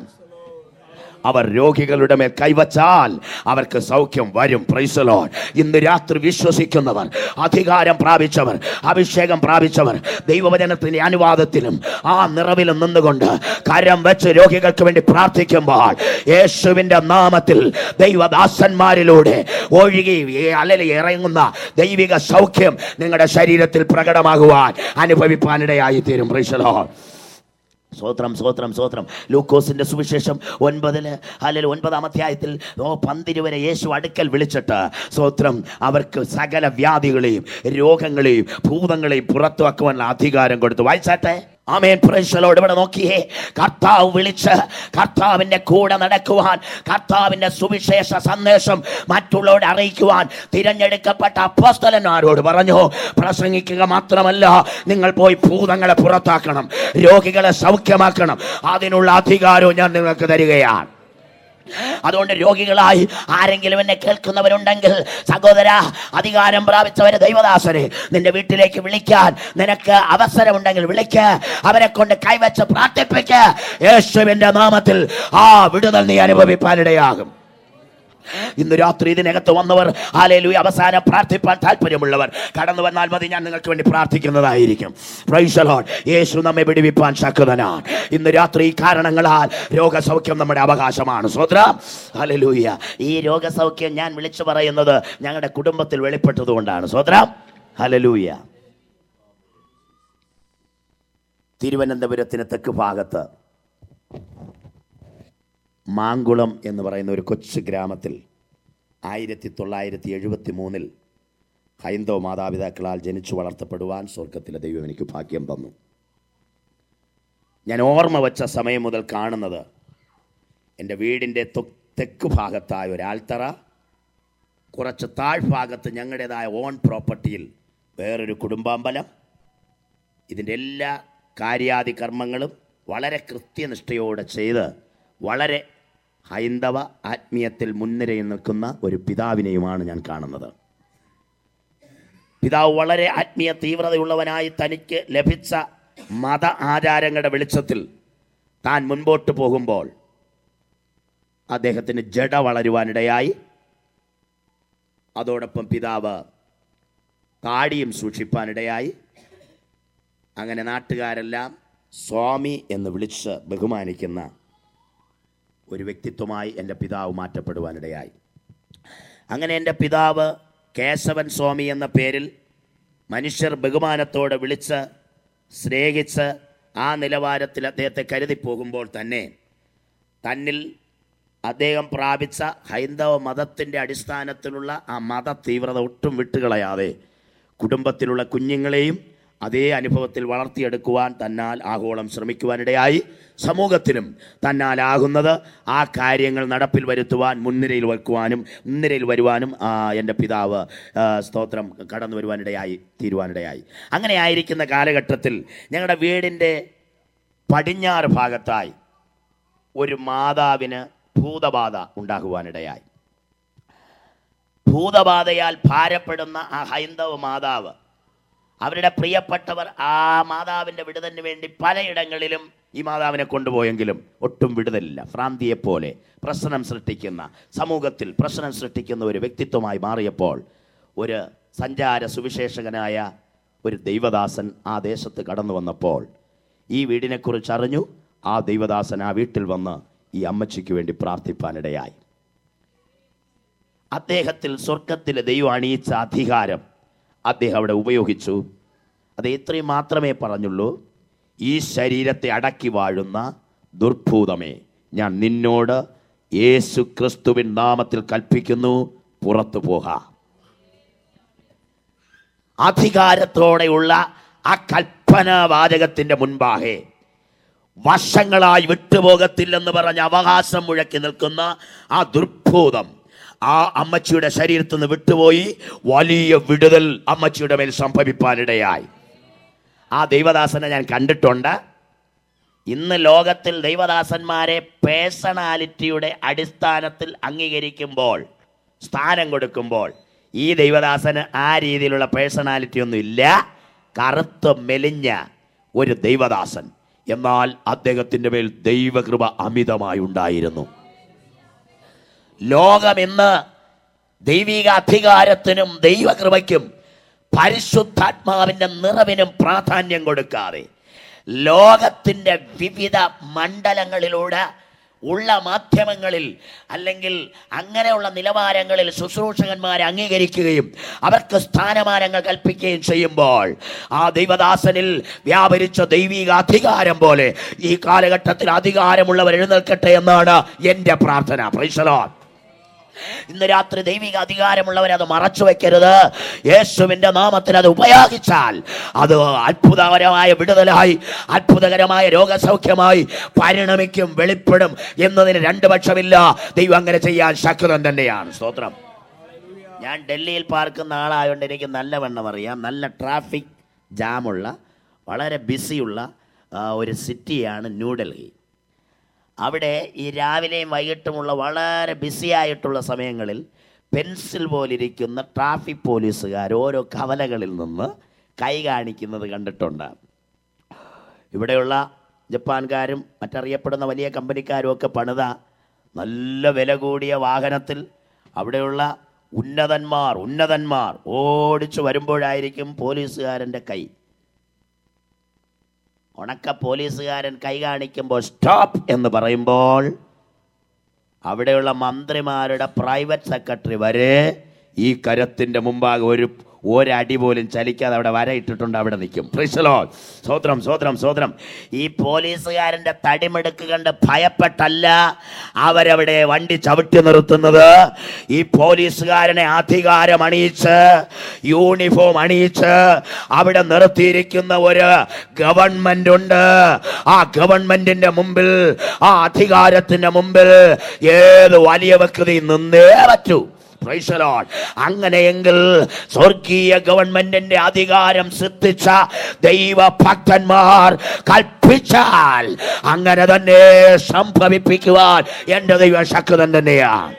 അവർ രോഗികളുടെ മേൽ കൈവച്ചാൽ അവർക്ക് സൗഖ്യം വരും. Praise the Lord. ഇന്ന് രാത്രി വിശ്വസിക്കുന്നവർ, അധികാരം പ്രാപിച്ചവർ, അഭിഷേകം പ്രാപിച്ചവർ ദൈവവചനത്തിന്റെ അനുവാദത്തിലും ആ നിറവിലും നിന്നുകൊണ്ട് കരം വെച്ച് രോഗികൾക്ക് വേണ്ടി പ്രാർത്ഥിക്കുമ്പോൾ യേശുവിന്റെ നാമത്തിൽ ദൈവദാസന്മാരിലൂടെ ഒഴുകി അല്ലെങ്കിൽ ഇറങ്ങുന്ന ദൈവിക സൗഖ്യം നിങ്ങളുടെ ശരീരത്തിൽ പ്രകടമാകുവാൻ അനുഭവിപ്പാനിടയായി തീരും. Praise the Lord. സ്തോത്രം, സ്തോത്രം, സ്തോത്രം. ലൂക്കോസിന്റെ സുവിശേഷം 9 അല്ലെങ്കിൽ 9-ാം അധ്യായത്തിൽ 12 വരെ യേശു അടുക്കൽ വിളിച്ചിട്ട് സ്തോത്രം അവർക്ക് സകല വ്യാധികളെയും രോഗങ്ങളെയും ഭൂതങ്ങളെയും പുറത്തുവെക്കുവാനുള്ള അധികാരം കൊടുത്തു. വായിച്ചാട്ടെ. ആമേൻ. Praise the Lord. ഇവിടെ നോക്കിയേ, കർത്താവ് വിളിച്ച് കർത്താവിൻ്റെ കൂടെ നടക്കുവാൻ, കർത്താവിൻ്റെ സുവിശേഷ സന്ദേശം മറ്റുള്ളവരെ അറിയിക്കുവാൻ തിരഞ്ഞെടുക്കപ്പെട്ട അപ്പോസ്തലന്മാരോട് പറഞ്ഞു, പ്രസംഗിക്കുക മാത്രമല്ല, നിങ്ങൾ പോയി ഭൂതങ്ങളെ പുറത്താക്കണം, രോഗികളെ സൗഖ്യമാക്കണം. അതിനുള്ള അധികാരവും ഞാൻ നിങ്ങൾക്ക് തരികയാണ്. അതുകൊണ്ട് രോഗികളായി ആരെങ്കിലും എന്നെ കേൾക്കുന്നവരുണ്ടെങ്കിൽ സഹോദര, അധികാരം പ്രാപിച്ചവരെ ദൈവദാസനെ നിന്റെ വീട്ടിലേക്ക് വിളിക്കാൻ നിനക്ക് അവസരമുണ്ടെങ്കിൽ വിളിക്ക, അവരെ കൊണ്ട് കൈവച്ച് പ്രാർത്ഥിപ്പിക്ക. യേശുവിന്റെ നാമത്തിൽ ആ വിടുതൽ നീ അനുഭവിപ്പാനിടയാകും. ഇന്ന് രാത്രി ഇതിനകത്ത് വന്നവർ ഹല്ലേലൂയ അവസാനം പ്രാർത്ഥിപ്പാൻ താല്പര്യമുള്ളവർ കടന്നു വന്നാൽ മതി, ഞാൻ നിങ്ങൾക്ക് വേണ്ടി പ്രാർത്ഥിക്കുന്നതായിരിക്കും. Praise the Lord. യേശു നമ്മെ വിടുവിപ്പാൻ ശക്തനാണ്. ഇന്ന് രാത്രി ഈ കാരണങ്ങളാൽ രോഗസൗഖ്യം നമ്മുടെ അവകാശമാണ്. സ്തോത്രം. ഹല്ലേലൂയ. ഈ രോഗസൗഖ്യം ഞാൻ വിളിച്ചു പറയുന്നത് ഞങ്ങളുടെ കുടുംബത്തിൽ വെളിപ്പെട്ടതുകൊണ്ടാണ്. സ്തോത്രം. ഹല്ലേലൂയ. തിരുവനന്തപുരത്തിന് തെക്ക് ഭാഗത്ത് മാങ്കുളം എന്ന് പറയുന്ന ഒരു കൊച്ചു ഗ്രാമത്തിൽ 1973 ഹൈന്ദവ മാതാപിതാക്കളാൽ ജനിച്ചു വളർത്തപ്പെടുവാൻ സ്വർഗത്തിലെ ദൈവം എനിക്ക് ഭാഗ്യം തന്നു. ഞാൻ ഓർമ്മ വച്ച സമയം മുതൽ കാണുന്നത് എൻ്റെ വീടിൻ്റെ തെക്ക് ഭാഗത്തായ ഒരാൽത്തറ, കുറച്ച് താഴ്ഭാഗത്ത് ഞങ്ങളുടേതായ ഓൺ പ്രോപ്പർട്ടിയിൽ വേറൊരു കുടുംബാമ്പലം, ഇതിൻ്റെ എല്ലാ കാര്യാദി കർമ്മങ്ങളും വളരെ കൃത്യനിഷ്ഠയോടെ ചെയ്ത് വളരെ ഹൈന്ദവ ആത്മീയത്തിൽ മുൻനിരയിൽ നിൽക്കുന്ന ഒരു പിതാവിനെയുമാണ് ഞാൻ കാണുന്നത്. പിതാവ് വളരെ ആത്മീയ തീവ്രതയുള്ളവനായി തനിക്ക് ലഭിച്ച മത ആചാരങ്ങളുടെ വെളിച്ചത്തിൽ താൻ മുൻപോട്ട് പോകുമ്പോൾ അദ്ദേഹത്തിന് ജഡ വളരുവാനിടയായി. അതോടൊപ്പം പിതാവ് താടിയും സൂക്ഷിപ്പാനിടയായി. അങ്ങനെ നാട്ടുകാരെല്ലാം സ്വാമി എന്ന് വിളിച്ച് ബഹുമാനിക്കുന്ന ഒരു വ്യക്തിത്വമായി എൻ്റെ പിതാവ് മാറ്റപ്പെടുവാനിടയായി. അങ്ങനെ എൻ്റെ പിതാവ് കേശവൻ സ്വാമി എന്ന പേരിൽ മനുഷ്യർ ബഹുമാനത്തോടെ വിളിച്ച് സ്നേഹിച്ച് ആ നിലവാരത്തിൽ അദ്ദേഹത്തെ കരുതിപ്പോകുമ്പോൾ തന്നെ തന്നിൽ അദ്ദേഹം പ്രാപിച്ച ഹൈന്ദവ മതത്തിൻ്റെ അടിസ്ഥാനത്തിലുള്ള ആ മത തീവ്രത ഒട്ടും വിട്ടുകളയാതെ കുടുംബത്തിലുള്ള കുഞ്ഞുങ്ങളെയും അതേ അനുഭവത്തിൽ വളർത്തിയെടുക്കുവാൻ തന്നാൽ ആഗോളം ശ്രമിക്കുവാനിടയായി. സമൂഹത്തിലും തന്നാലാകുന്നത് ആ കാര്യങ്ങൾ നടപ്പിൽ വരുത്തുവാൻ മുൻനിരയിൽ വരുവാനും എൻ്റെ പിതാവ് സ്തോത്രം കടന്നു തീരുവാനിടയായി. അങ്ങനെ ആയിരിക്കുന്ന കാലഘട്ടത്തിൽ ഞങ്ങളുടെ വീടിൻ്റെ പടിഞ്ഞാറ് ഭാഗത്തായി ഒരു മാതാവിന് ഭൂതബാധ ഉണ്ടാകുവാനിടയായി. ഭൂതബാധയാൽ ഭാരപ്പെടുന്ന ആ ഹൈന്ദവ മാതാവ്, അവരുടെ പ്രിയപ്പെട്ടവർ ആ മാതാവിൻ്റെ വിടുതലിന് വേണ്ടി പലയിടങ്ങളിലും ഈ മാതാവിനെ കൊണ്ടുപോയെങ്കിലും ഒട്ടും വിടുതലില്ല. ഭ്രാന്തിയെപ്പോലെ സമൂഹത്തിൽ പ്രശ്നം സൃഷ്ടിക്കുന്ന ഒരു വ്യക്തിത്വമായി മാറിയപ്പോൾ ഒരു സഞ്ചാര സുവിശേഷകനായ ഒരു ദൈവദാസൻ ആ ദേശത്ത് കടന്നു വന്നപ്പോൾ ഈ വീടിനെക്കുറിച്ച് അറിഞ്ഞു. ആ ദൈവദാസൻ ആ വീട്ടിൽ വന്ന് ഈ അമ്മച്ചിക്ക് വേണ്ടി പ്രാർത്ഥിപ്പാനിടയായി. അദ്ദേഹത്തിൽ സ്വർഗത്തിലെ ദൈവം അണിയിച്ച അധികാരം അദ്ദേഹം അവിടെ ഉപയോഗിച്ചു. അത് ഇത്രയും മാത്രമേ പറഞ്ഞുള്ളൂ: ഈ ശരീരത്തെ അടക്കി വാഴുന്ന ദുർഭൂതമേ, ഞാൻ നിന്നോട് യേശു ക്രിസ്തുവിൻ നാമത്തിൽ കൽപ്പിക്കുന്നു, പുറത്തു പോക. അധികാരത്തോടെയുള്ള ആ കൽപ്പനാവാചകത്തിൻ്റെ മുൻപാകെ വർഷങ്ങളായി വിട്ടുപോകത്തില്ലെന്ന് പറഞ്ഞ് അവകാശം മുഴക്കി നിൽക്കുന്ന ആ ദുർഭൂതം ആ അമ്മച്ചിയുടെ ശരീരത്തിൽ നിന്ന് വിട്ടുപോയി. വലിയ വിടുതൽ അമ്മച്ചിയുടെ മേൽ സംഭവിപ്പാനിടയായി. ആ ദൈവദാസനെ ഞാൻ കണ്ടിട്ടുണ്ട്. ഇന്ന് ലോകത്തിൽ ദൈവദാസന്മാരെ പേഴ്സണാലിറ്റിയുടെ അടിസ്ഥാനത്തിൽ അംഗീകരിക്കുമ്പോൾ, സ്ഥാനം കൊടുക്കുമ്പോൾ, ഈ ദൈവദാസന് ആ രീതിയിലുള്ള പേഴ്സണാലിറ്റി ഒന്നും ഇല്ല. കറുത്ത് മെലിഞ്ഞ ഒരു ദൈവദാസൻ. എന്നാൽ അദ്ദേഹത്തിൻ്റെ മേൽ ദൈവകൃപ അമിതമായി ഉണ്ടായിരുന്നു. ലോകം ഇന്ന് ദൈവിക അധികാരത്തിനും ദൈവകൃപയ്ക്കും പരിശുദ്ധാത്മാവിൻ്റെ നിറവിനും പ്രാധാന്യം കൊടുക്കാതെ ലോകത്തിൻ്റെ വിവിധ മണ്ഡലങ്ങളിലൂടെ ഉള്ള മാധ്യമങ്ങളിൽ അല്ലെങ്കിൽ അങ്ങനെയുള്ള നിലവാരങ്ങളിൽ ശുശ്രൂഷകന്മാരെ അംഗീകരിക്കുകയും അവർക്ക് സ്ഥാനമാനങ്ങൾ കൽപ്പിക്കുകയും ചെയ്യുമ്പോൾ ആ ദൈവദാസനിൽ വ്യാപരിച്ച ദൈവിക അധികാരം പോലെ ഈ കാലഘട്ടത്തിൽ അധികാരമുള്ളവർ എഴുന്നേൽക്കട്ടെ എന്നാണ് എൻ്റെ പ്രാർത്ഥന. Praise the Lord. ഇന്ന് രാത്രി ദൈവിക അധികാരമുള്ളവരത് മറച്ചു വെക്കരുത്. യേശുവിൻ്റെ നാമത്തിൽ അത് ഉപയോഗിച്ചാൽ അത് അത്ഭുതകരമായ വിടുതലായി, അത്ഭുതകരമായ രോഗസൗഖ്യമായി പരിണമിക്കും, വെളിപ്പെടും എന്നതിന് രണ്ട് പക്ഷമില്ല. ദൈവം അങ്ങനെ ചെയ്യാൻ ശക്തൻ തന്നെയാണ്. സ്തോത്രം. ഞാൻ ഡൽഹിയിൽ പാർക്കുന്ന ആളായതുകൊണ്ട് എനിക്ക് നല്ലവണ്ണം അറിയാം. നല്ല ട്രാഫിക് ജാമുള്ള, വളരെ ബിസിയുള്ള ഒരു സിറ്റിയാണ് ന്യൂഡൽഹി. അവിടെ ഈ രാവിലെയും വൈകിട്ടുമുള്ള വളരെ ബിസിയായിട്ടുള്ള സമയങ്ങളിൽ പെൻസിൽ പോലിരിക്കുന്ന ട്രാഫിക് പോലീസുകാർ ഓരോ കവലകളിൽ നിന്ന് കൈ കാണിക്കുന്നത് കണ്ടിട്ടുണ്ട്. ഇവിടെയുള്ള ജപ്പാൻകാരും മറ്ററിയപ്പെടുന്ന വലിയ കമ്പനിക്കാരും ഒക്കെ പണിത നല്ല വില കൂടിയ വാഹനത്തിൽ അവിടെയുള്ള ഉന്നതന്മാർ ഓടിച്ചു വരുമ്പോഴായിരിക്കും പോലീസുകാരൻ്റെ കൈ. ഉണക്ക പോലീസുകാരൻ കൈ കാണിക്കുമ്പോൾ സ്റ്റോപ്പ് എന്ന് പറയുമ്പോൾ അവിടെയുള്ള മന്ത്രിമാരുടെ പ്രൈവറ്റ് സെക്രട്ടറി വരെ ഈ കരത്തിൻ്റെ മുമ്പാകെ ഒരടി പോലും ചലിക്കാതെ അവിടെ വരയിട്ടിട്ടുണ്ട്, അവിടെ നിൽക്കും. Praise the Lord. സ്തോത്രം, സ്തോത്രം, സ്തോത്രം. ഈ പോലീസുകാരൻ്റെ തടിമെടുക്ക് കണ്ട് ഭയപ്പെട്ടല്ല അവരവിടെ വണ്ടി ചവിട്ടി നിർത്തുന്നത്. ഈ പോലീസുകാരനെ അധികാരം അണിയിച്ച്, യൂണിഫോം അണിയിച്ച് അവിടെ നിർത്തിയിരിക്കുന്ന ഒരു ഗവൺമെന്റ് ഉണ്ട്. ആ ഗവൺമെന്റിന്റെ മുമ്പിൽ, ആ അധികാരത്തിന്റെ മുമ്പിൽ ഏത് വലിയ വ്യക്തി നിന്നേ പറ്റൂ. Praise the Lord. അങ്ങനെയെങ്കിൽ സ്വർഗീയ ഗവൺമെന്റിന്റെ അധികാരം സിദ്ധിച്ച ദൈവഭക്തന്മാർ കൽപ്പിച്ചാൽ അങ്ങനെ തന്നെ സംഭവിപ്പിക്കുവാൻ എന്റെ ദൈവ ശക്തൻ തന്നെയാണ്.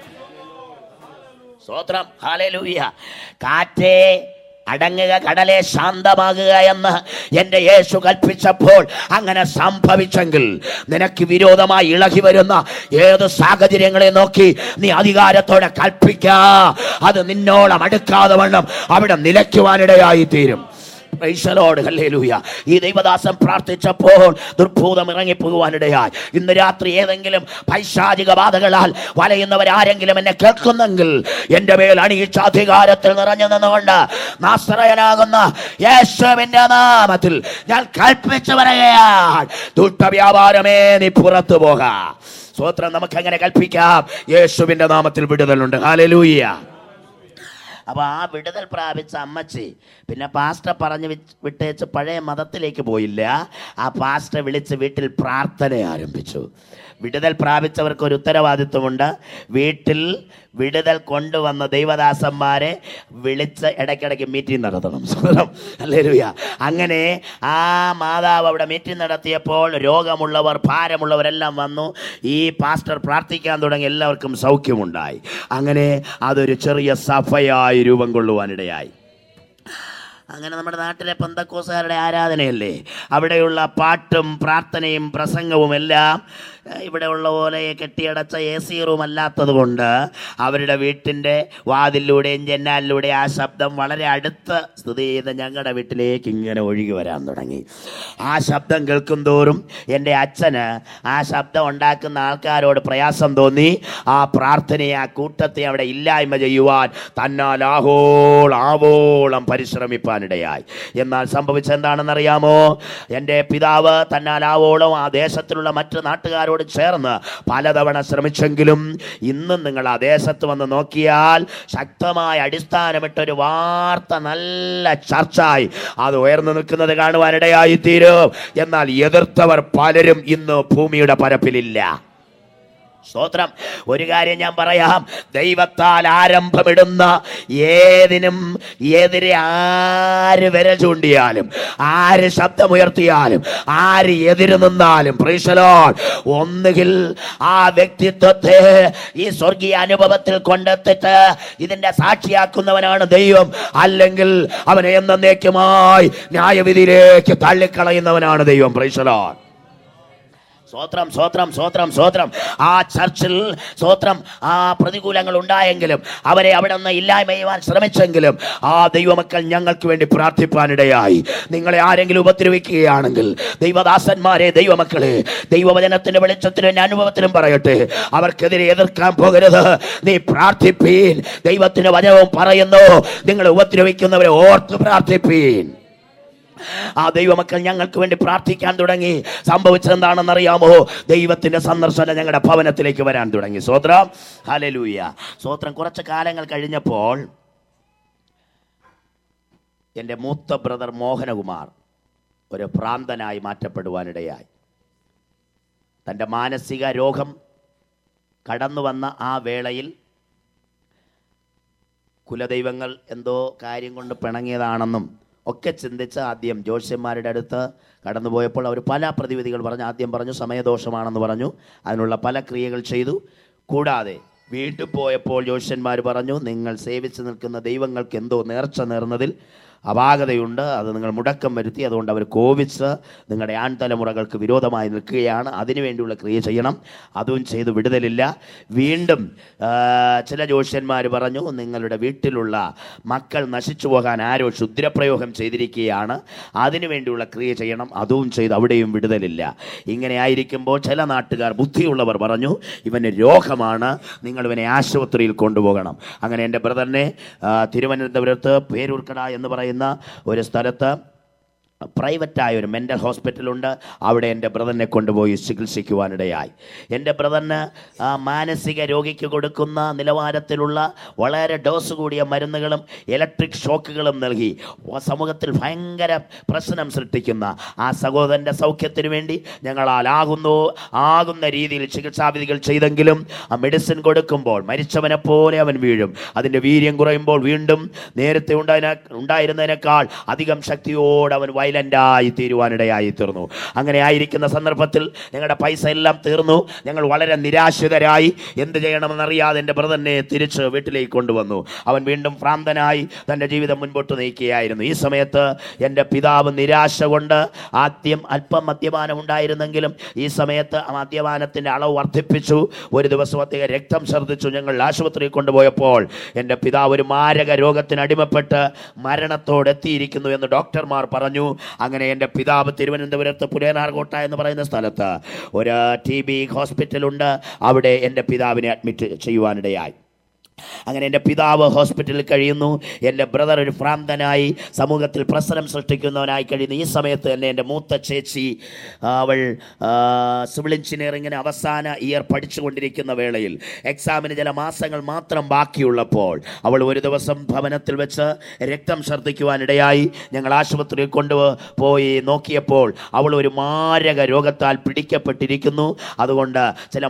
സ്തോത്രം, ഹല്ലേലൂയ. കാറ്റേ അടങ്ങുക, കടലെ ശാന്തമാകുക എന്ന് എൻ്റെ യേശു കൽപ്പിച്ചപ്പോൾ അങ്ങനെ സംഭവിച്ചെങ്കിൽ നിനക്ക് വിരോധമായി ഇളകി വരുന്ന ഏത് സാഹചര്യങ്ങളെ നോക്കി നീ അധികാരത്തോടെ കൽപ്പിക്കുക, അത് നിന്നോളം അടുക്കാതെ വണ്ണം അവിടെ നിലയ്ക്കുവാനിടയായി തീരും. പ്രൈസ് ദി ലോർഡ്, ഹല്ലേലൂയ. ഈ ദൈവദാസൻ പ്രാർത്ഥിച്ചപ്പോൾ ദുർഭൂതം ഇറങ്ങിപ്പോകുവാനിടയായി. ഇന്ന് രാത്രി ഏതെങ്കിലും പൈശാചിക ബാധകളാൽ വലയുന്നവരാരെങ്കിലും എന്നെ കേൾക്കുന്നെങ്കിൽ എൻ്റെ മേൽ അണിയിച്ച അധികാരത്തിൽ നിറഞ്ഞു നിന്നുകൊണ്ട് നാസറയനാകുന്ന യേശുവിന്റെ നാമത്തിൽ ഞാൻ കൽപ്പിച്ചു പറയുകയാണ്, ദുഷ്ടവ്യാപാരമേ നീ പുറത്തു പോക. സ്തോത്രം. നമുക്ക് അങ്ങനെ കൽപ്പിക്കാം. യേശുവിന്റെ നാമത്തിൽ വിടുതലുണ്ട്. ഹല്ലേലൂയ. അപ്പോൾ ആ വിടുതൽ പ്രാപിച്ച അമ്മച്ചി പിന്നെ പാസ്റ്റർ പറഞ്ഞ് വിട്ടേച്ച് പഴയ മതത്തിലേക്ക് പോയില്ല. ആ പാസ്റ്റർ വിളിച്ച് വീട്ടിൽ പ്രാർത്ഥന ആരംഭിച്ചു. വിടുതൽ പ്രാപിച്ചവർക്ക് ഒരു ഉത്തരവാദിത്വമുണ്ട്. വീട്ടിൽ വിടുതൽ കൊണ്ടുവന്ന ദൈവദാസന്മാരെ വിളിച്ച് ഇടയ്ക്കിടയ്ക്ക് മീറ്റിംഗ് നടത്തണം. ഹല്ലേലൂയ. അങ്ങനെ ആ മാതാവ് അവിടെ മീറ്റിംഗ് നടത്തിയപ്പോൾ രോഗമുള്ളവർ, ഭാരമുള്ളവരെല്ലാം വന്നു. ഈ പാസ്റ്റർ പ്രാർത്ഥിക്കാൻ തുടങ്ങി, എല്ലാവർക്കും സൗഖ്യമുണ്ടായി. അങ്ങനെ അതൊരു ചെറിയ സഭയായി രൂപം കൊള്ളുവാനിടയായി. അങ്ങനെ നമ്മുടെ നാട്ടിലെ പെന്തക്കോസ്തുകാരുടെ ആരാധനയല്ലേ, അവിടെയുള്ള പാട്ടും പ്രാർത്ഥനയും പ്രസംഗവും എല്ലാം ഇവിടെ ഉള്ള പോലെ കെട്ടിയടച്ച AC റൂം അല്ലാത്തത് കൊണ്ട് അവരുടെ വീട്ടിൻ്റെ വാതിലൂടെയും ജനാലിലൂടെ ആ ശബ്ദം വളരെ അടുത്ത് സ്ഥിതി ചെയ്ത് ഞങ്ങളുടെ വീട്ടിലേക്ക് ഇങ്ങനെ ഒഴുകി വരാൻ തുടങ്ങി. ആ ശബ്ദം കേൾക്കും തോറും എൻ്റെ അച്ഛന് ആ ശബ്ദം ഉണ്ടാക്കുന്ന ആൾക്കാരോട് പ്രയാസം തോന്നി. ആ പ്രാർത്ഥനയെ, ആ കൂട്ടത്തെ അവിടെ ഇല്ലായ്മ ചെയ്യുവാൻ തന്നാൽ ആവോളം പരിശ്രമിപ്പാനിടയായി. എന്നാൽ സംഭവിച്ചെന്താണെന്നറിയാമോ? എൻ്റെ പിതാവ് തന്നാൽ ആവോളം ആ ദേശത്തിലുള്ള മറ്റു നാട്ടുകാരോട് ചേർന്ന് പലതവണ ശ്രമിച്ചെങ്കിലും ഇന്നും നിങ്ങൾ ആ ദേശത്ത് വന്ന് നോക്കിയാൽ ശക്തമായ അടിസ്ഥാനമിട്ടൊരു വാർത്ത, നല്ല ചർച്ചയായി അത് ഉയർന്നു നിൽക്കുന്നത് കാണുവാനിടയായി തീരും. എന്നാൽ എതിർത്തവർ പലരും ഇന്ന് ഭൂമിയുടെ പരപ്പിലില്ല. സ്തോത്രം. ഒരു കാര്യം ഞാൻ പറയാം, ദൈവത്താൽ ആരംഭമിടുന്ന ഏതിനും എതിരെ ആര് വിരൽ ചൂണ്ടിയാലും, ആര് ശബ്ദമുയർത്തിയാലും, ആര് എതിര് നിന്നാലും, പ്രൈസ് ദി ലോർഡ്, ഒന്നുകിൽ ആ വ്യക്തിത്വത്തെ ഈ സ്വർഗീയ അനുഭവത്തിൽ കൊണ്ടെത്തിച്ച് ഇതിന്റെ സാക്ഷിയാക്കുന്നവനാണ് ദൈവം, അല്ലെങ്കിൽ അവനെ എന്നേക്കുമായി ന്യായവിധിയിലേക്ക് തള്ളിക്കളയുന്നവനാണ് ദൈവം. Praise the Lord. സ്വോത്രം, സ്വോത്രം, സ്വോത്രം, സ്വോത്രം. ആ ചർച്ചിൽ സ്വോത്രം ആ പ്രതികൂലങ്ങൾ ഉണ്ടായെങ്കിലും അവരെ അവിടെ നിന്ന് ഇല്ലായ്മ ചെയ്യുവാൻ ശ്രമിച്ചെങ്കിലും ആ ദൈവമക്കൾ ഞങ്ങൾക്ക് വേണ്ടി പ്രാർത്ഥിപ്പാനിടയായി. നിങ്ങളെ ആരെങ്കിലും ഉപദ്രവിക്കുകയാണെങ്കിൽ, ദൈവദാസന്മാരെ, ദൈവമക്കളെ, ദൈവവചനത്തിന്റെ വെളിച്ചത്തിനും അനുഭവത്തിനും പറയട്ടെ, അവർക്കെതിരെ എതിർക്കാൻ പോകരുത്. നീ പ്രാർത്ഥിപ്പീൻ. ദൈവത്തിന്റെ വചനവും പറയുന്നു, നിങ്ങളെ ഉപദ്രവിക്കുന്നവരെ ഓർത്ത് പ്രാർത്ഥിപ്പീൻ. ആ ദൈവമക്കൾ ഞങ്ങൾക്ക് വേണ്ടി പ്രാർത്ഥിക്കാൻ തുടങ്ങി. സംഭവിച്ചതെന്താണെന്നറിയാമോ? ദൈവത്തിന്റെ സന്ദർശനം ഞങ്ങളുടെ ഭവനത്തിലേക്ക് വരാൻ തുടങ്ങി. സ്തോത്രം, ഹല്ലേലൂയ. സ്തോത്രം. കുറച്ച് കാലങ്ങൾ കഴിഞ്ഞപ്പോൾ എൻ്റെ മൂത്ത ബ്രദർ മോഹനകുമാർ ഒരു ഭ്രാന്തനായി മാറ്റപ്പെടുവാനിടയായി. തൻ്റെ മാനസിക രോഗം കടന്നു വന്ന ആ വേളയിൽ കുലദൈവങ്ങൾ എന്തോ കാര്യം കൊണ്ട് പിണങ്ങിയതാണെന്നും ഒക്കെ ചിന്തിച്ച് ആദ്യം ജ്യോത്സ്യന്മാരുടെ അടുത്ത് കടന്നുപോയപ്പോൾ അവർ പല പ്രതിവിധികൾ പറഞ്ഞു. ആദ്യം പറഞ്ഞു സമയദോഷമാണെന്ന് പറഞ്ഞു. അതിനുള്ള പല ക്രിയകൾ ചെയ്തു. കൂടാതെ വീട്ടിൽ പോയപ്പോൾ ജ്യോത്സ്യന്മാർ പറഞ്ഞു, നിങ്ങൾ സേവിച്ച് നിൽക്കുന്ന ദൈവങ്ങൾക്ക് എന്തോ നേർച്ച നേർന്നതിൽ അപാകതയുണ്ട്, അത് നിങ്ങൾ മുടക്കം വരുത്തി, അതുകൊണ്ട് അവർ കോപിച്ച് നിങ്ങളുടെ ആൺതലമുറകൾക്ക് വിരോധമായി നിൽക്കുകയാണ്, അതിനുവേണ്ടിയുള്ള ക്രിയ ചെയ്യണം. അതും ചെയ്ത് വിടുതലില്ല. വീണ്ടും ചില ജ്യോത്സ്യന്മാർ പറഞ്ഞു, നിങ്ങളുടെ വീട്ടിലുള്ള മക്കൾ നശിച്ചു പോകാൻ ആരോ ക്ഷുദ്രപ്രയോഗം ചെയ്തിരിക്കുകയാണ്, അതിനുവേണ്ടിയുള്ള ക്രിയ ചെയ്യണം. അതും ചെയ്ത് അവിടെയും വിടുതലില്ല. ഇങ്ങനെ ആയിരിക്കുമ്പോൾ ചില നാട്ടുകാർ, ബുദ്ധിയുള്ളവർ പറഞ്ഞു, ഇവന് രോഗമാണ്, നിങ്ങൾ ഇവനെ ആശുപത്രിയിൽ കൊണ്ടുപോകണം. അങ്ങനെ എൻ്റെ ബ്രദറിനെ തിരുവനന്തപുരത്ത് പേരൂർക്കട എന്ന് പറയുന്ന ഒരു സ്ഥലത്ത് പ്രൈവറ്റായ ഒരു മെൻ്റൽ ഹോസ്പിറ്റലുണ്ട്. അവിടെ എൻ്റെ ബ്രദറിനെ കൊണ്ടുപോയി ചികിത്സിക്കുവാനിടയായി. എൻ്റെ ബ്രദറിന് മാനസിക രോഗിക്ക് കൊടുക്കുന്ന നിലവാരത്തിലുള്ള വളരെ ഡോസ് കൂടിയ മരുന്നുകളും ഇലക്ട്രിക് ഷോക്കുകളും നൽകി സമൂഹത്തിൽ ഭയങ്കര പ്രശ്നം സൃഷ്ടിക്കുന്ന ആ സഹോദരൻ്റെ സൗഖ്യത്തിന് വേണ്ടി ഞങ്ങളാൽ ആകുന്ന രീതിയിൽ ചികിത്സാവിധികൾ ചെയ്തെങ്കിലും ആ മെഡിസിൻ കൊടുക്കുമ്പോൾ മരിച്ചവനെ പോലെ അവൻ വീഴും. അതിൻ്റെ വീര്യം കുറയുമ്പോൾ വീണ്ടും നേരത്തെ ഉണ്ടായിരുന്നതിനേക്കാൾ അധികം ശക്തിയോടെ അവൻ വയലൻ്റായി തീരുവാനിടയായി തീർന്നു. അങ്ങനെ ആയിരിക്കുന്ന സന്ദർഭത്തിൽ ഞങ്ങളുടെ പൈസ എല്ലാം തീർന്നു. ഞങ്ങൾ വളരെ നിരാശിതരായി. എന്ത് ചെയ്യണമെന്നറിയാതെ എൻ്റെ ബ്രദറിനെ തിരിച്ച് വീട്ടിലേക്ക് കൊണ്ടുവന്നു. അവൻ വീണ്ടും ഭ്രാന്തനായി തൻ്റെ ജീവിതം മുൻപോട്ട് നയിക്കുകയായിരുന്നു. ഈ സമയത്ത് എൻ്റെ പിതാവ് നിരാശ കൊണ്ട് ആദ്യം അല്പം മദ്യപാനം ഉണ്ടായിരുന്നെങ്കിലും ഈ സമയത്ത് ആ മദ്യപാനത്തിൻ്റെ അളവ് വർദ്ധിപ്പിച്ചു. ഒരു ദിവസം അദ്ദേഹം രക്തം ഛർദ്ദിച്ചു. ഞങ്ങൾ ആശുപത്രിയിൽ കൊണ്ടുപോയപ്പോൾ എൻ്റെ പിതാവ് ഒരു മാരക രോഗത്തിന് അടിമപ്പെട്ട് മരണത്തോടെത്തിയിരിക്കുന്നു എന്ന് ഡോക്ടർമാർ പറഞ്ഞു. അങ്ങനെ എൻ്റെ പിതാവ് തിരുവനന്തപുരത്ത് പുലേനാർകോട്ട എന്ന് പറയുന്ന സ്ഥലത്ത് ഒരു TB ഹോസ്പിറ്റലുണ്ട്. അവിടെ എൻ്റെ പിതാവിനെ അഡ്മിറ്റ് ചെയ്യുവാനിടയായി. അങ്ങനെ എൻ്റെ പിതാവ് ഹോസ്പിറ്റലിൽ കഴിയുന്നു. എൻ്റെ ബ്രദർ ഒരു ഭ്രാന്തനായി സമൂഹത്തിൽ പ്രശ്നം സൃഷ്ടിക്കുന്നവനായി കഴിയുന്നു. ഈ സമയത്ത് തന്നെ എൻ്റെ മൂത്ത ചേച്ചി അവൾ സിവിൽ എഞ്ചിനീയറിങ്ങിന് അവസാന ഇയർ പഠിച്ചുകൊണ്ടിരിക്കുന്ന വേളയിൽ എക്സാമിന് ചില മാസങ്ങൾ മാത്രം ബാക്കിയുള്ളപ്പോൾ അവൾ ഒരു ദിവസം ഭവനത്തിൽ വെച്ച് രക്തം ഛർദ്ദിക്കുവാനിടയായി. ഞങ്ങൾ ആശുപത്രിയിൽ കൊണ്ടുപോയി നോക്കിയപ്പോൾ അവൾ ഒരു മാരക രോഗത്താൽ പിടിക്കപ്പെട്ടിരിക്കുന്നു. അതുകൊണ്ട് ചില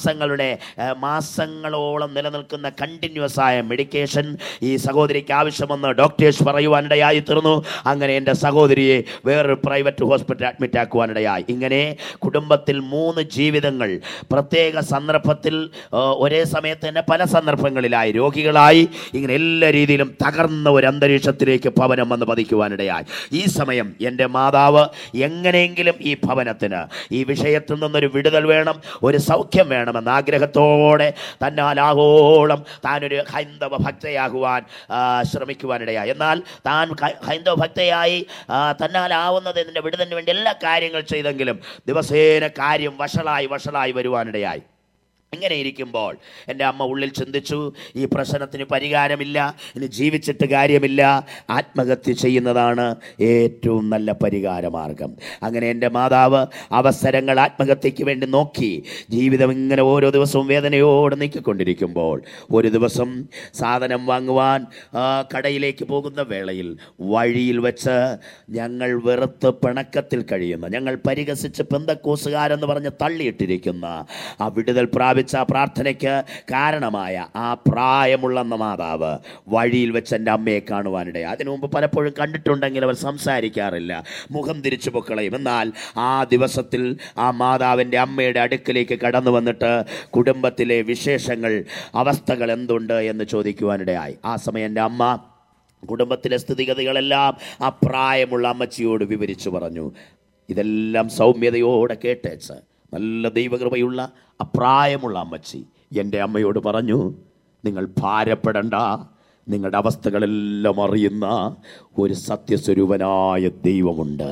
മാസങ്ങളോളം നിലനിൽക്കുന്ന കണ്ടിന്യൂസ് ആയ മെഡിക്കേഷൻ ഈ സഹോദരിക്ക് ആവശ്യമെന്ന് ഡോക്ടേഴ്സ് പറയുവാനിടയായി തീർന്നു. അങ്ങനെ എൻ്റെ സഹോദരിയെ വേറൊരു പ്രൈവറ്റ് ഹോസ്പിറ്റൽ അഡ്മിറ്റ് ആക്കുവാനിടയായി. ഇങ്ങനെ കുടുംബത്തിൽ 3 ജീവിതങ്ങൾ പ്രത്യേക സന്ദർഭത്തിൽ ഒരേ സമയത്ത് തന്നെ പല സന്ദർഭങ്ങളിലായി രോഗികളായി ഇങ്ങനെ എല്ലാ രീതിയിലും തകർന്ന ഒരു അന്തരീക്ഷത്തിലേക്ക് ഭവനം വന്ന് പതിക്കുവാനിടയായി. ഈ സമയം എൻ്റെ മാതാവ് എങ്ങനെയെങ്കിലും ഈ ഭവനത്തിന് ഈ വിഷയത്തിൽ നിന്നൊരു വിടുതൽ വേണം, ഒരു സൗഖ്യം വേണമെന്ന ആഗ്രഹത്തോടെ തന്നാലാകോളം താനൊരു ഹൈന്ദവ ഭക്തയാകുവാൻ ശ്രമിക്കുവാനിടയായി. എന്നാൽ താൻ ഹൈന്ദവ ഭക്തയായി തന്നാലാവുന്നതിൻ്റെ വിടുതലിന് വേണ്ടി എല്ലാ കാര്യങ്ങൾ ചെയ്തെങ്കിലും ദിവസേന കാര്യം വഷളായി വരുവാനിടയായി. ഇങ്ങനെ ഇരിക്കുമ്പോൾ എൻ്റെ അമ്മ ഉള്ളിൽ ചിന്തിച്ചു, ഈ പ്രശ്നത്തിന് പരിഹാരമില്ല, ഇനി ജീവിച്ചിട്ട് കാര്യമില്ല, ആത്മഹത്യ ചെയ്യുന്നതാണ് ഏറ്റവും നല്ല പരിഹാരമാർഗം. അങ്ങനെ എൻ്റെ മാതാവ് അവസരങ്ങൾ ആത്മഹത്യയ്ക്ക് വേണ്ടി നോക്കി. ജീവിതം ഇങ്ങനെ ഓരോ ദിവസവും വേദനയോടെ നീക്കിക്കൊണ്ടിരിക്കുമ്പോൾ ഒരു ദിവസം സാധനം വാങ്ങുവാൻ കടയിലേക്ക് പോകുന്ന വേളയിൽ വഴിയിൽ വെച്ച് ഞങ്ങൾ വെറുത്ത് പിണക്കത്തിൽ കഴിയുന്ന, ഞങ്ങൾ പരിഹസിച്ച് പെന്തക്കോസുകാരെന്ന് പറഞ്ഞ് തള്ളിയിട്ടിരിക്കുന്ന ആ വിടുതൽ പ്രാപിച്ച പ്രാർത്ഥനയ്ക്ക് കാരണമായ ആ പ്രായമുള്ള മാതാവ് വഴിയിൽ വെച്ച് എൻ്റെ അമ്മയെ കാണുവാനിടയായി. അതിനു മുമ്പ് പലപ്പോഴും കണ്ടിട്ടുണ്ടെങ്കിൽ അവർ സംസാരിക്കാറില്ല, മുഖം തിരിച്ചു പൊക്കളയും. എന്നാൽ ആ ദിവസത്തിൽ ആ മാതാവിൻ്റെ അമ്മയുടെ അടുക്കലേക്ക് കടന്നു വന്നിട്ട് കുടുംബത്തിലെ വിശേഷങ്ങൾ, അവസ്ഥകൾ എന്തുണ്ട് എന്ന് ചോദിക്കുവാനിടയായി. ആ സമയം എൻ്റെ അമ്മ കുടുംബത്തിലെ സ്ഥിതിഗതികളെല്ലാം ആ പ്രായമുള്ള അമ്മച്ചിയോട് വിവരിച്ചു പറഞ്ഞു. ഇതെല്ലാം സൗമ്യതയോടെ കേട്ടേച്ച് നല്ല ദൈവകൃപയുള്ള അപ്രായമുള്ള അമ്മച്ചി എൻ്റെ അമ്മയോട് പറഞ്ഞു, നിങ്ങൾ ഭാരപ്പെടണ്ട, നിങ്ങളുടെ അവസ്ഥകളെല്ലാം അറിയുന്ന ഒരു സത്യസ്വരൂപനായ ദൈവമുണ്ട്.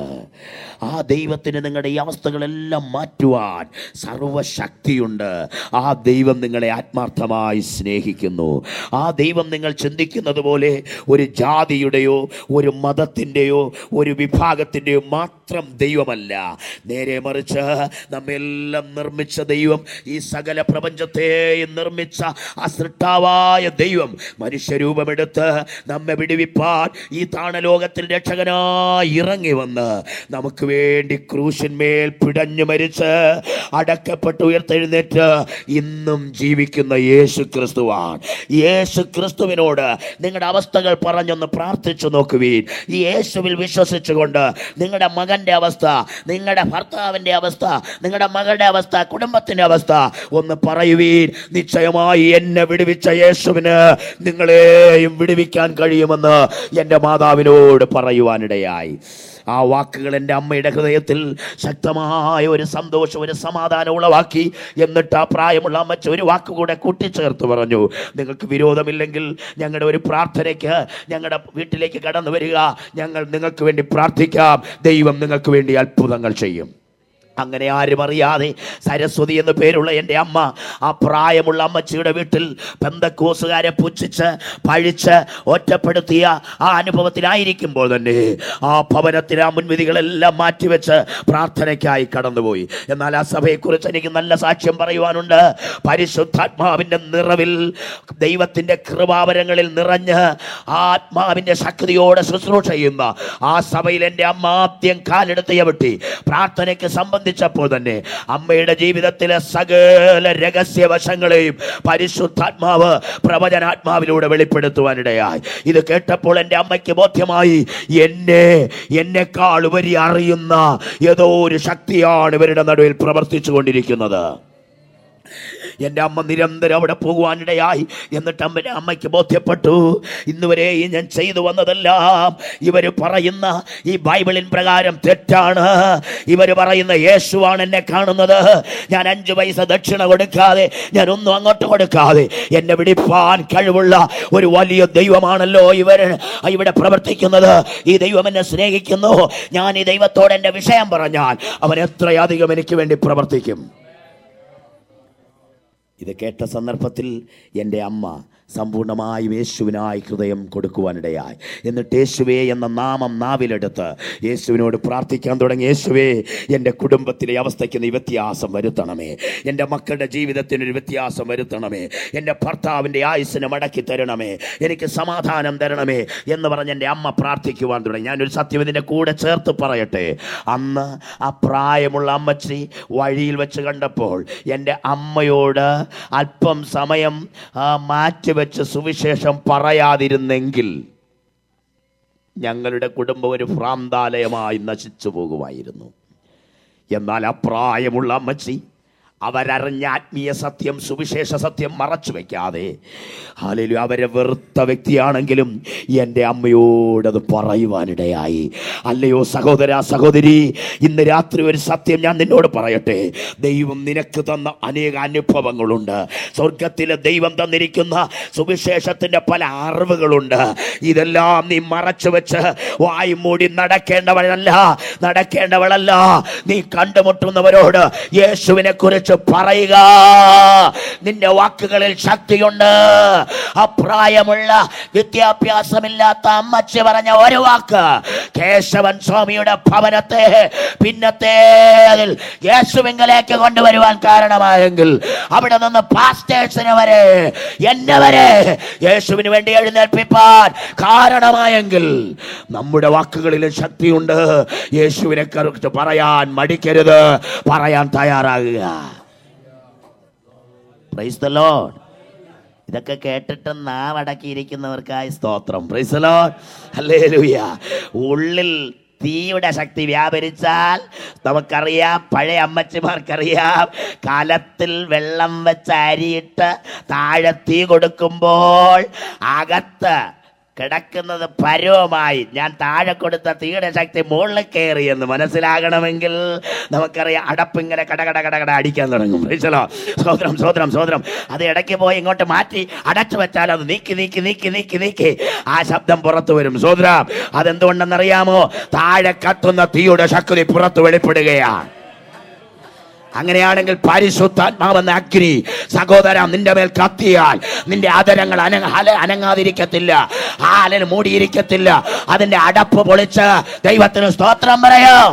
ആ ദൈവത്തിന് നിങ്ങളുടെ ഈ അവസ്ഥകളെല്ലാം മാറ്റുവാൻ സർവശക്തിയുണ്ട്. ആ ദൈവം നിങ്ങളെ ആത്മാർത്ഥമായി സ്നേഹിക്കുന്നു. ആ ദൈവം നിങ്ങൾ ചിന്തിക്കുന്നത് പോലെ ഒരു ജാതിയുടെയോ ഒരു മതത്തിൻ്റെയോ ഒരു വിഭാഗത്തിൻ്റെയോ മാത്രം ദൈവമല്ല. നേരെ മറിച്ച് നമ്മെല്ലാം നിർമ്മിച്ച ദൈവം, ഈ സകല പ്രപഞ്ചത്തെയും നിർമ്മിച്ച ആ സൃഷ്ടാവായ ദൈവം മനുഷ്യരൂപമെടുത്ത് നമ്മെ വിടുവിപ്പാൻ ഈ ലോകത്തിൽ രക്ഷകനായി ഇറങ്ങി വന്ന് നമുക്ക് വേണ്ടി ക്രൂശിന്മേൽ പിടഞ്ഞു മരിച്ച് അടക്കപ്പെട്ട് ഉയർത്തെഴുന്നേറ്റ് ഇന്നും ജീവിക്കുന്ന യേശു ക്രിസ്തുവാണ്. യേശു ക്രിസ്തുവിനോട് നിങ്ങളുടെ അവസ്ഥകൾ പറഞ്ഞൊന്ന് പ്രാർത്ഥിച്ചു നോക്കുവീൻ. ഈ യേശുവിൽ വിശ്വസിച്ചുകൊണ്ട് നിങ്ങളുടെ മകൻ്റെ അവസ്ഥ, നിങ്ങളുടെ ഭർത്താവിൻ്റെ അവസ്ഥ, നിങ്ങളുടെ മകളുടെ അവസ്ഥ, കുടുംബത്തിൻ്റെ അവസ്ഥ ഒന്ന് പറയുവീൻ. നിശ്ചയമായി എന്നെ വിടുവിച്ച യേശുവിന് നിങ്ങളെയും വിടുവിക്കാൻ കഴിയുമെന്ന് എൻ്റെ മാതാവിനോട് പറയുവാനിടയായി. ആ വാക്കുകൾ എൻ്റെ അമ്മയുടെ ഹൃദയത്തിൽ ശക്തമായ ഒരു സന്തോഷം, ഒരു സമാധാനം ഉളവാക്കി. എന്നിട്ട് ആ പ്രായമുള്ള അമ്മച്ച ഒരു വാക്കുകൂടെ കൂട്ടിച്ചേർത്ത് പറഞ്ഞു, നിങ്ങൾക്ക് വിരോധമില്ലെങ്കിൽ ഞങ്ങളുടെ ഒരു പ്രാർത്ഥനയ്ക്ക് ഞങ്ങളുടെ വീട്ടിലേക്ക് കടന്നു വരിക, ഞങ്ങൾ നിങ്ങൾക്ക് വേണ്ടി പ്രാർത്ഥിക്കാം, ദൈവം നിങ്ങൾക്ക് വേണ്ടി അത്ഭുതങ്ങൾ ചെയ്യും. അങ്ങനെ ആരും അറിയാതെ സരസ്വതി എന്ന് പേരുള്ള എൻ്റെ അമ്മ ആ പ്രായമുള്ള അമ്മച്ചിയുടെ വീട്ടിൽ പെന്തക്കോസുകാരെ പുച്ഛിച്ച് പഴിച്ച് ഒറ്റപ്പെടുത്തിയ ആ അനുഭവത്തിലായിരിക്കുമ്പോൾ തന്നെ ആ ഭവനത്തിന് ആ മുൻവിധികളെല്ലാം മാറ്റിവെച്ച് പ്രാർത്ഥനയ്ക്കായി കടന്നുപോയി. എന്നാൽ ആ സഭയെക്കുറിച്ച് എനിക്ക് നല്ല സാക്ഷ്യം പറയുവാനുണ്ട്. പരിശുദ്ധാത്മാവിൻ്റെ നിറവിൽ, ദൈവത്തിൻ്റെ കൃപാവരങ്ങളിൽ നിറഞ്ഞ് ആത്മാവിൻ്റെ ശക്തിയോടെ ശുശ്രൂഷ ചെയ്യുന്ന ആ സഭയിൽ എൻ്റെ അമ്മ ആദ്യം കാലെടുത്ത് ചവിട്ടി പ്രാർത്ഥനയ്ക്ക് സംബന്ധിച്ചപ്പോൾ തന്നെ അമ്മയുടെ ജീവിതത്തിലെ സകല രഹസ്യവശങ്ങളെയും പരിശുദ്ധാത്മാവ് പ്രവചനാത്മാവിലൂടെ വെളിപ്പെടുത്തുവാനിടയായി. ഇത് കേട്ടപ്പോൾ എൻ്റെ അമ്മയ്ക്ക് ബോധ്യമായി, എന്നെക്കാൾ ഉപരി അറിയുന്ന ഏതോ ഒരു ശക്തിയാണ് ഇവരുടെ നടുവിൽ പ്രവർത്തിച്ചു കൊണ്ടിരിക്കുന്നത്. എൻ്റെ അമ്മ നിരന്തരം അവിടെ പോകുവാനിടയായി. എന്നിട്ട് അമ്മയ്ക്ക് ബോധ്യപ്പെട്ടു, ഇന്നുവരെ ഞാൻ ചെയ്തു വന്നതെല്ലാം ഇവർ പറയുന്ന ഈ ബൈബിളിൻ പ്രകാരം തെറ്റാണ്. ഇവർ പറയുന്ന യേശുവാണ് എന്നെ കാണുന്നത്. ഞാൻ 5 പൈസ ദക്ഷിണ കൊടുക്കാതെ, ഞാൻ ഒന്നും അങ്ങോട്ട് കൊടുക്കാതെ എന്നെ വിടിപ്പാൻ കഴിവുള്ള ഒരു വലിയ ദൈവമാണല്ലോ ഇവിടെ പ്രവർത്തിക്കുന്നത്. ഈ ദൈവം എന്നെ സ്നേഹിക്കുന്നു. ഞാൻ ഈ ദൈവത്തോട് എൻ്റെ വിഷയം പറഞ്ഞാൽ അവൻ എത്രയധികം എനിക്ക് വേണ്ടി പ്രവർത്തിക്കും. ഇത് കേട്ട സന്ദർഭത്തിൽ എൻ്റെ അമ്മ സമ്പൂർണ്ണമായും യേശുവിനായി ഹൃദയം കൊടുക്കുവാനിടയായി. എന്നിട്ട് യേശുവേ എന്ന നാമം നാവിലെടുത്ത് യേശുവിനോട് പ്രാർത്ഥിക്കാൻ തുടങ്ങി. യേശുവേ, എൻ്റെ കുടുംബത്തിലെ അവസ്ഥയ്ക്ക് നീ വ്യത്യാസം വരുത്തണമേ. എൻ്റെ മക്കളുടെ ജീവിതത്തിനൊരു വ്യത്യാസം വരുത്തണമേ. എൻ്റെ ഭർത്താവിൻ്റെ ആയുസ്സിനെ മടക്കി തരണമേ. എനിക്ക് സമാധാനം തരണമേ എന്ന് പറഞ്ഞ് എൻ്റെ അമ്മ പ്രാർത്ഥിക്കുവാൻ തുടങ്ങി. ഞാനൊരു സത്യം ഇതിൻ്റെ കൂടെ ചേർത്ത് പറയട്ടെ. അന്ന് ആ പ്രായമുള്ള അമ്മച്ചി വഴിയിൽ വെച്ച് കണ്ടപ്പോൾ എൻ്റെ അമ്മയോട് അല്പം സമയം മാറ്റിവെച്ച് സുവിശേഷം പറയാതിരുന്നെങ്കിൽ ഞങ്ങളുടെ കുടുംബം ഒരു ഭ്രാന്താലയമായി നശിച്ചു പോകുമായിരുന്നു. എന്നാൽ ആ പ്രായമുള്ള അമ്മച്ചി അവരറിഞ്ഞ ആത്മീയ സത്യം, സുവിശേഷ സത്യം മറച്ചു വയ്ക്കാതെ, ഹല്ലേലൂയ, അവരെ വെറുത്ത വ്യക്തിയാണെങ്കിലും എൻ്റെ അമ്മയോടത് പറയുവാനിടയായി. അല്ലയോ സഹോദര, സഹോദരി, ഇന്ന് രാത്രി ഒരു സത്യം ഞാൻ നിന്നോട് പറയട്ടെ. ദൈവം നിനക്ക് തന്ന അനേക അനുഭവങ്ങളുണ്ട്. സ്വർഗത്തിലെ ദൈവം തന്നിരിക്കുന്ന സുവിശേഷത്തിൻ്റെ പല അറിവുകളുണ്ട്. ഇതെല്ലാം നീ മറച്ചു വെച്ച് വായും മൂടി നടക്കേണ്ടവളല്ല. നീ കണ്ടുമുട്ടുന്നവരോട് യേശുവിനെ കുറിച്ച് പറയുക. നിന്റെ വാക്കുകളിൽ ശക്തിയുണ്ട്. അപ്രായമുള്ള വിദ്യാഭ്യാസമില്ലാത്ത അമ്മച്ചി പറഞ്ഞ ഒരു വാക്ക് കേശവൻ സ്വാമിയുടെ ഭവനത്തെ പിന്നത്തെ അതിൽ യേശുവിങ്കലേക്ക് കൊണ്ടുവരുവാൻ കാരണമായെങ്കിൽ, അവിടെ നിന്ന് പാസ്റ്റേഴ്സിന് വരെ, എന്നെ വരെ യേശുവിന് വേണ്ടി എഴുന്നേൽപ്പിപ്പാൻ കാരണമായെങ്കിൽ, നമ്മുടെ വാക്കുകളിലും ശക്തിയുണ്ട്. യേശുവിനെ കുറിച്ച് പറയാൻ മടിക്കരുത്, പറയാൻ തയ്യാറാകുക. Price the Lord. ഇതൊക്കെ കേട്ടിട്ട് നാവടക്കിയിരിക്കുന്നവർക്കായി സ്തോത്രം. Praise the Lord. ഹല്ലേലൂയ. ഉള്ളിൽ തീയുടെ ശക്തി വ്യാപരിച്ചാൽ നമുക്കറിയാം, പഴയ അമ്മച്ചിമാർക്കറിയാം, കലത്തിൽ വെള്ളം വെച്ച് അരിയിട്ട് താഴെ തീ കൊടുക്കുമ്പോൾ അകത്ത് കിടക്കുന്നത് പരുവമായി. ഞാൻ താഴെ കൊടുത്ത തീയുടെ ശക്തി മുകളിൽ കയറി എന്ന് മനസ്സിലാകണമെങ്കിൽ നമുക്കറിയാം, അടപ്പിങ്ങനെ കടകട അടിക്കാൻ തുടങ്ങും. സ്വോത്രം. അത് ഇടയ്ക്ക് പോയി ഇങ്ങോട്ട് മാറ്റി അടച്ചു വെച്ചാൽ അത് നീക്കി ആ ശബ്ദം പുറത്തു വരും. സ്വോത്രം. അതെന്തുകൊണ്ടെന്നറിയാമോ? താഴെ കത്തുന്ന തീയുടെ ശക്തി പുറത്തു വെളിപ്പെടുകയാണ്. അങ്ങനെയാണെങ്കിൽ പരിശുദ്ധാത്മാവെന്ന അഗ്നി സഹോദര നിന്റെ മേൽ കത്തിയാൽ നിന്റെ ആദരങ്ങൾ അനങ്ങാതിരിക്കത്തില്ല, ഹാലന് മൂടിയിരിക്കത്തില്ല. അതിന്റെ അടപ്പ് പൊളിച്ച് ദൈവത്തിന് സ്തോത്രം പറയാം.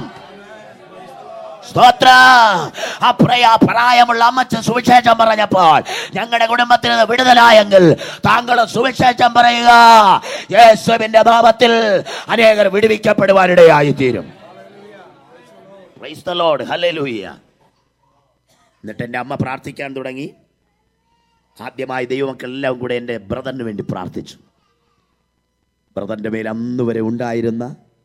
പ്രായമുള്ള അമ്മച്ചൻ സുവിശേഷം പറഞ്ഞപ്പോൾ ഞങ്ങളുടെ കുടുംബത്തിന് വിടുതലായെങ്കിൽ താങ്കൾ സുവിശേഷം പറയുക. യേശുവിന്റെ നാമത്തിൽ അനേകർ വിടുവിക്കപ്പെടുവാനിടയായി തീരും. Praise the Lord. ഹല്ലേലൂയ. എന്നിട്ട് എൻ്റെ അമ്മ പ്രാർത്ഥിക്കാൻ തുടങ്ങി. ആദ്യമായി ദൈവമക്കളെല്ലാം കൂടെ എൻ്റെ ബ്രദറിന് വേണ്ടി പ്രാർത്ഥിച്ചു. ബ്രദറിൻ്റെ മേൽ അന്ന് വരെ ഉണ്ടായിരുന്ന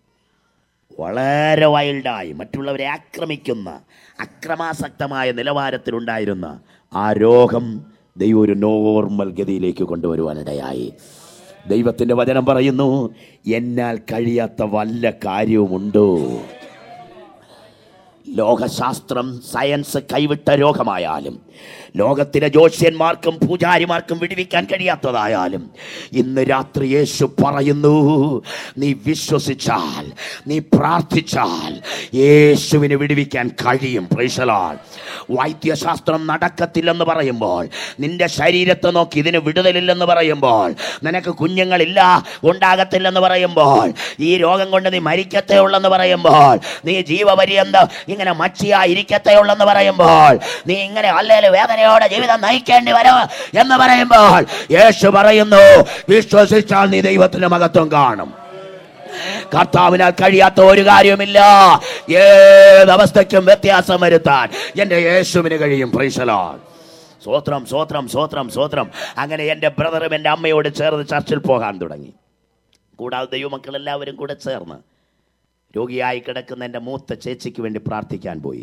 വളരെ വൈൽഡായി മറ്റുള്ളവരെ ആക്രമിക്കുന്ന അക്രമാസക്തമായ നിലവാരത്തിലുണ്ടായിരുന്ന ആ രോഗം ദൈവം ഒരു നോർമൽ ഗതിയിലേക്ക് കൊണ്ടുവരുവാനിടയായി. ദൈവത്തിൻ്റെ വചനം പറയുന്നു, എന്നാൽ കഴിയാത്ത വല്ല കാര്യവുമുണ്ടോ? ലോകശാസ്ത്രം സയൻസ് കൈവിട്ട രോഗമായാലും, ലോകത്തിലെ ജ്യോത്സ്യന്മാർക്കും പൂജാരിമാർക്കും വിടുവിക്കാൻ കഴിയാത്തതായാലും, ഇന്ന് രാത്രി യേശു പറയുന്നു, നീ വിശ്വസിച്ചാൽ, നീ പ്രാർത്ഥിച്ചാൽ യേശുവിന് വിടുവിക്കാൻ കഴിയും. Praise the Lord. വൈദ്യശാസ്ത്രം നടക്കത്തില്ലെന്ന് പറയുമ്പോൾ, നിന്റെ ശരീരത്തെ നോക്കി ഇതിന് വിടുതലില്ലെന്ന് പറയുമ്പോൾ, നിനക്ക് കുഞ്ഞുങ്ങളില്ല ഉണ്ടാകത്തില്ലെന്ന് പറയുമ്പോൾ, ഈ രോഗം കൊണ്ട് നീ മരിക്കത്തേ ഉള്ളെന്ന് പറയുമ്പോൾ, നീ ജീവപര്യന്തം ഇങ്ങനെ മച്ചിയായിരിക്കത്തേ ഉള്ളെന്ന് പറയുമ്പോൾ, നീ ഇങ്ങനെ അല്ലേലും വേദനയോടെ ജീവിതം നയിക്കേണ്ടി വരും എന്ന് പറയുമ്പോൾ, യേശു പറയുന്നു, വിശ്വസിച്ചാൽ നീ ദൈവത്തിന്റെ മഹത്വം കാണും. കർത്താവിനാൽ കഴിയാത്ത ഒരു കാര്യവുമില്ല. ഏതവസ്ഥയ്ക്കും വ്യത്യാസം വരുത്താൻ എൻ്റെ യേശുവിന് കഴിയും. Praise the Lord. സ്തോത്രം, സ്തോത്രം, സ്തോത്രം, സ്തോത്രം. അങ്ങനെ എൻ്റെ ബ്രദറും എൻ്റെ അമ്മയോട് ചേർന്ന് ചർച്ചിൽ പോകാൻ തുടങ്ങി. കൂടാതെ ദൈവമക്കളെല്ലാവരും കൂടെ ചേർന്ന് രോഗിയായി കിടക്കുന്ന എൻ്റെ മൂത്ത ചേച്ചിക്ക് വേണ്ടി പ്രാർത്ഥിക്കാൻ പോയി.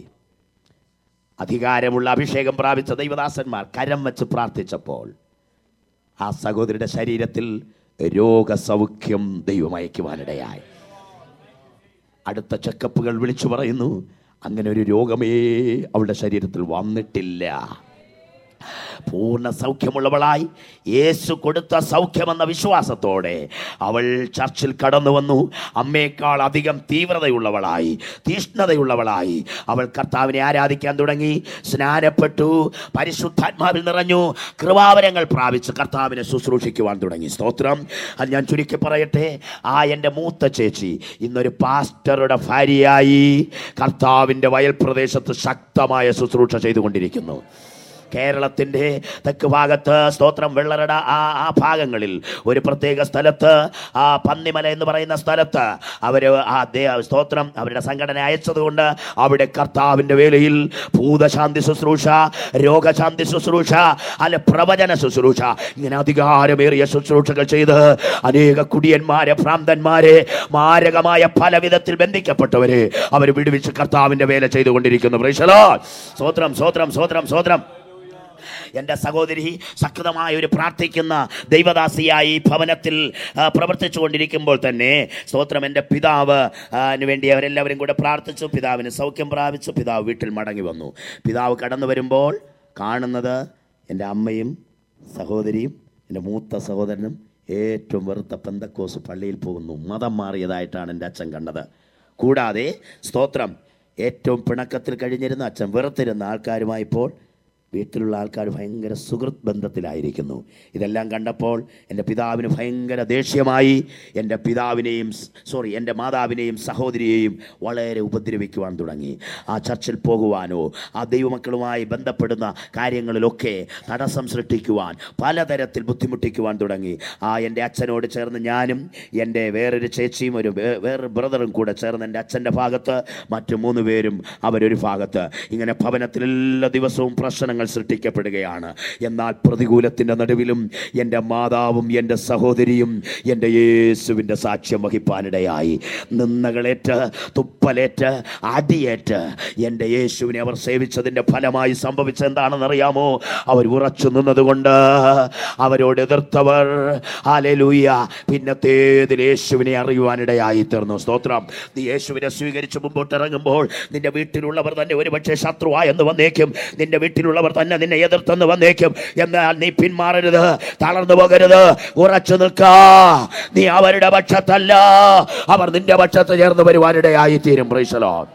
അധികാരമുള്ള അഭിഷേകം പ്രാപിച്ച ദൈവദാസന്മാർ കരം വെച്ച് പ്രാർത്ഥിച്ചപ്പോൾ ആ സഹോദരിയുടെ ശരീരത്തിൽ രോഗസൗഖ്യം ദൈവം അയക്കുവാനിടയായി. അടുത്ത ചെക്കപ്പുകൾ വിളിച്ചു പറയുന്നു, അങ്ങനെ ഒരു രോഗമേ അവളുടെ ശരീരത്തിൽ വന്നിട്ടില്ല. പൂർണ്ണ സൗഖ്യമുള്ളവളായി യേശു കൊടുത്ത സൗഖ്യമെന്ന വിശ്വാസത്തോടെ അവൾ ചർച്ചിൽ കടന്നു വന്നു. അമ്മയേക്കാൾ അധികം തീവ്രതയുള്ളവളായി, തീഷ്ണതയുള്ളവളായി അവൾ കർത്താവിനെ ആരാധിക്കാൻ തുടങ്ങി. സ്നാനപ്പെട്ടു, പരിശുദ്ധാത്മാവിൽ നിറഞ്ഞു, കൃപാവരങ്ങൾ പ്രാപിച്ച് കർത്താവിനെ ശുശ്രൂഷിക്കുവാൻ തുടങ്ങി. സ്തോത്രം. അത് ഞാൻ ചുരുക്കി പറയട്ടെ, ആ എൻ്റെ മൂത്ത ചേച്ചി ഇന്നൊരു പാസ്റ്ററുടെ ഭാര്യയായി കർത്താവിൻ്റെ വയൽ പ്രദേശത്ത് ശക്തമായ ശുശ്രൂഷ ചെയ്തുകൊണ്ടിരിക്കുന്നു. കേരളത്തിൻ്റെ തെക്ക് ഭാഗത്ത്, സ്തോത്രം, വെള്ളറട ആ ഭാഗങ്ങളിൽ ഒരു പ്രത്യേക സ്ഥലത്ത്, ആ പന്നിമല എന്ന് പറയുന്ന സ്ഥലത്ത് അവർ സ്തോത്രം അവരുടെ സംഘടന അയച്ചതുകൊണ്ട് അവിടെ കർത്താവിൻ്റെ വേലയിൽ ഭൂതശാന്തി ശുശ്രൂഷ, രോഗശാന്തി ശുശ്രൂഷ, അല്ല പ്രവചന ശുശ്രൂഷ, ഇങ്ങനെ അധികാരമേറിയ ശുശ്രൂഷകൾ ചെയ്ത് അനേക കുടിയന്മാരെ, ഭ്രാന്തന്മാരെ, മാരകമായ പല വിധത്തിൽ ബന്ധിക്കപ്പെട്ടവരെ അവർ വിടുവിച്ച് കർത്താവിൻ്റെ വേല ചെയ്തുകൊണ്ടിരിക്കുന്നു. Praise the Lord. സ്തോത്രം, സ്തോത്രം, സ്തോത്രം, സ്തോത്രം. എൻ്റെ സഹോദരി ശക്തമായ ഒരു പ്രാർത്ഥിക്കുന്ന ദൈവദാസിയായി ഭവനത്തിൽ പ്രവർത്തിച്ചു കൊണ്ടിരിക്കുമ്പോൾ തന്നെ, സ്തോത്രം, എൻ്റെ പിതാവ് വേണ്ടി അവരെല്ലാവരും കൂടെ പ്രാർത്ഥിച്ചു. പിതാവിന് സൗഖ്യം പ്രാപിച്ചു. പിതാവ് വീട്ടിൽ മടങ്ങി വന്നു. പിതാവ് കടന്നു വരുമ്പോൾ കാണുന്നത് എൻ്റെ അമ്മയും സഹോദരിയും എൻ്റെ മൂത്ത സഹോദരനും ഏറ്റവും വെറുത്ത പെന്തക്കോസ് പള്ളിയിൽ പോകുന്നു. മതം മാറിയതായിട്ടാണ് എൻ്റെ അച്ഛൻ കണ്ടത്. കൂടാതെ, സ്തോത്രം, ഏറ്റവും പിണക്കത്തിൽ കഴിഞ്ഞിരുന്ന അച്ഛൻ വെറുത്തിരുന്ന ആൾക്കാരുമായി ഇപ്പോൾ വീട്ടിലുള്ള ആൾക്കാർ ഭയങ്കര സുഹൃത്ത് ബന്ധത്തിലായിരിക്കുന്നു. ഇതെല്ലാം കണ്ടപ്പോൾ എൻ്റെ പിതാവിന് ഭയങ്കര ദേഷ്യമായി. എൻ്റെ മാതാവിനെയും സഹോദരിയെയും വളരെ ഉപദ്രവിക്കുവാൻ തുടങ്ങി. ആ ചർച്ചിൽ പോകുവാനോ ആ ദൈവമക്കളുമായി ബന്ധപ്പെടുന്ന കാര്യങ്ങളിലൊക്കെ തടസ്സം സൃഷ്ടിക്കുവാൻ, പലതരത്തിൽ ബുദ്ധിമുട്ടിക്കുവാൻ തുടങ്ങി. എൻ്റെ അച്ഛനോട് ചേർന്ന് ഞാനും എൻ്റെ വേറൊരു ചേച്ചിയും വേറൊരു ബ്രദറും കൂടെ ചേർന്ന് എൻ്റെ അച്ഛൻ്റെ ഭാഗത്ത്, മറ്റു 3 പേരും അവരൊരു ഭാഗത്ത്, ഇങ്ങനെ ഭവനത്തിൽ എല്ലാ ദിവസവും പ്രശ്നങ്ങൾ സൃഷ്ടിക്കപ്പെടുകയാണ്. എന്നാൽ പ്രതികൂലത്തിൻ്റെ നടുവിലും എൻ്റെ മാതാവും എൻ്റെ സഹോദരിയും എൻ്റെ യേശുവിൻ്റെ സാക്ഷ്യം വഹിപ്പാനിടയായി. നിന്ദകളേറ്റ്, തുപ്പലേറ്റ്, അടിയേറ്റ് എൻ്റെ യേശുവിനെ അവർ സേവിച്ചതിൻ്റെ ഫലമായി സംഭവിച്ചത് എന്താണെന്നറിയാമോ? അവർ ഉറച്ചു നിന്നതുകൊണ്ട് അവരോട് എതിർത്തവർ, ഹല്ലേലൂയ, പിന്നത്തേതിൽ യേശുവിനെ അറിയുവാനിടയായി തീർന്നു. സ്തോത്രം. നീ യേശുവിനെ സ്വീകരിച്ച് മുമ്പോട്ട് ഇറങ്ങുമ്പോൾ നിന്റെ വീട്ടിലുള്ളവർ തന്നെ ഒരുപക്ഷെ ശത്രുവായെന്ന് വന്നേക്കും. നിന്റെ വീട്ടിലുള്ളവർ തന്നെ നിന്നെ എതിർത്തെന്ന് വന്നേക്കും. എന്നാൽ നീ പിന്മാറരുത്, തളർന്നു പോകരുത്, ഉറച്ചു നിൽക്ക. നീ അവരുടെ പക്ഷത്തല്ല, അവർ നിന്റെ പക്ഷത്ത് ചേർന്ന് വരുവാനിടയായി തീരും. Praise the Lord.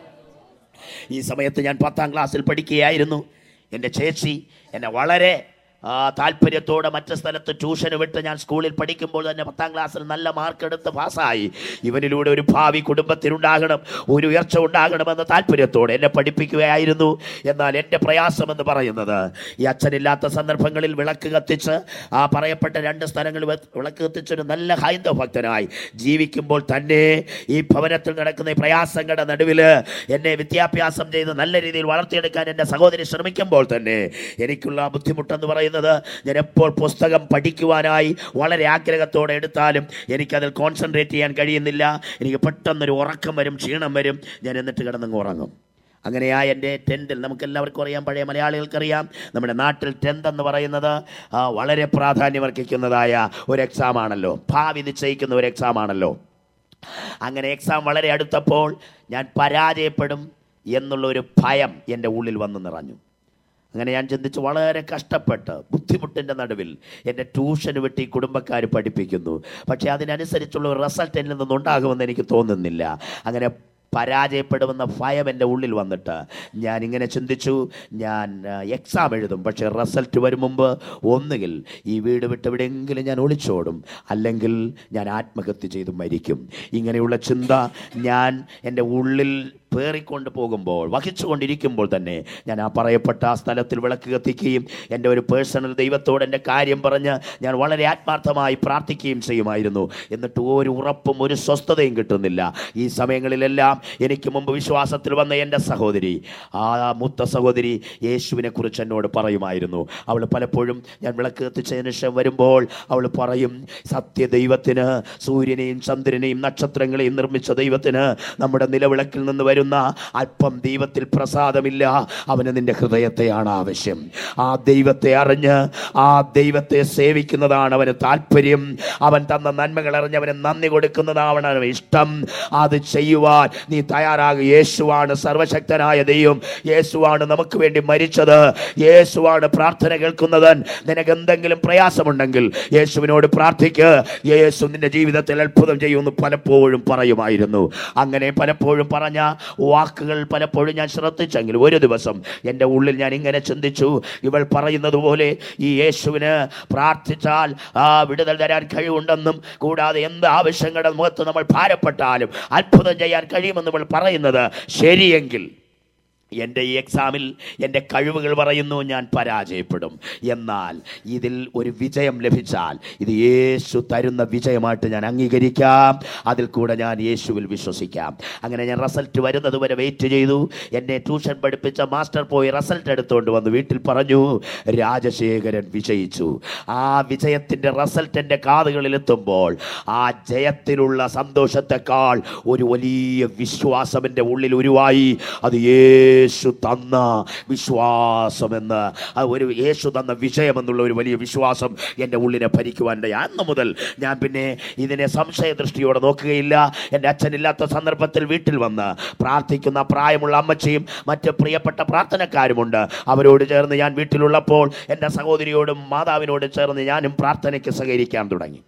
ഈ സമയത്ത് ഞാൻ 10ാം ക്ലാസ്സിൽ പഠിക്കുകയായിരുന്നു. എൻ്റെ ചേച്ചി എന്നെ വളരെ താല്പര്യത്തോടെ മറ്റു സ്ഥലത്ത് ട്യൂഷന് വിട്ട് ഞാൻ സ്കൂളിൽ പഠിക്കുമ്പോൾ തന്നെ 10ാം ക്ലാസ്സിൽ നല്ല മാർക്കെടുത്ത് പാസ്സായി. ഇവനിലൂടെ ഒരു ഭാവി കുടുംബത്തിനുണ്ടാകണം, ഒരു ഉയർച്ച ഉണ്ടാകണമെന്ന താല്പര്യത്തോടെ എന്നെ പഠിപ്പിക്കുകയായിരുന്നു. എന്നാൽ എൻ്റെ പ്രയാസമെന്ന് പറയുന്നത്, ഈ അച്ഛനില്ലാത്ത സന്ദർഭങ്ങളിൽ വിളക്ക് കത്തിച്ച് പറയപ്പെട്ട 2 സ്ഥലങ്ങളിൽ വിളക്ക് കത്തിച്ചൊരു നല്ല ഹൈന്ദവ ഭക്തനായി ജീവിക്കുമ്പോൾ തന്നെ ഈ ഭവനത്തിൽ നടക്കുന്ന ഈ പ്രയാസങ്ങളുടെ നടുവിൽ എന്നെ വിദ്യാഭ്യാസം ചെയ്ത് നല്ല രീതിയിൽ വളർത്തിയെടുക്കാൻ എൻ്റെ സഹോദരി ശ്രമിക്കുമ്പോൾ തന്നെ എനിക്കുള്ള ബുദ്ധിമുട്ടെന്ന് പറയുന്നത്, ഞാൻ എപ്പോൾ പുസ്തകം പഠിക്കുവാനായി വളരെ ആഗ്രഹത്തോടെ എടുത്താലും എനിക്കതിൽ കോൺസെൻട്രേറ്റ് ചെയ്യാൻ കഴിയുന്നില്ല. എനിക്ക് പെട്ടെന്നൊരു ഉറക്കം വരും, ക്ഷീണം വരും. ഞാൻ എന്നിട്ട് കിടന്നങ്ങ് ഉറങ്ങും. അങ്ങനെയാ എൻ്റെ 10th, നമുക്കെല്ലാവർക്കും അറിയാം, പഴയ മലയാളികൾക്കറിയാം, നമ്മുടെ നാട്ടിൽ 10th എന്ന് പറയുന്നത് വളരെ പ്രാധാന്യമർഹിക്കുന്നതായ ഒരു എക്സാമാണല്ലോ, ഭാവി നിശ്ചയിക്കുന്ന ഒരു എക്സാമാണല്ലോ. അങ്ങനെ എക്സാം വളരെ അടുത്തപ്പോൾ ഞാൻ പരാജയപ്പെടും എന്നുള്ള ഒരു ഭയം എൻ്റെ ഉള്ളിൽ വന്ന് നിറഞ്ഞു. അങ്ങനെ ഞാൻ ചിന്തിച്ച് വളരെ കഷ്ടപ്പെട്ട് ബുദ്ധിമുട്ടിൻ്റെ നടുവിൽ എൻ്റെ ട്യൂഷന് വിട്ട് ഈ കുടുംബക്കാർ പഠിപ്പിക്കുന്നു. പക്ഷേ അതിനനുസരിച്ചുള്ള ഒരു റിസൾട്ട് എന്നിൽ നിന്നുണ്ടാകുമെന്ന് എനിക്ക് തോന്നുന്നില്ല. അങ്ങനെ പരാജയപ്പെടുമെന്ന ഭയം എൻ്റെ ഉള്ളിൽ വന്നിട്ട് ഞാനിങ്ങനെ ചിന്തിച്ചു, ഞാൻ എക്സാം എഴുതും, പക്ഷേ റിസൾട്ട് വരും മുമ്പ് ഒന്നുകിൽ ഈ വീട് വിട്ട് എവിടെയെങ്കിലും ഞാൻ ഒളിച്ചോടും, അല്ലെങ്കിൽ ഞാൻ ആത്മഹത്യ ചെയ്ത് മരിക്കും. ഇങ്ങനെയുള്ള ചിന്ത ഞാൻ എൻ്റെ ഉള്ളിൽ പേറിക്കൊണ്ട് പോകുമ്പോൾ, വഹിച്ചുകൊണ്ടിരിക്കുമ്പോൾ തന്നെ ഞാൻ ആ പറയപ്പെട്ട ആ സ്ഥലത്തിൽ വിളക്ക് കത്തിക്കുകയും എൻ്റെ ഒരു പേഴ്സണൽ ദൈവത്തോട് എൻ്റെ കാര്യം പറഞ്ഞ് ഞാൻ വളരെ ആത്മാർത്ഥമായി പ്രാർത്ഥിക്കുകയും ചെയ്യുമായിരുന്നു. എന്നിട്ട് ഒരു ഉറപ്പും ഒരു സ്വസ്ഥതയും കിട്ടുന്നില്ല. ഈ സമയങ്ങളിലെല്ലാം എനിക്ക് മുമ്പ് വിശ്വാസത്തിൽ വന്ന എൻ്റെ സഹോദരി, ആ മൂത്ത സഹോദരി, യേശുവിനെ കുറിച്ച് എന്നോട് പറയുമായിരുന്നു. അവൾ പലപ്പോഴും ഞാൻ വിളക്ക് കത്തിച്ചതിന് ശേഷം വരുമ്പോൾ അവൾ പറയും, സത്യദൈവത്തിന്, സൂര്യനെയും ചന്ദ്രനെയും നക്ഷത്രങ്ങളെയും നിർമ്മിച്ച ദൈവത്തിന് നമ്മുടെ നിലവിളക്കിൽ നിന്ന് വരുന്ന അല്പം ദൈവത്തിൽ പ്രസാദമില്ല, അവന് നിന്റെ ഹൃദയത്തെയാണ് ആവശ്യം. ആ ദൈവത്തെ അറിഞ്ഞ് ആ ദൈവത്തെ സേവിക്കുന്നതാണ് അവന് താല്പര്യം. അവൻ തന്ന നന്മകൾ അറിഞ്ഞ് അവന് നന്ദി കൊടുക്കുന്നതാണ് അവന് ഇഷ്ടം. അത് ചെയ്യുവാൻ നീ തയ്യാറാകുക. യേശുവാണ് സർവശക്തനായ ദൈവം. യേശുവാണ് നമുക്ക് വേണ്ടി മരിച്ചത്. യേശുവാണ് പ്രാർത്ഥന കേൾക്കുന്നത്. നിനക്ക് എന്തെങ്കിലും പ്രയാസമുണ്ടെങ്കിൽ യേശുവിനോട് പ്രാർത്ഥിക്ക്. യേശു നിന്റെ ജീവിതത്തിൽ അത്ഭുതം ചെയ്യുമെന്ന് പലപ്പോഴും പറയുമായിരുന്നു. അങ്ങനെ പലപ്പോഴും പറഞ്ഞ വാക്കുകൾ പലപ്പോഴും ഞാൻ ശ്രദ്ധിച്ചെങ്കിലും ഒരു ദിവസം എൻ്റെ ഉള്ളിൽ ഞാൻ ഇങ്ങനെ ചിന്തിച്ചു, ഇവൾ പറയുന്നത് പോലെ ഈ യേശുവിന് പ്രാർത്ഥിച്ചാൽ വിടുതൽ തരാൻ കഴിവുണ്ടെന്നും, കൂടാതെ എന്ത് ആവശ്യങ്ങളുടെ മുഖത്ത് നമ്മൾ ഭാരപ്പെട്ടാലും അത്ഭുതം ചെയ്യാൻ കഴിയുമെന്ന് ഇവൾ പറയുന്നത് ശരിയെങ്കിൽ എൻ്റെ ഈ എക്സാമിൽ എൻ്റെ കഴിവുകൾ പറയുന്നു ഞാൻ പരാജയപ്പെടും. എന്നാൽ ഇതിൽ ഒരു വിജയം ലഭിച്ചാൽ ഇത് യേശു തരുന്ന വിജയമായിട്ട് ഞാൻ അംഗീകരിക്കാം. അതിൽ കൂടെ ഞാൻ യേശുവിൽ വിശ്വസിക്കാം. അങ്ങനെ ഞാൻ റിസൾട്ട് വരുന്നത് വരെ വെയിറ്റ് ചെയ്തു. എന്നെ ട്യൂഷൻ പഠിപ്പിച്ച മാസ്റ്റർ പോയി റിസൾട്ട് എടുത്തുകൊണ്ട് വന്നു വീട്ടിൽ പറഞ്ഞു, രാജശേഖരൻ വിജയിച്ചു. ആ വിജയത്തിൻ്റെ റിസൾട്ട് എൻ്റെ കാതുകളിലെത്തുമ്പോൾ ആ ജയത്തിലുള്ള സന്തോഷത്തെക്കാൾ ഒരു വലിയ വിശ്വാസം എൻ്റെ ഉള്ളിൽ ഉരുവായി. അത് യേശു തന്ന വിശ്വാസമെന്ന്, ഒരു യേശു തന്ന വിജയമെന്നുള്ള ഒരു വലിയ വിശ്വാസം എൻ്റെ ഉള്ളിനെ ഭരിക്കുവാൻ്റെ. അന്ന് മുതൽ ഞാൻ പിന്നെ ഇതിനെ സംശയദൃഷ്ടിയോടെ നോക്കുകയില്ല. എൻ്റെ അച്ഛനില്ലാത്ത സന്ദർഭത്തിൽ വീട്ടിൽ വന്ന് പ്രാർത്ഥിക്കുന്ന പ്രായമുള്ള അമ്മച്ചിയും മറ്റ് പ്രിയപ്പെട്ട പ്രാർത്ഥനക്കാരുമുണ്ട്. അവരോട് ചേർന്ന് ഞാൻ വീട്ടിലുള്ളപ്പോൾ എൻ്റെ സഹോദരിയോടും മാതാവിനോടും ചേർന്ന് ഞാനും പ്രാർത്ഥനയ്ക്ക് സഹകരിക്കാൻ തുടങ്ങി.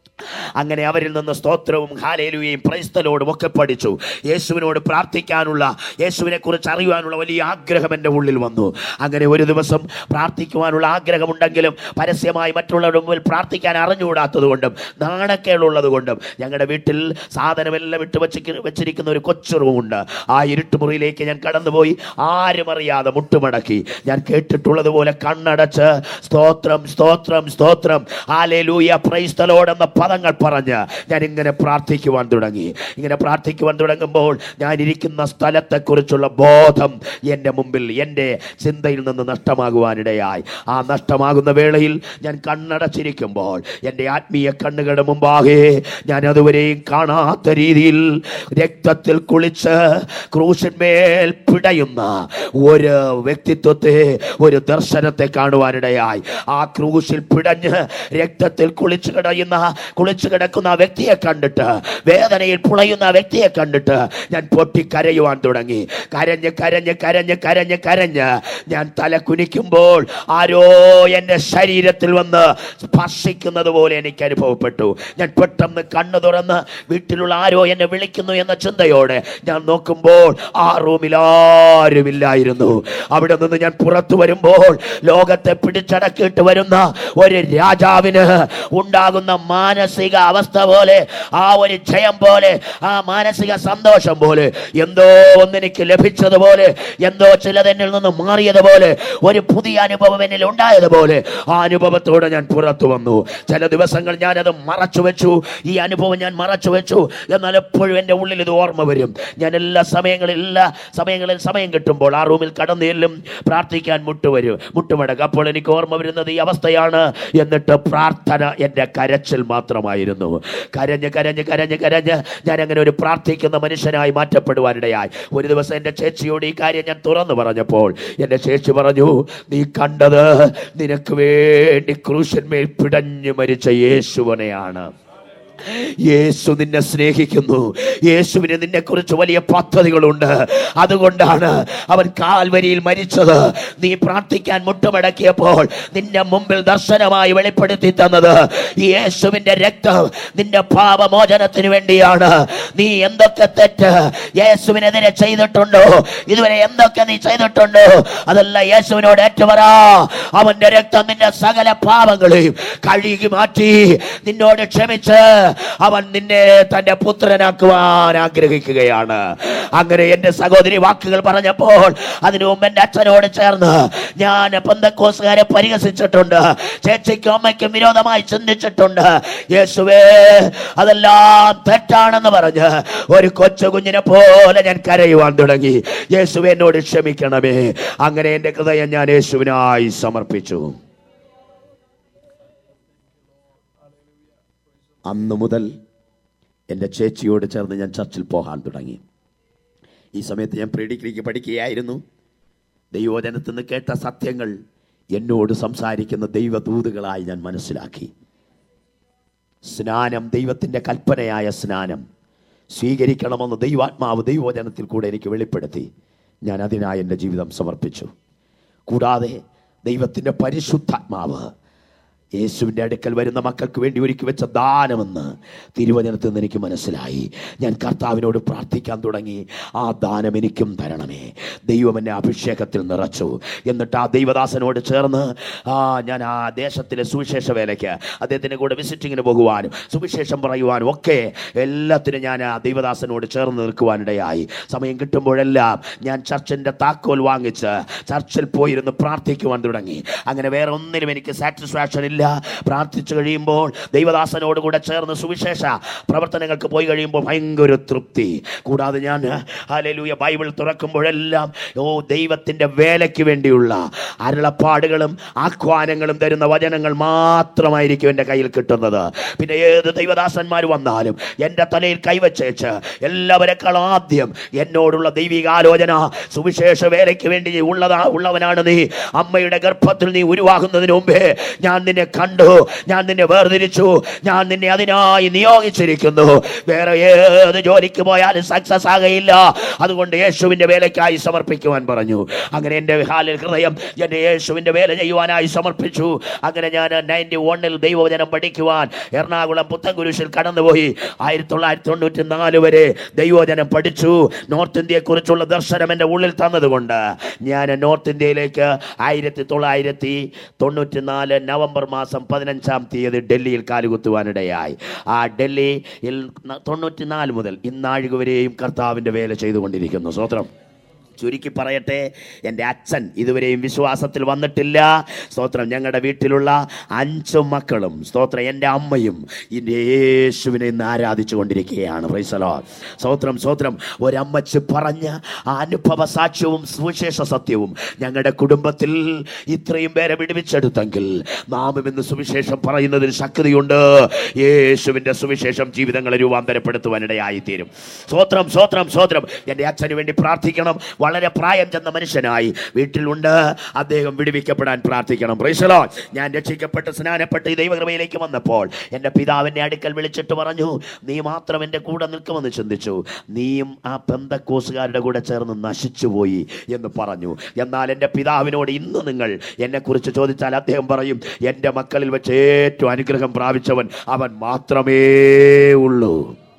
അങ്ങനെ അവരിൽ നിന്ന് സ്തോത്രവും ഹല്ലേലൂയയും പ്രൈസ് ദി ലോർഡും ഒക്കെ പഠിച്ചു. യേശുവിനോട് പ്രാർത്ഥിക്കാനുള്ള, യേശുവിനെ കുറിച്ച് അറിയുവാനുള്ള വലിയ ആഗ്രഹം എൻ്റെ ഉള്ളിൽ വന്നു. അങ്ങനെ ഒരു ദിവസം പ്രാർത്ഥിക്കുവാനുള്ള ആഗ്രഹമുണ്ടെങ്കിലും പരസ്യമായി മറ്റുള്ളവരുടെ മുമ്പിൽ പ്രാർത്ഥിക്കാൻ അറിഞ്ഞുകൂടാത്തത് കൊണ്ടും നാണക്കേടുള്ളത് കൊണ്ടും ഞങ്ങളുടെ വീട്ടിൽ സാധനമെല്ലാം വെച്ചിരിക്കുന്ന ഒരു കൊച്ചു റൂമുണ്ട്. ആ ഇരുട്ടുമുറിയിലേക്ക് ഞാൻ കടന്നുപോയി ആരും അറിയാതെ മുട്ടുമടക്കി ഞാൻ കേട്ടിട്ടുള്ളതുപോലെ കണ്ണടച്ച് സ്തോത്രം സ്തോത്രം സ്തോത്രം ഹല്ലേലൂയ പ്രൈസ് ദി ലോർഡ് എന്ന പദങ്ങൾ പറഞ്ഞ് ഞാൻ ഇങ്ങനെ പ്രാർത്ഥിക്കുവാൻ തുടങ്ങി. ഇങ്ങനെ പ്രാർത്ഥിക്കുവാൻ തുടങ്ങുമ്പോൾ ഞാൻ ഇരിക്കുന്ന സ്ഥലത്തെക്കുറിച്ചുള്ള ബോധം എൻ്റെ മുമ്പിൽ, എൻ്റെ ചിന്തയിൽ നിന്ന് നഷ്ടമാകുവാനിടയായി. ആ നഷ്ടമാകുന്ന വേളയിൽ ഞാൻ കണ്ണടച്ചിരിക്കുമ്പോൾ എൻ്റെ ആത്മീയ കണ്ണുകളുടെ മുമ്പാകെ ഞാൻ അതുവരെയും കാണാത്ത രീതിയിൽ രക്തത്തിൽ കുളിച്ച് ക്രൂശന്മേൽ പിടയുന്ന ഒരു വ്യക്തിത്വത്തെ, ഒരു ദർശനത്തെ കാണുവാനിടയായി. ആ ക്രൂശിൽ പിടഞ്ഞ് രക്തത്തിൽ കുളിച്ചു കിടക്കുന്ന ആ വ്യക്തിയെ കണ്ടിട്ട്, വേദനയിൽ പുളയുന്ന ആ വ്യക്തിയെ കണ്ടിട്ട് ഞാൻ പൊട്ടിക്കരയുവാൻ തുടങ്ങി. കരഞ്ഞ് കരഞ്ഞ് കരഞ്ഞ് കരഞ്ഞ് കരഞ്ഞ് ഞാൻ തല കുനിക്കുമ്പോൾ ആരോ എൻ്റെ ശരീരത്തിൽ വന്ന് സ്പർശിക്കുന്നത് പോലെ എനിക്ക് അനുഭവപ്പെട്ടു. ഞാൻ പെട്ടെന്ന് കണ്ണു തുറന്ന് വീട്ടിലുള്ള ആരോ എന്നെ വിളിക്കുന്നു എന്ന ചിന്തയോടെ ഞാൻ നോക്കുമ്പോൾ ആ റൂമിൽ ആരുമില്ലായിരുന്നു. അവിടെ നിന്ന് ഞാൻ പുറത്തു വരുമ്പോൾ ലോകത്തെ പിടിച്ചടക്കിയിട്ട് വരുന്ന ഒരു രാജാവിന് ഉണ്ടാകുന്ന മാനസിക അവസ്ഥ പോലെ, ആ ഒരു ജയം പോലെ, ആ മാനസിക സന്തോഷം പോലെ, എന്തോ ഒന്നെനിക്ക് ലഭിച്ചതുപോലെ, എന്തോ ചിലതെന്നിൽ നിന്ന് മാറിയതുപോലെ, ഒരു പുതിയ അനുഭവം എന്നിൽ ഉണ്ടായതുപോലെ ആ അനുഭവത്തോടെ ഞാൻ പുറത്തു വന്നു. ചില ദിവസങ്ങൾ ഞാനത് മറച്ചു വെച്ചു, ഈ അനുഭവം ഞാൻ മറച്ചു വെച്ചു. എന്നാൽ എപ്പോഴും എൻ്റെ ഉള്ളിൽ ഇത് ഓർമ്മ വരും. ഞാൻ എല്ലാ സമയങ്ങളിൽ സമയം കിട്ടുമ്പോൾ ആ റൂമിൽ കടന്നു ചെല്ലും, പ്രാർത്ഥിക്കാൻ മുട്ടുമടക്കും. അപ്പോൾ എനിക്ക് ഓർമ്മ വരുന്നത് ഈ അവസ്ഥയാണ്. എന്നിട്ട് പ്രാർത്ഥന എൻ്റെ കരച്ചിൽ മാത്രമായിരുന്നു. കരഞ്ഞ് കരഞ്ഞ് കരഞ്ഞ് കരഞ്ഞ് ഞാൻ അങ്ങനെ ഒരു പ്രാർത്ഥിക്കുന്ന മനുഷ്യനായി മാറ്റപ്പെടുവാനിടയായി. ഒരു ദിവസം എൻ്റെ ചേച്ചിയോട് ഈ കാര്യം ഞാൻ തുറന്നു പറഞ്ഞപ്പോൾ എൻ്റെ ചേച്ചി പറഞ്ഞു, നീ കണ്ടത് നിനക്ക് വേണ്ടി ക്രൂശന്മേൽ പിടഞ്ഞു മരിച്ച യേശുവിനെയാണ്. യേശു നിന്നെ സ്നേഹിക്കുന്നു. യേശുവിന് നിന്നെ കുറിച്ച് വലിയ പദ്ധതികളുണ്ട്. അതുകൊണ്ടാണ് അവൻ കാൽവരിയിൽ മരിച്ചത്. നീ പ്രാർത്ഥിക്കാൻ മുട്ടുമടക്കിയപ്പോൾ നിന്റെ മുമ്പിൽ ദർശനമായി വെളിപ്പെടുത്തി തന്നത് യേശുവിന്റെ രക്തം നിന്റെ പാപമോചനത്തിന് വേണ്ടിയാണ്. നീ എന്തൊക്കെ തെറ്റ് യേശുവിനെതിരെ ചെയ്തിട്ടുണ്ടോ, ഇതുവരെ എന്തൊക്കെ നീ ചെയ്തിട്ടുണ്ടോ, അതല്ല യേശുവിനോട് ഏറ്റുപറ. അവന്റെ രക്തം നിന്റെ സകല പാപങ്ങളെയും കഴുകി മാറ്റി നിന്നോട് ക്ഷമിച്ച് അവൻ നിന്നെ തന്റെ പുത്രനാക്കുവാൻ ആഗ്രഹിക്കുകയാണ്. അങ്ങനെ എന്റെ സഹോദരി വാക്കുകൾ പറഞ്ഞപ്പോൾ അതിനു മുമ്പ് എന്റെ അച്ഛനോട് ചേർന്ന് ഞാൻ പെന്തക്കോസ്തുകാരെ പരിഹസിച്ചിട്ടുണ്ട്, ചേച്ചിക്കും അമ്മയ്ക്കും വിരോധമായി ചിന്തിച്ചിട്ടുണ്ട്. യേശുവേ അതെല്ലാം തെറ്റാണെന്ന് പറഞ്ഞ് ഒരു കൊച്ചു കുഞ്ഞിനെ പോലെ ഞാൻ കരയുവാൻ തുടങ്ങി. യേശുവേ എന്നോട് ക്ഷമിക്കണമേ. അങ്ങനെ എന്റെ ഹൃദയം ഞാൻ യേശുവിനായി സമർപ്പിച്ചു. അന്നു മുതൽ എൻ്റെ ചേച്ചിയോട് ചേർന്ന് ഞാൻ ചർച്ചിൽ പോകാൻ തുടങ്ങി. ഈ സമയത്ത് ഞാൻ പ്രീ ഡിഗ്രിക്ക് പഠിക്കുകയായിരുന്നു. ദൈവവചനത്തിൽ നിന്ന് കേട്ട സത്യങ്ങൾ എന്നോട് സംസാരിക്കുന്ന ദൈവദൂതുകളായി ഞാൻ മനസ്സിലാക്കി. സ്നാനം, ദൈവത്തിൻ്റെ കൽപ്പനയായ സ്നാനം സ്വീകരിക്കണമെന്ന് ദൈവാത്മാവ് ദൈവവചനത്തിൽ കൂടെ എനിക്ക് വെളിപ്പെടുത്തി. ഞാൻ അതിനായി എൻ്റെ ജീവിതം സമർപ്പിച്ചു. കൂടാതെ ദൈവത്തിൻ്റെ പരിശുദ്ധാത്മാവ് യേശുവിൻ്റെ അടുക്കൽ വരുന്ന മക്കൾക്ക് വേണ്ടി ഒരുക്കി വെച്ച ദാനമെന്ന് തിരുവചനത്തിൽ നിന്ന് എനിക്ക് മനസ്സിലായി. ഞാൻ കർത്താവിനോട് പ്രാർത്ഥിക്കാൻ തുടങ്ങി, ആ ദാനം എനിക്കും തരണമേ. ദൈവം എന്നെ അഭിഷേകത്തിൽ നിറച്ചു. എന്നിട്ട് ആ ദൈവദാസനോട് ചേർന്ന് ഞാൻ ആ ദേശത്തിലെ സുവിശേഷ വേലയ്ക്ക് അദ്ദേഹത്തിൻ്റെ കൂടെ വിസിറ്റിങ്ങിന് പോകുവാനും സുവിശേഷം പറയുവാനും ഒക്കെ എല്ലാത്തിനും ഞാൻ ആ ദൈവദാസനോട് ചേർന്ന് നിൽക്കുവാനിടയായി. സമയം കിട്ടുമ്പോഴെല്ലാം ഞാൻ ചർച്ചിൻ്റെ താക്കോൽ വാങ്ങിച്ച് ചർച്ചിൽ പോയിരുന്ന് പ്രാർത്ഥിക്കുവാൻ തുടങ്ങി. അങ്ങനെ വേറെ ഒന്നിനും എനിക്ക് സാറ്റിസ്ഫാക്ഷൻ ഇല്ല. പ്രാർത്ഥിച്ചു കഴിയുമ്പോൾ ദൈവദാസനോട് കൂടെ ചേർന്ന് സുവിശേഷ പ്രവർത്തനങ്ങൾക്ക് പോയി കഴിയുമ്പോൾ ഭയങ്കര തൃപ്തി. കൂടാതെ ഞാൻ ഹല്ലേലൂയ ബൈബിൾ തുറക്കുമ്പോഴെല്ലാം ദൈവത്തിൻ്റെ വേലയ്ക്ക് വേണ്ടിയുള്ള അരുളപ്പാടുകളും ആഹ്വാനങ്ങളും തരുന്ന വചനങ്ങൾ മാത്രമായിരിക്കും എൻ്റെ കയ്യിൽ കിട്ടുന്നത്. പിന്നെ ഏത് ദൈവദാസന്മാർ വന്നാലും എൻ്റെ തലയിൽ കൈവച്ചേച്ച് എല്ലാവരെക്കാൾ ആദ്യം എന്നോടുള്ള ദൈവികാലോചന, സുവിശേഷ വേലയ്ക്ക് വേണ്ടി ഉള്ളവനാണ് നീ. അമ്മയുടെ ഗർഭത്തിൽ നീ ഉരുവാകുന്നതിന് മുമ്പേ ഞാൻ നിന്നെ കണ്ടു, ഞാൻ നിന്നെ വേർതിരിച്ചു, ഞാൻ നിന്നെ അതിനായി നിയോഗിച്ചിരിക്കുന്നു. വേറെ ഏത് ജോലിക്ക് പോയാലും സക്സസ് ആകയില്ല. അതുകൊണ്ട് യേശുവിൻ്റെ വേലയ്ക്കായി സമർപ്പിക്കുവാൻ പറഞ്ഞു. അങ്ങനെ എൻ്റെ ഹൃദയം എൻ്റെ യേശുവിൻ്റെ വേല ചെയ്യുവാനായി സമർപ്പിച്ചു. അങ്ങനെ ഞാൻ 91 ദൈവവചനം പഠിക്കുവാൻ എറണാകുളം പുത്തൻകുരിശിൽ കടന്നുപോയി. 1994 വരെ ദൈവവചനം പഠിച്ചു. നോർത്ത് ഇന്ത്യയെക്കുറിച്ചുള്ള ദർശനം എൻ്റെ ഉള്ളിൽ തന്നതുകൊണ്ട് ഞാൻ നോർത്ത് ഇന്ത്യയിലേക്ക് 1994 നവംബർ മാസം 15-ാം തീയതി ഡൽഹിയിൽ കാലുകുത്തുവാനിടയായി. ആ ഡൽഹിയിൽ 94 മുതൽ ഇന്നാഴിക വരെയും കർത്താവിൻ്റെ വേല ചെയ്തുകൊണ്ടിരിക്കുന്നു. സ്തോത്രം. ചുരുക്കി പറയട്ടെ, എൻ്റെ അച്ഛൻ ഇതുവരെയും വിശ്വാസത്തിൽ വന്നിട്ടില്ല. സ്തോത്രം. ഞങ്ങളുടെ വീട്ടിലുള്ള 5 മക്കളും സ്തോത്രം എൻ്റെ അമ്മയും യേശുവിനെ ഇന്ന് ആരാധിച്ചു കൊണ്ടിരിക്കുകയാണ്. Praise the Lord. സ്തോത്രം സ്തോത്രം. ഒരമ്മച്ച് പറഞ്ഞ ആ അനുഭവ സാക്ഷ്യവും സുവിശേഷ സത്യവും ഞങ്ങളുടെ കുടുംബത്തിൽ ഇത്രയും പേരെ വിടുവിച്ചെടുത്തെങ്കിൽ നാമും ഇന്ന് സുവിശേഷം പറയുന്നതിന് ശക്തിയുണ്ട്. യേശുവിൻ്റെ സുവിശേഷം ജീവിതങ്ങളെ രൂപാന്തരപ്പെടുത്തുവാനിടയായി തീരും. സ്തോത്രം സ്തോത്രം സ്തോത്രം. എൻ്റെ അച്ഛന് വേണ്ടി പ്രാർത്ഥിക്കണം. വളരെ പ്രായം ചെന്ന മനുഷ്യനായി വീട്ടിലുണ്ട്. അദ്ദേഹം വിടുവിക്കപ്പെടാൻ പ്രാർത്ഥിക്കണം. Praise the Lord. ഞാൻ രക്ഷിക്കപ്പെട്ട് സ്നാനപ്പെട്ട് ഈ ദൈവകൃപയിലേക്ക് വന്നപ്പോൾ എൻ്റെ പിതാവിൻ്റെ അടുക്കൽ വിളിച്ചിട്ട് പറഞ്ഞു, നീ മാത്രം എൻ്റെ കൂടെ നിൽക്കുമെന്ന് ചിന്തിച്ചു, നീയും ആ പെന്തക്കോസുകാരുടെ കൂടെ ചേർന്ന് നശിച്ചുപോയി എന്ന് പറഞ്ഞു. എന്നാൽ എൻ്റെ പിതാവിനോട് ഇന്ന് നിങ്ങൾ എന്നെക്കുറിച്ച് ചോദിച്ചാൽ അദ്ദേഹം പറയും, എൻ്റെ മക്കളിൽ വെച്ച് ഏറ്റവും അനുഗ്രഹം പ്രാപിച്ചവൻ അവൻ മാത്രമേ ഉള്ളൂ.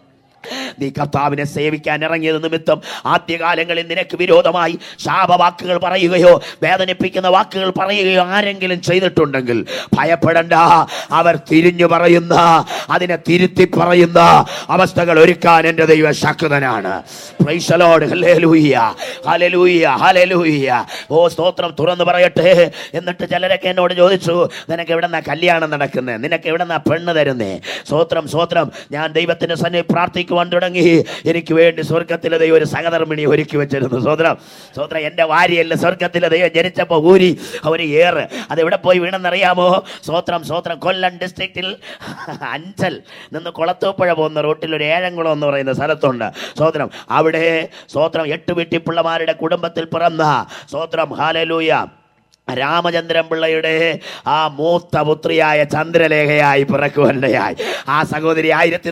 നീ കർത്താവിനെ സേവിക്കാൻ ഇറങ്ങിയത് നിമിത്തം ആദ്യകാലങ്ങളിൽ നിനക്ക് വിരോധമായി ശാപവാക്കുകൾ പറയുകയോ വേദനിപ്പിക്കുന്ന വാക്കുകൾ പറയുകയോ ആരെങ്കിലും ചെയ്തിട്ടുണ്ടെങ്കിൽ ഭയപ്പെടണ്ട. അവർ തിരിഞ്ഞു പറയുന്ന, അതിനെ തിരുത്തി പറയുന്ന അവസ്ഥകൾ ഒരുക്കാൻ എൻ്റെ ദൈവം ശക്തനാണ്. Praise the Lord. ഹല്ലേലൂയ ഹല്ലേലൂയ ഹല്ലേലൂയ. ഓ സ്തോത്രം. തുറന്നു പറയട്ടെ. എന്നിട്ട് ചിലരൊക്കെ എന്നോട് ചോദിച്ചു, നിനക്ക് എവിടെന്നാ കല്യാണം നടക്കുന്നത്, നിനക്ക് എവിടെന്നാ പെണ്ണ് തരുന്നേ? സ്തോത്രം സ്തോത്രം. ഞാൻ ദൈവത്തിൻ്റെ സന്നിധി പ്രാർത്ഥിക്കുവാൻ തുടങ്ങി. എനിക്ക് വേണ്ടി സ്വർഗത്തിലെ ദൈവം ഒരു സഹധർമ്മിണി ഒരുക്കി വെച്ചിരുന്നു. സ്വോത്രം സ്വോത്രം. എൻ്റെ ഭാര്യയല്ല സ്വർഗത്തിലെ ദൈവം ജനിച്ചപ്പോൾ ഊരി അവർ ഏറ്. അതെവിടെ പോയി വീണെന്നറിയാമോ? സ്വോത്രം സ്വോത്രം. കൊല്ലം ഡിസ്ട്രിക്റ്റിൽ അഞ്ചൽ നിന്ന് കുളത്തൂപ്പുഴ പോകുന്ന റൂട്ടിൽ ഒരു ഏഴംകുളം എന്ന് പറയുന്ന സ്ഥലത്തുണ്ട്. സ്വോത്രം. അവിടെ സ്വോത്രം 8 വീട്ടിപ്പിള്ളമാരുടെ കുടുംബത്തിൽ പിറന്ന സ്വോത്രം ഹല്ലേലൂയ രാമചന്ദ്രൻ പിള്ളയുടെ ആ മൂത്ത പുത്രിയായ ചന്ദ്രലേഖയായി പിറക്കുവല്ലയായി ആ സഹോദരി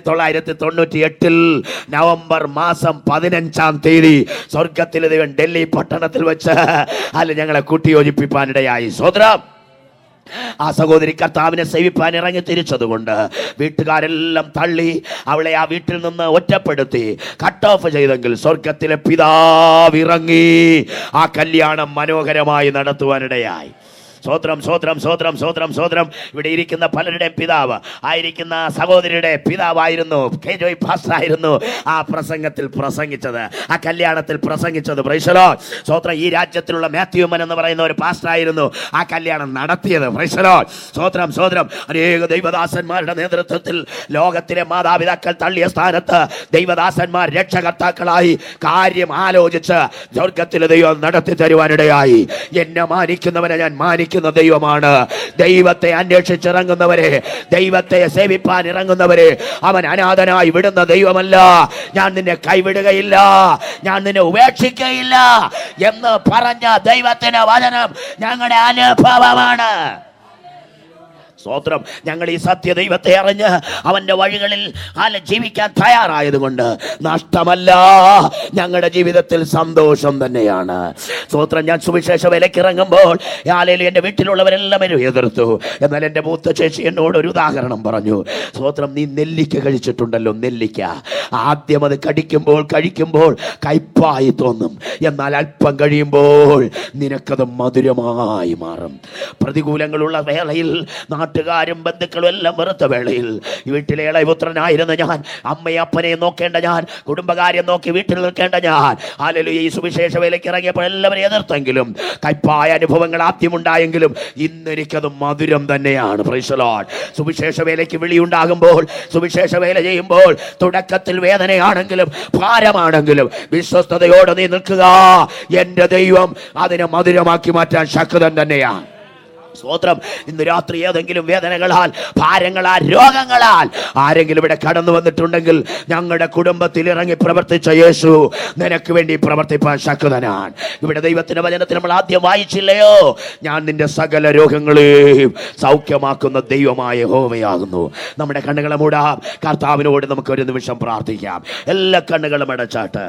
1998 നവംബർ മാസം 15-ാം തീയതി സ്വർഗത്തിലെ ദൈവം ഡൽഹി പട്ടണത്തിൽ വെച്ച് ഞങ്ങളെ കൂട്ടിയോജിപ്പിക്കാനിടയായി. സ്വതന്ത്രം ആ സഹോദരി കർത്താവിനെ സേവിപ്പാൻ ഇറങ്ങി തിരിച്ചതുകൊണ്ട് വീട്ടുകാരെല്ലാം തള്ളി അവളെ ആ വീട്ടിൽ നിന്ന് ഒറ്റപ്പെടുത്തി കട്ട് ഓഫ് ചെയ്തെങ്കിൽ സ്വർഗത്തിലെ പിതാവ് ഇറങ്ങി ആ കല്യാണം മനോഹരമായി നടത്തുവാനിടയായി. സ്വോത്രം സ്വോത്രം സ്വോത്രം സ്വോത്രം സ്വോത്രം. ഇവിടെ ഇരിക്കുന്ന പലരുടെയും പിതാവ് ആയിരിക്കുന്ന സഹോദരിയുടെ പിതാവായിരുന്നു കെ ജോയ് പാസ്റ്ററായിരുന്നു ആ പ്രസംഗത്തിൽ പ്രസംഗിച്ചത്, ആ കല്യാണത്തിൽ പ്രസംഗിച്ചത്. Praise the Lord. സ്വോത്രം. ഈ രാജ്യത്തിലുള്ള മാത്യുമൻ എന്ന് പറയുന്ന ഒരു പാസ്റ്ററായിരുന്നു ആ കല്യാണം നടത്തിയത്. Praise the Lord. സ്വോത്രം സ്വോത്രം. അനേക ദൈവദാസന്മാരുടെ നേതൃത്വത്തിൽ ലോകത്തിലെ മാതാപിതാക്കൾ തള്ളിയ സ്ഥാനത്ത് ദൈവദാസന്മാർ രക്ഷകർത്താക്കളായി കാര്യം ആലോചിച്ച് സ്വർഗത്തിലെ ദൈവം നടത്തി തരുവാനിടയായി. എന്നെ മാനിക്കുന്നവനെ ഞാൻ മാനിക്കുന്ന ദൈവമാണ്. ദൈവത്തെ അന്വേഷിച്ചിറങ്ങുന്നവരെ, ദൈവത്തെ സേവിപ്പാൻ ഇറങ്ങുന്നവരെ അവൻ അനാഥനായി വിടുന്ന ദൈവമല്ല. ഞാൻ നിന്നെ കൈവിടുകയില്ല, ഞാൻ നിന്നെ ഉപേക്ഷിക്കുകയില്ല എന്ന് പറഞ്ഞ ദൈവത്തിന്റെ വചനം ഞങ്ങളുടെ അനുഭവമാണ്. സ്തോത്രം. ഞങ്ങൾ ഈ സത്യ ദൈവത്തെ അറിഞ്ഞ് അവന്റെ വഴികളിൽ ജീവിക്കാൻ തയ്യാറായതുകൊണ്ട് നഷ്ടമല്ല, ഞങ്ങളുടെ ജീവിതത്തിൽ സന്തോഷം തന്നെയാണ്. സ്തോത്രം. ഞാൻ സുവിശേഷ വിലക്ക് ഇറങ്ങുമ്പോൾ എൻ്റെ വീട്ടിലുള്ളവരെല്ലാം എന്നെ എതിർത്തു. എന്നാൽ എൻ്റെ മൂത്ത ചേച്ചി എന്നോട് ഒരു ഉദാഹരണം പറഞ്ഞു. സ്തോത്രം. നീ നെല്ലിക്ക കഴിച്ചിട്ടുണ്ടല്ലോ, നെല്ലിക്ക ആദ്യം അത് കഴിക്കുമ്പോൾ കയ്പായി തോന്നും, എന്നാൽ അല്പം കഴിയുമ്പോൾ നിനക്കത് മധുരമായി മാറും. പ്രതികൂലങ്ങളുള്ള വേളയിൽ നാട്ടുകാരും ബന്ധുക്കളും എല്ലാം വെറുത്ത വേളയിൽ വീട്ടിലെ ഇളയപുത്രനായിരുന്ന ഞാൻ, അമ്മയും അപ്പനെയും നോക്കേണ്ട ഞാൻ, കുടുംബകാര്യം നോക്കി വീട്ടിൽ നിൽക്കേണ്ട ഞാൻ, ഹല്ലേലൂയ, ഈ സുവിശേഷ വേലയ്ക്ക് ഇറങ്ങിയപ്പോൾ എല്ലാവരും എതിർത്തെങ്കിലും കയ്പായ അനുഭവങ്ങൾ ആദ്യമുണ്ടായെങ്കിലും ഇന്ന് എനിക്കത് മധുരം തന്നെയാണ്. Praise the Lord. സുവിശേഷ വേലയ്ക്ക് വിളിയുണ്ടാകുമ്പോൾ, സുവിശേഷ വേല ചെയ്യുമ്പോൾ തുടക്കത്തിൽ വേദനയാണെങ്കിലും ഭാരമാണെങ്കിലും വിശ്വസ്തയോടെ നീ നിൽക്കുക. എൻ്റെ ദൈവം അതിനെ മധുരമാക്കി മാറ്റാൻ ശക്തൻ തന്നെയാണ്. സ്തോത്രം. ഇന്ന് രാത്രി ഏതെങ്കിലും വേദനകളാൽ, ഭാരങ്ങളാൽ, രോഗങ്ങളാൽ ആരെങ്കിലും ഇവിടെ കടന്നു വന്നിട്ടുണ്ടെങ്കിൽ ഞങ്ങളുടെ കുടുംബത്തിൽ ഇറങ്ങി പ്രവർത്തിച്ച യേശു നിനക്ക് വേണ്ടി പ്രവർത്തിപ്പാൻ ശക്തനാണ്. ഇവിടെ ദൈവത്തിന്റെ വചനത്തിൽ നമ്മൾ ആദ്യം വായിച്ചില്ലയോ, ഞാൻ നിന്റെ സകല രോഗങ്ങളെയും സൗഖ്യമാക്കുന്ന ദൈവമായ യഹോവയാകുന്നു. നമ്മുടെ കണ്ണുകളെ മൂടാം. കർത്താവിനോട് നമുക്ക് ഒരു നിമിഷം പ്രാർത്ഥിക്കാം. എല്ലാ കണ്ണുകളും അടച്ചാട്ട്